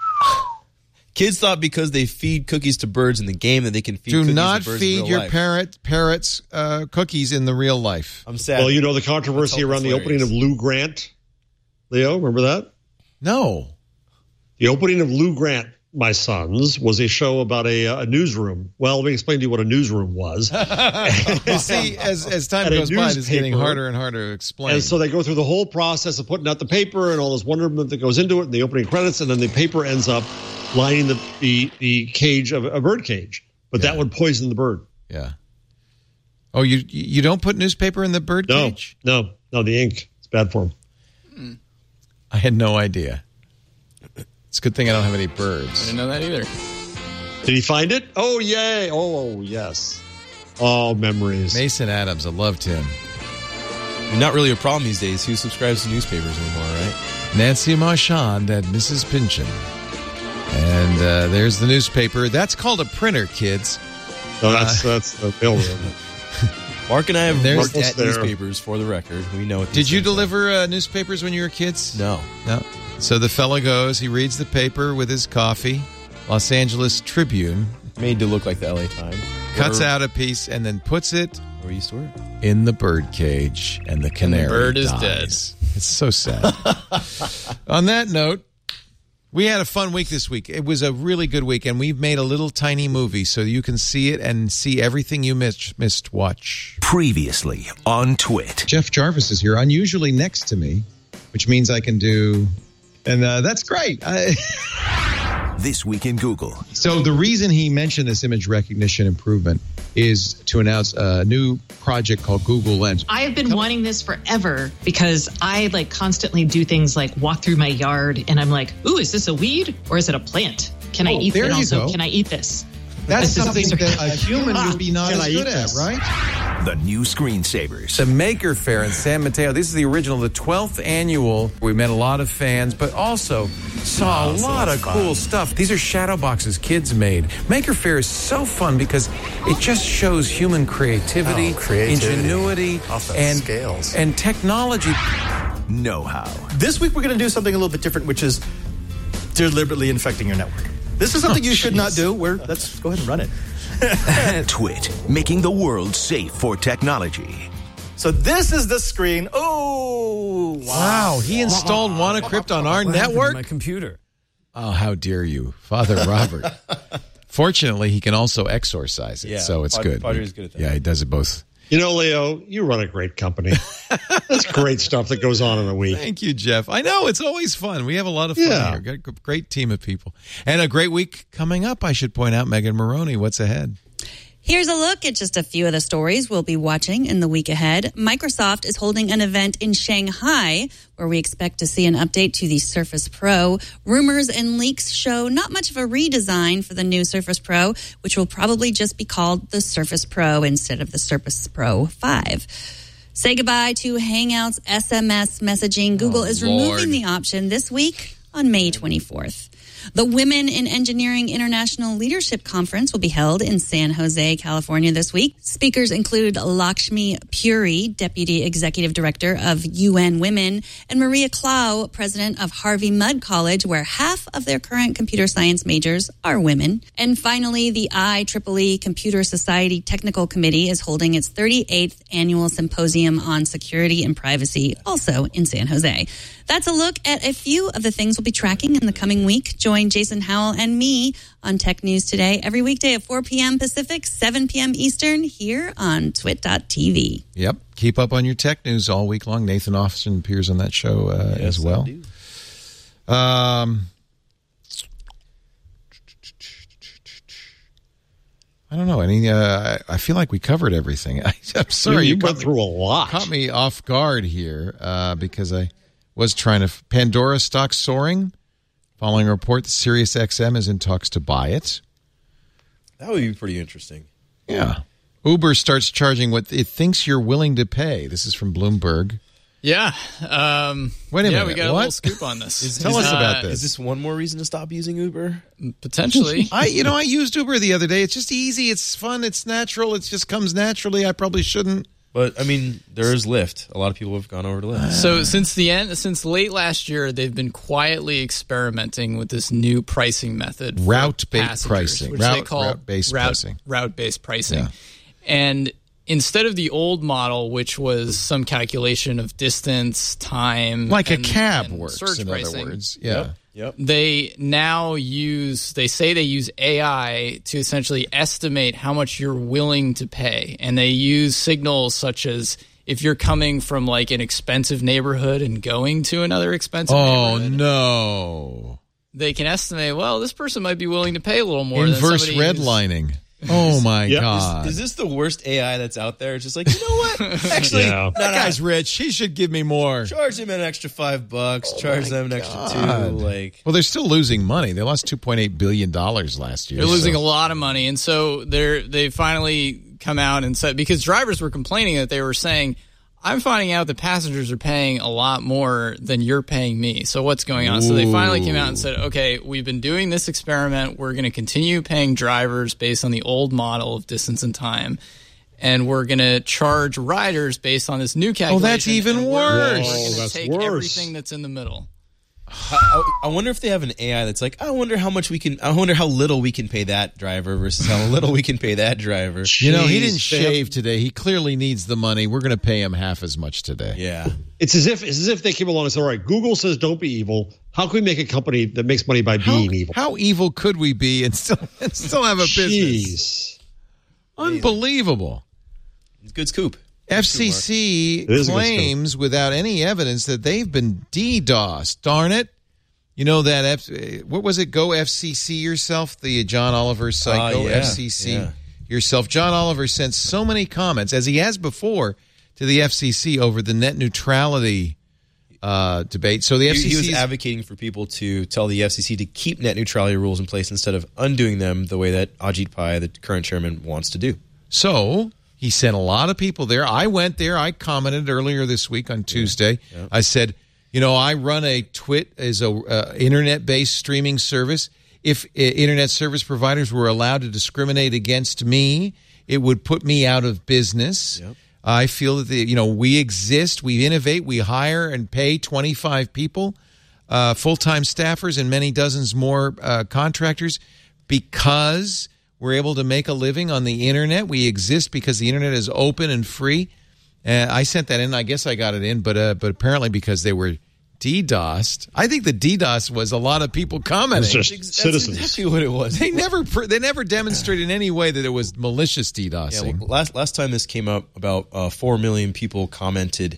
Kids thought because they feed cookies to birds in the game that they can feed cookies to birds in real life. Do not feed your parrots cookies in the real life. I'm sad. Well, the controversy around the opening of Lou Grant. Leo, remember that? No. The opening of Lou Grant, My Sons, was a show about a newsroom. Well, let me explain to you what a newsroom was. See, as time goes by, it's getting harder and harder to explain. And so they go through the whole process of putting out the paper and all this wonderment that goes into it in the opening credits, and then the paper ends up lining the cage of a bird cage. But that would poison the bird. Yeah. Oh, you don't put newspaper in the bird cage? No, the ink. It's bad for them. I had no idea. It's a good thing I don't have any birds. I didn't know that either. Did he find it? Oh, yay. Oh, yes. Oh, memories. Mason Adams, I loved him. Not really a problem these days. Who subscribes to newspapers anymore, right? Nancy Marchand and Mrs. Pynchon. And there's the newspaper. That's called a printer, kids. No, that's the mailroom. Mark and I have looked at newspapers for the record. We know what. Did you deliver newspapers when you were kids? No. So the fellow goes, he reads the paper with his coffee, Los Angeles Tribune. Made to look like the LA Times. Cuts out a piece and then puts it where you store it in the bird cage, and the canary bird is dies. dead. It's so sad. On that note, we had a fun week this week. It was a really good week, and we've made a little tiny movie so you can see it and see everything you missed. Watch. Previously on Twit. Jeff Jarvis is here, unusually next to me, which means I can do... And that's great. This Week in Google. So the reason he mentioned this image recognition improvement is to announce a new project called Google Lens. I have been wanting this forever because I constantly do things like walk through my yard and I'm like, ooh, is this a weed or is it a plant? Can I eat it? Also, can I eat this? That's something that a human would be not as good at, right? The new screensavers. The Maker Faire in San Mateo. This is the original, the 12th annual. We met a lot of fans, but also saw a lot of cool stuff. These are shadow boxes kids made. Maker Faire is so fun because it just shows human creativity, ingenuity, and scales, and technology. Know-how. This week we're going to do something a little bit different, which is deliberately infecting your network. This is something you should not do. Let's go ahead and run it. Twit, making the world safe for technology. So this is the screen. Oh, wow. He installed WannaCrypt on our network? My computer. Oh, how dare you, Father Robert. Fortunately, he can also exorcise it, so it's good. Padre's good at that. Yeah, he does it both. Leo, you run a great company. That's great stuff that goes on in a week. Thank you, Jeff. I know, it's always fun. We have a lot of fun here. Got a great team of people. And a great week coming up, I should point out. Megan Maroney, what's ahead? Here's a look at just a few of the stories we'll be watching in the week ahead. Microsoft is holding an event in Shanghai where we expect to see an update to the Surface Pro. Rumors and leaks show not much of a redesign for the new Surface Pro, which will probably just be called the Surface Pro instead of the Surface Pro 5. Say goodbye to Hangouts SMS messaging. Google is removing the option this week on May 24th. The Women in Engineering International Leadership Conference will be held in San Jose, California this week. Speakers include Lakshmi Puri, Deputy Executive Director of UN Women, and Maria Clow, President of Harvey Mudd College, where half of their current computer science majors are women. And finally, the IEEE Computer Society Technical Committee is holding its 38th annual symposium on security and privacy, also in San Jose. That's a look at a few of the things we'll be tracking in the coming week. Join Jason Howell and me on Tech News Today every weekday at 4 p.m. Pacific, 7 p.m. Eastern here on twit.tv. Yep. Keep up on your tech news all week long. Nathan Austin appears on that show as well. I don't know. I feel like we covered everything. I'm sorry. You went through a lot. Caught me off guard here because I was trying to... Pandora stock soaring. Following a report that SiriusXM is in talks to buy it. That would be pretty interesting. Yeah. Uber starts charging what it thinks you're willing to pay. This is from Bloomberg. Yeah. Wait a minute. Yeah, we got what? a little scoop on this. Tell us about this. Is this one more reason to stop using Uber? Potentially. I used Uber the other day. It's just easy. It's fun. It's natural. It just comes naturally. I probably shouldn't. But there is Lyft. A lot of people have gone over to Lyft. So since late last year, they've been quietly experimenting with this new pricing method, route-based pricing, which they call route-based pricing. Route-based pricing, yeah. And instead of the old model, which was some calculation of distance, time, like a cab works, surge in pricing, other words, yeah. Yep. They now use AI to essentially estimate how much you're willing to pay. And they use signals such as if you're coming from like an expensive neighborhood and going to another expensive neighborhood. Oh, no. They can estimate, well, this person might be willing to pay a little more. Inverse than somebody redlining. Oh, my God. Is this the worst AI that's out there? It's just like, you know what? Actually, that guy's rich. He should give me more. Charge him an extra $5. Charge them an extra $2. Well, they're still losing money. They lost $2.8 billion last year. They're losing a lot of money. And so they finally come out and said, because drivers were complaining that they were saying, I'm finding out that passengers are paying a lot more than you're paying me. So what's going on? Ooh. So they finally came out and said, okay, we've been doing this experiment. We're going to continue paying drivers based on the old model of distance and time. And we're going to charge riders based on this new calculation. Oh, that's even worse. We're going to take everything that's in the middle. I wonder if they have an AI that's like, I wonder how little we can pay that driver versus how little we can pay that driver. Jeez, he didn't shave today. He clearly needs the money. We're going to pay him half as much today. Yeah. It's as if they came along and said, all right, Google says don't be evil. How can we make a company that makes money by being evil? How evil could we be and still have a business? Unbelievable. It's a good scoop. FCC claims without any evidence that they've been DDoSed. Darn it. You know that, what was it? Go FCC yourself, the John Oliver site. Go FCC yourself. John Oliver sent so many comments, as he has before, to the FCC over the net neutrality debate. So the FCC he was advocating for people to tell the FCC to keep net neutrality rules in place instead of undoing them the way that Ajit Pai, the current chairman, wants to do. So he sent a lot of people there. I went there. I commented earlier this week on Tuesday. Yeah. I said, I run a Twit as a internet-based streaming service. If internet service providers were allowed to discriminate against me, it would put me out of business. Yep. I feel that we exist, we innovate, we hire and pay 25 people, full-time staffers, and many dozens more contractors because we're able to make a living on the internet. We exist because the internet is open and free. I sent that in. I guess I got it in, but apparently because they were DDoSed. I think the DDoS was a lot of people commenting. It's just citizens. That's exactly what it was. They never demonstrated in any way that it was malicious DDoSing. Yeah, well, last time this came up, about 4 million people commented,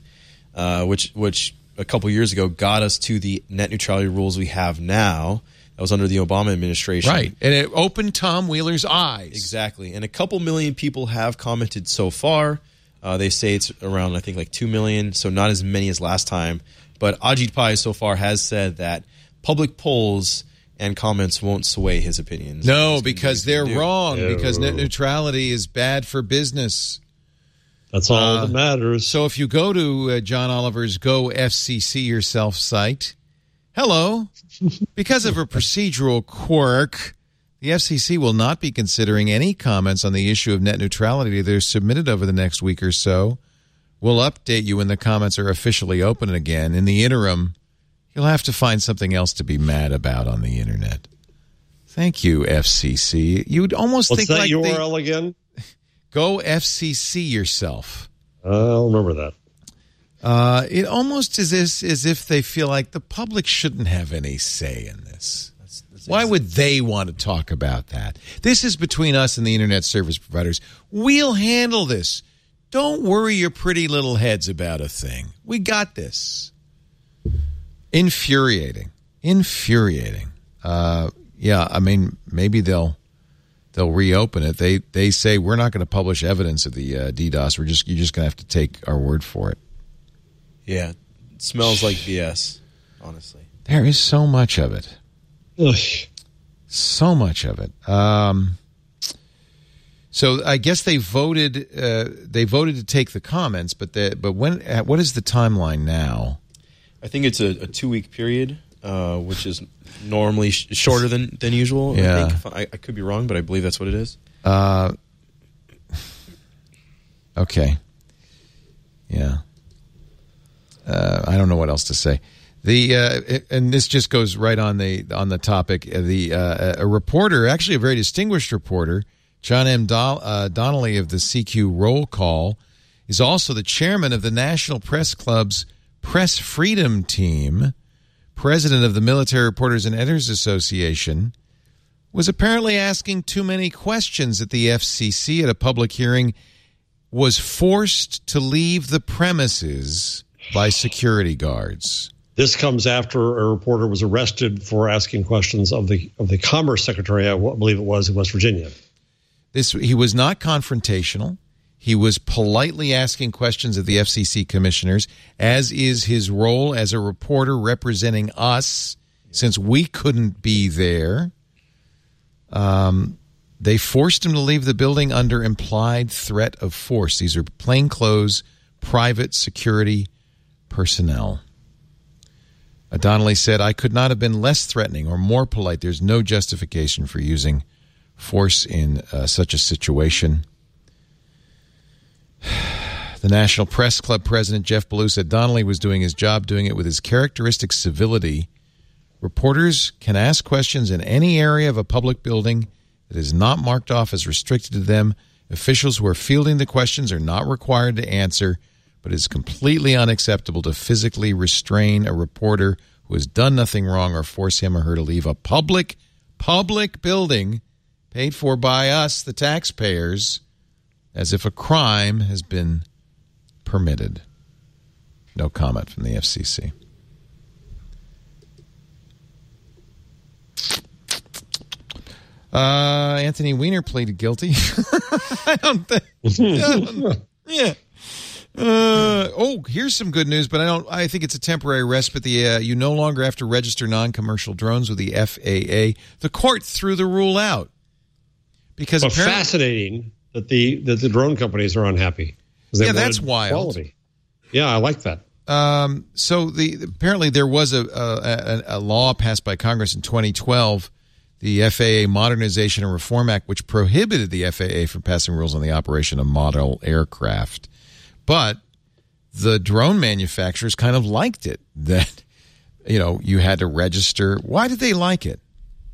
which a couple years ago got us to the net neutrality rules we have now. That was under the Obama administration. Right. And it opened Tom Wheeler's eyes. Exactly. And a couple million people have commented so far. They say it's around, I think, like 2 million, so not as many as last time. But Ajit Pai so far has said that public polls and comments won't sway his opinions. No, because they're wrong, because net neutrality is bad for business. That's all that matters. So if you go to John Oliver's Go FCC Yourself site, Hello. Because of a procedural quirk, the FCC will not be considering any comments on the issue of net neutrality that are submitted over the next week or so. We'll update you when the comments are officially open again. In the interim, you'll have to find something else to be mad about on the internet. Thank you, FCC. You'd almost think like URL again? Go FCC yourself. I don't remember that. It almost is as if they feel like the public shouldn't have any say in this. Why would they want to talk about that? This is between us and the internet service providers. We'll handle this. Don't worry your pretty little heads about a thing. We got this. Infuriating. Yeah, I mean, maybe they'll reopen it. They say we're not going to publish evidence of the DDoS. You're just going to have to take our word for it. Yeah, it smells like BS, honestly. There is so much of it. Ugh. So much of it. So I guess they voted. They voted to take the comments, but when? What is the timeline now? I think it's a 2-week period, which is normally shorter than usual. Yeah. I could be wrong, but I believe that's what it is. Okay. Yeah. I don't know what else to say. And this just goes right on the topic. A reporter, actually a very distinguished reporter, John M. Donnelly of the CQ Roll Call, is also the chairman of the National Press Club's Press Freedom Team, president of the Military Reporters and Editors Association, was apparently asking too many questions at the FCC at a public hearing, was forced to leave the premises by security guards. This comes after a reporter was arrested for asking questions of the Commerce Secretary, I believe it was, in West Virginia. He was not confrontational. He was politely asking questions of the FCC commissioners, as is his role as a reporter representing us, since we couldn't be there. They forced him to leave the building under implied threat of force. These are plainclothes, private security personnel. Donnelly said, "I could not have been less threatening or more polite. There's no justification for using force in such a situation." The National Press Club president, Jeff Ballou, said Donnelly was doing his job, doing it with his characteristic civility. Reporters can ask questions in any area of a public building that is not marked off as restricted to them. Officials who are fielding the questions are not required to answer, but it is completely unacceptable to physically restrain a reporter who has done nothing wrong or force him or her to leave a public building paid for by us, the taxpayers, as if a crime has been permitted. No comment from the FCC. Anthony Weiner pleaded guilty. I don't think. Yeah. Here's some good news, but I think it's a temporary respite. You no longer have to register non-commercial drones with the FAA. The court threw the rule out because fascinating that the drone companies are unhappy. Yeah, that's wild. Quality. Yeah, I like that. So apparently there was a law passed by Congress in 2012, the FAA Modernization and Reform Act, which prohibited the FAA from passing rules on the operation of model aircraft. But the drone manufacturers kind of liked it, that you had to register. Why did they like it?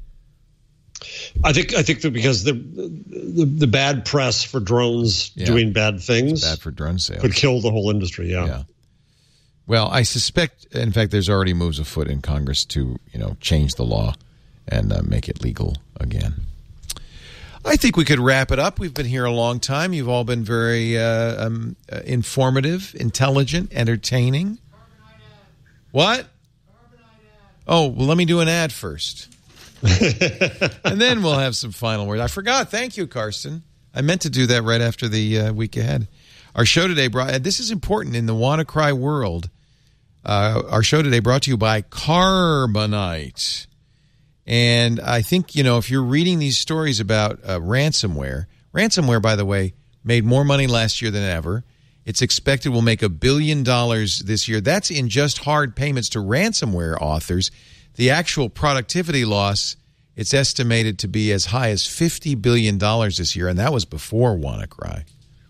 I think that because the bad press for drones doing bad things, bad for drone sales, could kill the whole industry. Yeah. Well, I suspect, in fact, there's already moves afoot in Congress to change the law and make it legal again. I think we could wrap it up. We've been here a long time. You've all been very informative, intelligent, entertaining. What? Oh, well, let me do an ad first. And then we'll have some final words. I forgot. Thank you, Karsten. I meant to do that right after the week ahead. Our show today this is important in the WannaCry world. Our show today brought to you by Carbonite. And I think, if you're reading these stories about ransomware, by the way, made more money last year than ever. It's expected will make $1 billion this year. That's in just hard payments to ransomware authors. The actual productivity loss, it's estimated to be as high as $50 billion this year, and that was before WannaCry.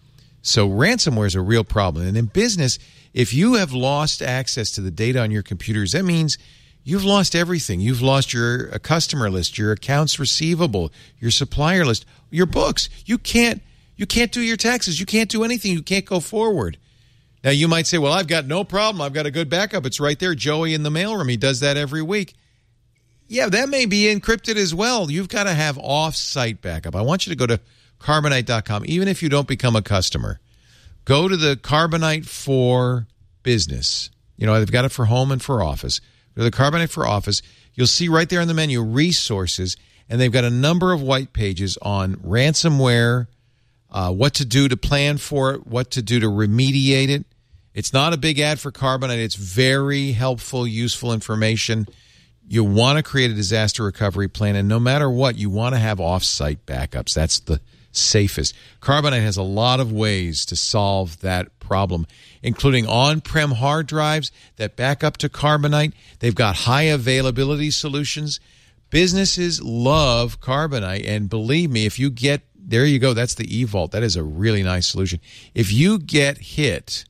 So ransomware is a real problem. And in business, if you have lost access to the data on your computers, that means you've lost everything. You've lost your customer list, your accounts receivable, your supplier list, your books. You can't do your taxes. You can't do anything. You can't go forward. Now, you might say, well, I've got no problem. I've got a good backup. It's right there. Joey in the mailroom. He does that every week. Yeah, that may be encrypted as well. You've got to have off-site backup. I want you to go to Carbonite.com, even if you don't become a customer. Go to the Carbonite for Business. You know, they've got it for home and for office. Go to the Carbonite for Office. You'll see right there in the menu, resources, and they've got a number of white pages on ransomware, what to do to plan for it, what to do to remediate it. It's not a big ad for Carbonite. It's very helpful, useful information. You want to create a disaster recovery plan, and no matter what, you want to have off-site backups. That's the safest. Carbonite has a lot of ways to solve that problem, including on-prem hard drives that back up to Carbonite. They've got high availability solutions. Businesses love Carbonite, and believe me, if you get, there you go, that's the eVault. That is a really nice solution. If you get hit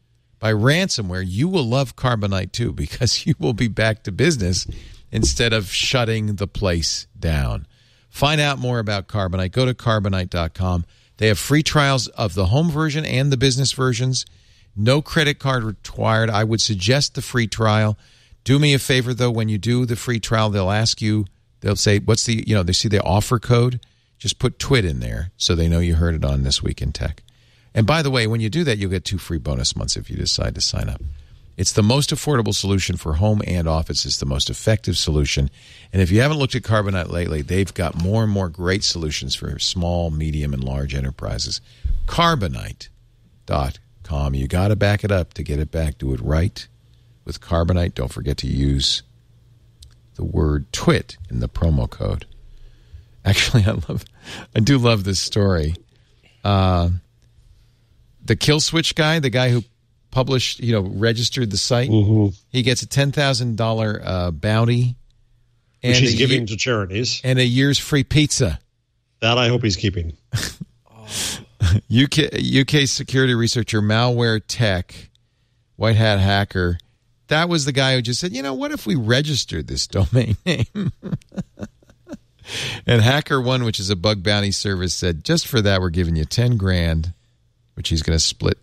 by ransomware, you will love Carbonite too, because you will be back to business instead of shutting the place down. Find out more about Carbonite. Go to Carbonite.com. They have free trials of the home version and the business versions. No credit card required. I would suggest the free trial. Do me a favor, though. When you do the free trial, they'll ask you, they'll say, what's the, they see the offer code. Just put TWIT in there so they know you heard it on This Week in Tech. And by the way, when you do that, you'll get 2 free bonus months if you decide to sign up. It's the most affordable solution for home and office. It's the most effective solution. And if you haven't looked at Carbonite lately, they've got more and more great solutions for small, medium, and large enterprises. Carbonite.com. You got to back it up to get it back. Do it right with Carbonite. Don't forget to use the word TWIT in the promo code. Actually, I do love this story. The Kill Switch guy, the guy who published, registered the site, he gets a $10,000 bounty. Which he's giving to charities. And a year's free pizza. That I hope he's keeping. UK security researcher, Malware Tech, White Hat Hacker, that was the guy who just said, what if we registered this domain name? And HackerOne, which is a bug bounty service, said, just for that, we're giving you $10,000, which he's going to split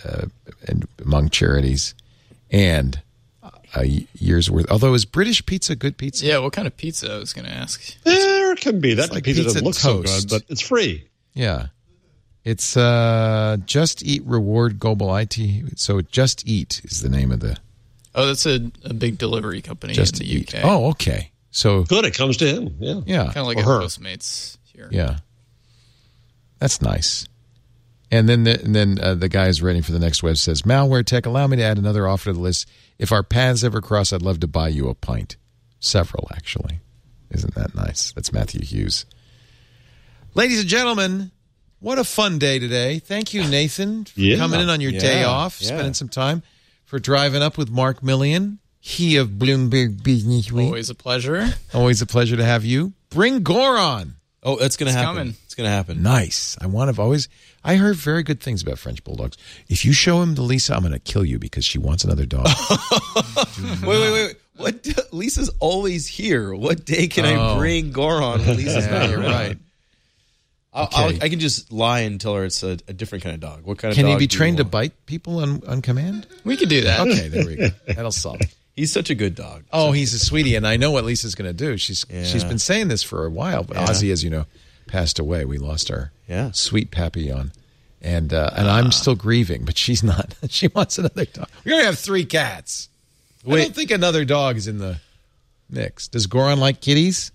among charities, and a year's worth. Although, is British pizza good pizza? Yeah, what kind of pizza? I was going to ask. There can be. That like pizza doesn't look toast. so good, but it's free. Yeah. It's Just Eat Reward Global IT. So Just Eat is the name of the... Oh, that's a big delivery company Just in the UK. Oh, okay. So good, it comes to him. Yeah. Kind of like a Postmates here. Yeah. That's nice. And then the guy is writing for the next web says, Malware Tech, allow me to add another offer to the list. If our paths ever cross, I'd love to buy you a pint. Several, actually. Isn't that nice? That's Matthew Hughes. Ladies and gentlemen, what a fun day today. Thank you, Nathan, for coming in on your day off, spending some time, for driving up with Mark Millian, he of Bloomberg Business Week. Always a pleasure. Always a pleasure to have you. Bring Gore on. Oh, that's going to happen. Coming. It's going to happen. Nice. I heard very good things about French Bulldogs. If you show him to Lisa, I'm going to kill you because she wants another dog. Wait. What? Lisa's always here. What day can I bring Gore on when Lisa's not here? You're right. I can just lie and tell her it's a different kind of dog. What kind of dog? Can he be trained to bite people on command? We could do that. Okay, there we go. That'll solve it. He's such a good dog. Oh, he's a sweetie, and I know what Lisa's going to do. She's been saying this for a while, but Ozzy, as you know, passed away. We lost our sweet Papillon, and I'm still grieving, but she's not. She wants another dog. We're going to have 3 cats. I don't think another dog is in the mix. Does Goron like kitties?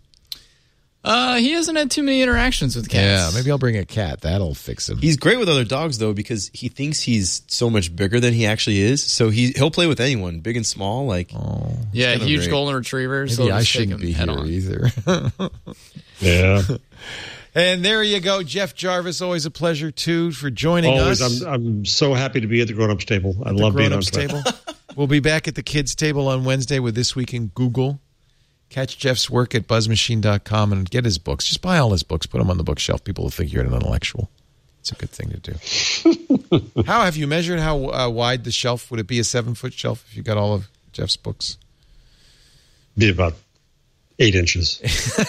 He hasn't had too many interactions with cats. Yeah, maybe I'll bring a cat. That'll fix him. He's great with other dogs, though, because he thinks he's so much bigger than he actually is. So he'll play with anyone, big and small. Like, huge golden retrievers. Maybe I shouldn't be here either. Yeah. And there you go, Jeff Jarvis. Always a pleasure, too, for joining us. I'm so happy to be at the grown-ups table. I love being on table. We'll be back at the kids' table on Wednesday with This Week in Google. Catch Jeff's work at buzzmachine.com and get his books. Just buy all his books. Put them on the bookshelf. People will think you're an intellectual. It's a good thing to do. How have you measured how wide the shelf? Would it be a 7-foot shelf if you got all of Jeff's books? Be about 8 inches.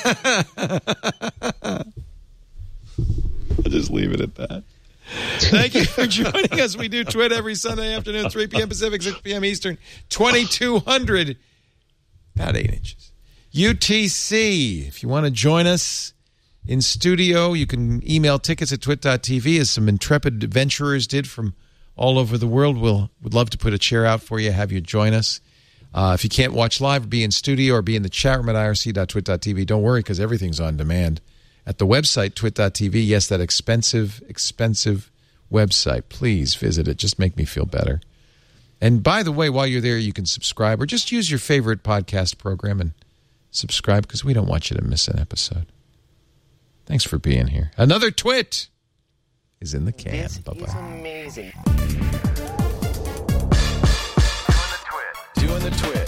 I'll just leave it at that. Thank you for joining us. We do Twit every Sunday afternoon, 3 p.m. Pacific, 6 p.m. Eastern, 2200, about 8 inches. UTC, if you want to join us in studio, you can email tickets at twit.tv, as some intrepid adventurers did from all over the world. We'd love to put a chair out for you, have you join us. If you can't watch live, be in studio, or be in the chat room at irc.twit.tv, don't worry, because everything's on demand at the website, twit.tv. Yes, that expensive website. Please visit it. Just make me feel better. And by the way, while you're there, you can subscribe, or just use your favorite podcast program and subscribe, because we don't want you to miss an episode. Thanks for being here. Another Twit is in the can. Bye-bye. This is amazing. Doing the Twit.